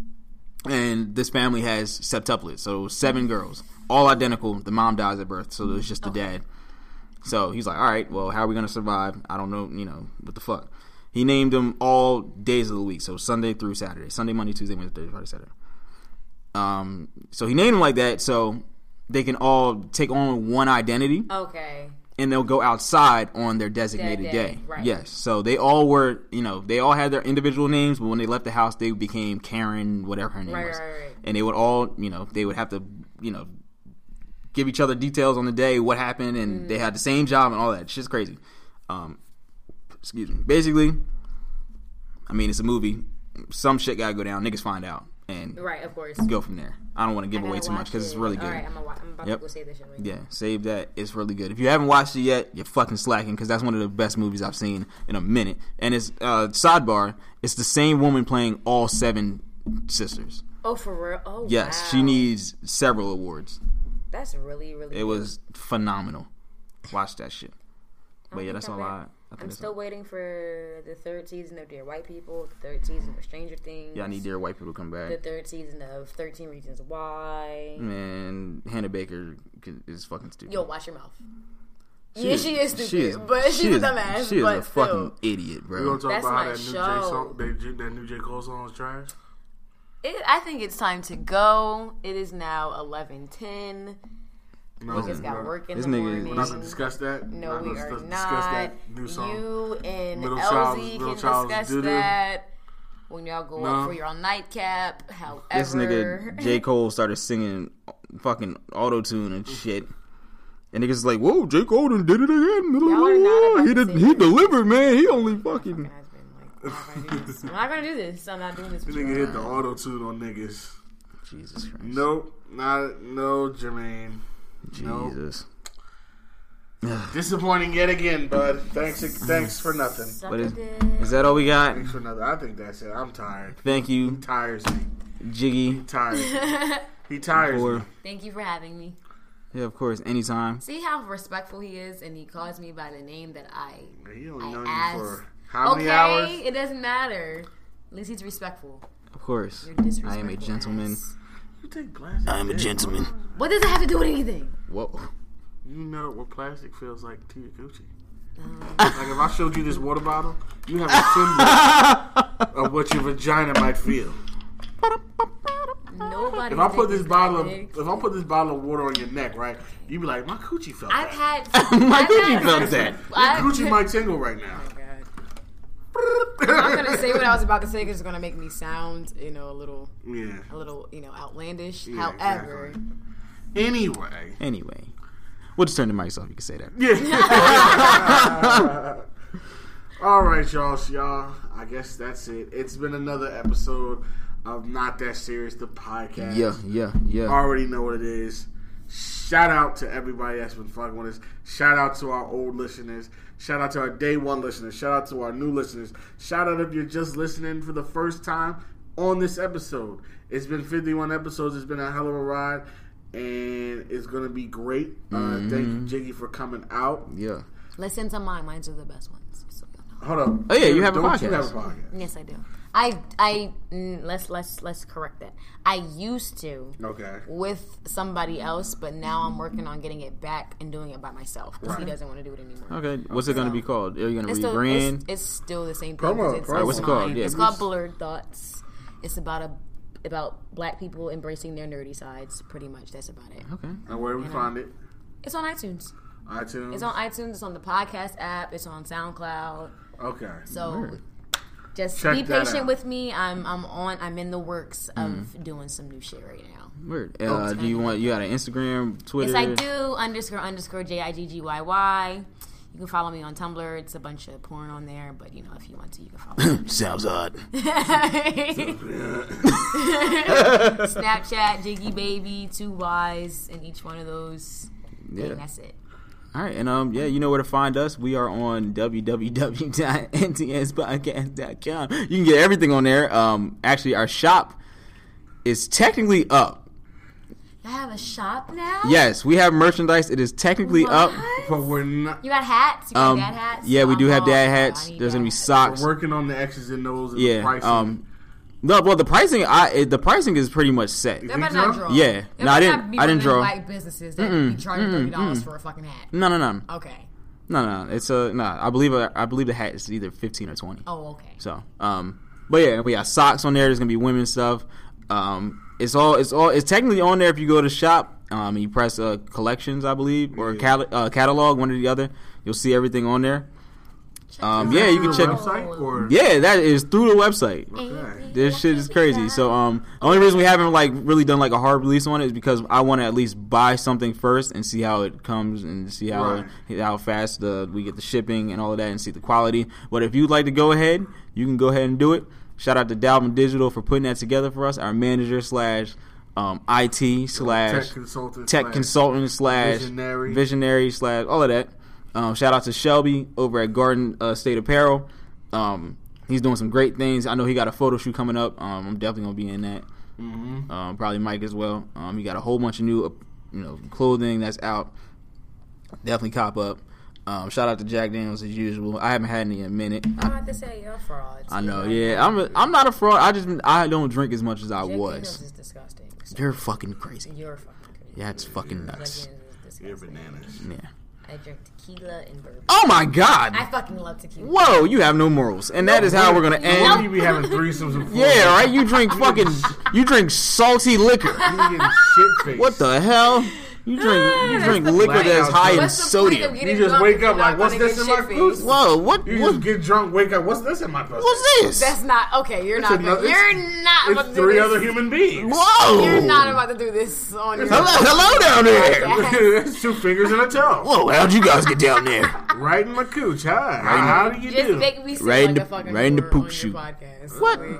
And this family has septuplets, so seven girls, all identical. The mom dies at birth, so it's just the okay. dad. So he's like, all right, well, how are we going to survive? I don't know, you know, what the fuck. He named them all days of the week, so Sunday through Saturday. Sunday, Monday, Tuesday, Wednesday, Thursday, Friday, Saturday. Um, so he named them like that so they can all take on one identity. Okay. And they'll go outside on their designated day, day. right. Yes. So they all were, you know, they all had their individual names, but when they left the house, they became Karen, whatever her name right, was. Right, right. And they would all, you know, they would have to, you know, give each other details on the day, what happened, and mm. they had the same job and all that. Shit's crazy. Um, excuse me. Basically, I mean, it's a movie. Some shit gotta go down. Niggas find out. And right, of course. Go from there. I don't want to give away too much because it's really good. All right, I'm, a, I'm about yep. to go save this shit right Yeah, now. save that. It's really good. If you haven't watched it yet, you're fucking slacking because that's one of the best movies I've seen in a minute. And it's, uh, sidebar, it's the same woman playing all seven sisters. Oh, for real? Oh, yes, wow. she needs several awards. That's really, really It good. was phenomenal. Watch that shit. But yeah, that's I'm all I... I I'm that's still all. waiting for the third season of Dear White People, the third season of Stranger Things. Yeah, I need Dear White People to come back. The third season of thirteen Reasons Why. Man, Hannah Baker is fucking stupid. Yo, watch your mouth. She yeah, is, she is stupid, she is, but she's she a is, dumbass. She is but a still. fucking idiot, bro. We gonna talk That's about how my that new, J show. song, they, that new J Cole song was trash? It, I think it's time to go. It is now eleven ten. No, Niggas got work in this the nigga- morning. We're not gonna discuss that. No, We're we not are gonna not. discuss that new song. You and Middle Elsie Child's- can Middle Child's discuss doo-doo. that when y'all go No. up for your nightcap. However, This nigga J. Cole started singing fucking auto-tune and shit. And niggas like, whoa, J. Cole done did it again. Y'all are not about He to did, say he that. delivered, man. He only fucking... I'm not gonna do this. I'm not gonna do this. I'm not doing this. This with nigga you. hit the auto tune on niggas. Jesus Christ. Nope, not no, Jermaine. Jesus. Nope. Disappointing yet again, bud. Thanks, thanks for nothing. But is, is that all we got? Thanks for nothing. I think that's it. I'm tired. Thank He you, tires me. Jiggy. He tires me. He tires For- me. Thank you for having me. Yeah, of course, anytime. See how respectful he is, and he calls me by the name that I. He only I known asked. you for how many okay, hours? it doesn't matter. At least he's respectful. Of course. You're I disrespectful. am a gentleman. ass. You take plastic. I am a dick, gentleman. bro. What does it have to do with anything? Whoa. You know what plastic feels like to your coochie. Um, Like if I showed you this water bottle, you have a symbol of what your vagina might feel. Nobody. If I put thinks this bottle of that big. if I put this bottle of water on your neck, right, you'd be like, my coochie felt I've that. had. My I've coochie had- felt that. Your I've- coochie might tingle right now. I'm not gonna say what I was about to say because it's gonna make me sound, you know, a little, Yeah. a little, you know, outlandish. Yeah, However, exactly. Anyway. Anyway. We'll just turn the mics off. You can say that. Yeah. All right, y'all. So y'all, I guess that's it. It's been another episode of Not That Serious, the podcast. Yeah, yeah, yeah. Already know what it is. Shout out to everybody that's been fucking with us. Shout out to our old listeners. Shout out to our day one listeners. Shout out to our new listeners. Shout out if you're just listening for the first time on this episode. It's been fifty-one episodes. It's been a hell of a ride. And it's going to be great. Uh, Mm-hmm. Thank you, Jiggy, for coming out. Yeah. listen to mine. Mine's are the best ones. So you know. Hold up. Oh, yeah, you have a Don't podcast. You have a podcast. Yes, I do. I, I, mm, let's, let's, let's correct that. I used to Okay. with somebody else, but now I'm working on getting it back and doing it by myself because he doesn't want to do it anymore. Okay. What's it going to be called? Are you going to It's still, rebrand? it's, it's still the same thing. Promo, 'cause It's, promo. it's What's it called? mine. Yeah, it's please. called Blurred Thoughts. It's about a about black people embracing their nerdy sides. Pretty much, that's about it. Okay. And where do we You know. find it? It's on iTunes. iTunes? It's on iTunes. It's on the podcast app. It's on SoundCloud. Okay. So just Check be that patient out. with me. I'm I'm on. I'm in the works of doing some new shit right now. Weird. Uh, do you want, you got an Instagram, Twitter? Yes, I do. Underscore underscore J I G G Y Y. You can follow me on Tumblr. It's a bunch of porn on there, but you know, if you want to, you can follow me. Sounds odd. Snapchat, Jiggy Baby, two Y's in each one of those. Yeah. And that's it. All right, and um, yeah, you know where to find us. We are on w w w dot n t s podcast dot com. You can get everything on there. Um, actually, our shop is technically up. I have a shop now? Yes, we have merchandise. It is technically What? up. But we're not. You got hats? You got Um, dad hats? yeah, we do have Oh, dad I hats. need There's dad gonna be hats. socks. We're working on the X's and O's and the Yeah. pricing. Um. No, well, the pricing, I it, the pricing is pretty much set. There better not draw. Yeah. There No, I better didn't- not be I didn't one of them draw. White businesses that Mm-mm, be charging mm-mm, thirty dollars mm-mm. for a fucking hat. No, no, no, Okay. no, no. It's a no. I believe I believe the hat is either fifteen or twenty. Oh, okay. So, um, but yeah, we got socks on there. There's gonna be women's stuff. Um, it's all, it's all, it's technically on there if you go to shop. Um, and you press uh, collections, I believe, or Yeah. cal- uh, catalog, one or the other. You'll see everything on there. Um, Is yeah, that you can through check. the website or Yeah, that is through the website. Okay. This shit is crazy. So, um, the only reason we haven't like really done like a hard release on it is because I want to at least buy something first and see how it comes and see how Right. how fast the we get the shipping and all of that and see the quality. But if you'd like to go ahead, you can go ahead and do it. Shout out to Dalvin Digital for putting that together for us. Our manager slash um, I T slash tech consultant, tech slash consultant slash visionary. visionary slash all of that. Um, shout out to Shelby over at Garden uh, State Apparel. Um, he's doing some great things. I know he got a photo shoot coming up. Um, I'm definitely gonna be in that. Mm-hmm. Um, probably Mike as well. Um, he got a whole bunch of new, uh, you know, clothing that's out. Definitely cop up. Um, shout out to Jack Daniels as usual. I haven't had any in a minute. I I, have to say you're frauds. I know. Yeah, I'm. A, I'm not a fraud. I just I don't drink as much as I Jack Daniels was. is disgusting. So You're fucking crazy. You're fucking crazy. Yeah, it's fucking Jack nuts. Daniels is You're disgusting. bananas. Yeah. I drink tequila and bourbon. Oh my God. I fucking love tequila. Whoa, you have no morals, and that is how we're gonna Why end. do you be having threesomes and Yeah, right. You drink fucking. You drink salty liquor. You getting shit faced. What the hell? You drink. You That's drink the liquor point. that's high in What's the point sodium. of getting You just drunk wake if you're up like, not what's gonna this get in my shit-faced? pussy? Whoa, what? You What? just get drunk, wake up. What's this in my pussy? What's this? That's not okay. You're It's not. another- Gonna, you're not about It's to do three this. other human beings. Whoa! You're not about to do this on your. Hello, hello down there. It's two fingers and a toe. Whoa, how'd you guys get down there? Right in my cooch. Hi. How do you Just do? make me seem Right in like the- a fucking right in the whore poop on shoot. your podcast. What? Wait.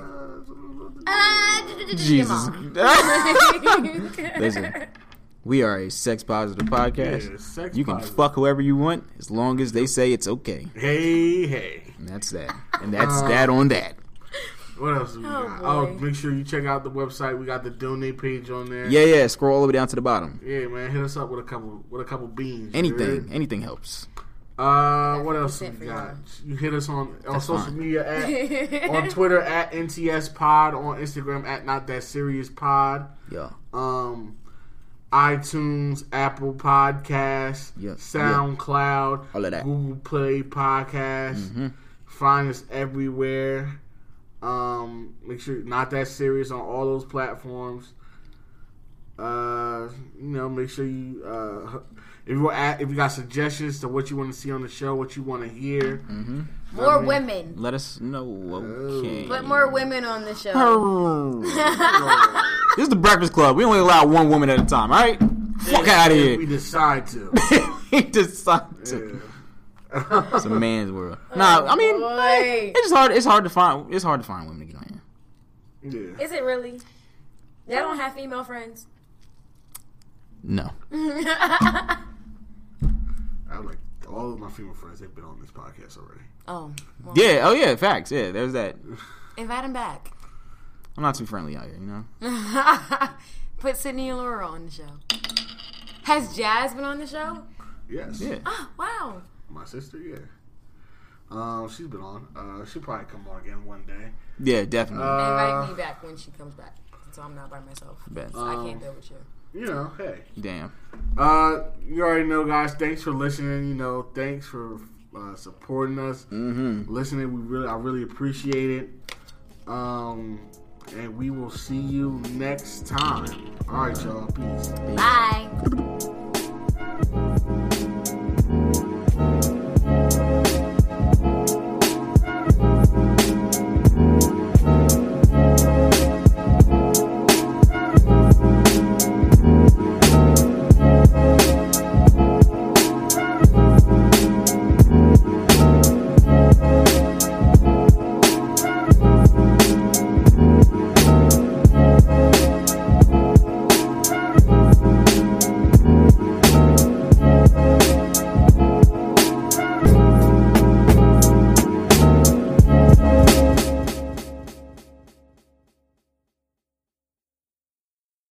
Uh, Jesus. Mom. Listen, we are a sex positive podcast. Yeah, sex You can positive. fuck whoever you want as long as they say it's okay. Hey, hey. And that's that. And that's Uh, that on that. What else do we Oh, got? boy. Oh, make sure you check out the website. We got the donate page on there. Yeah, yeah. Scroll all the way down to the bottom. Yeah, man. Hit us up with a couple with a couple beans. you Anything, heard? anything helps. Uh, what else we percent for got? y'all. You hit us on on That's social fine. media at on Twitter at N T S Pod, on Instagram at Not That Serious Pod, Yeah. um, iTunes, Apple Podcasts, Yeah. SoundCloud, All of that. Google Play Podcasts. Mhm. Find us everywhere. Um, make sure Not That Serious on all those platforms. Uh, you know, make sure you uh, if you at, if you got suggestions to what you want to see on the show, what you want to hear. Mm-hmm. More women. Let us know. Okay. Put more women on the show. This is the Breakfast Club. We only allow one woman at a time. All right, fuck out of If here. we decide to. He decided to. Yeah. It's a man's world. Nah, I mean, Boy. it's hard. It's hard to find. It's hard to find women to get on here. Yeah. Is it really? Y'all don't have female friends? No. I like all of my female friends. They've been on this podcast already. Oh. Well, Yeah. Oh yeah. Facts. Yeah. There's that. invite them back. I'm not too friendly out here. You know. Put Sydney and Laura on the show. Has Jazz been on the show? Yes. Yeah. Oh, wow. My sister. Yeah. Um, she's been on. Uh, she'll probably come on again one day. Yeah. Definitely. Uh, Invite me back when she comes back. So I'm not by myself. Bet. So I can't deal with you. You know, hey. Damn. Uh, you already know, guys. Thanks for listening. You know, thanks for uh, supporting us, Mm-hmm. listening. We really, I really appreciate it. Um, and we will see you next time. All right, y'all. Peace. Bye.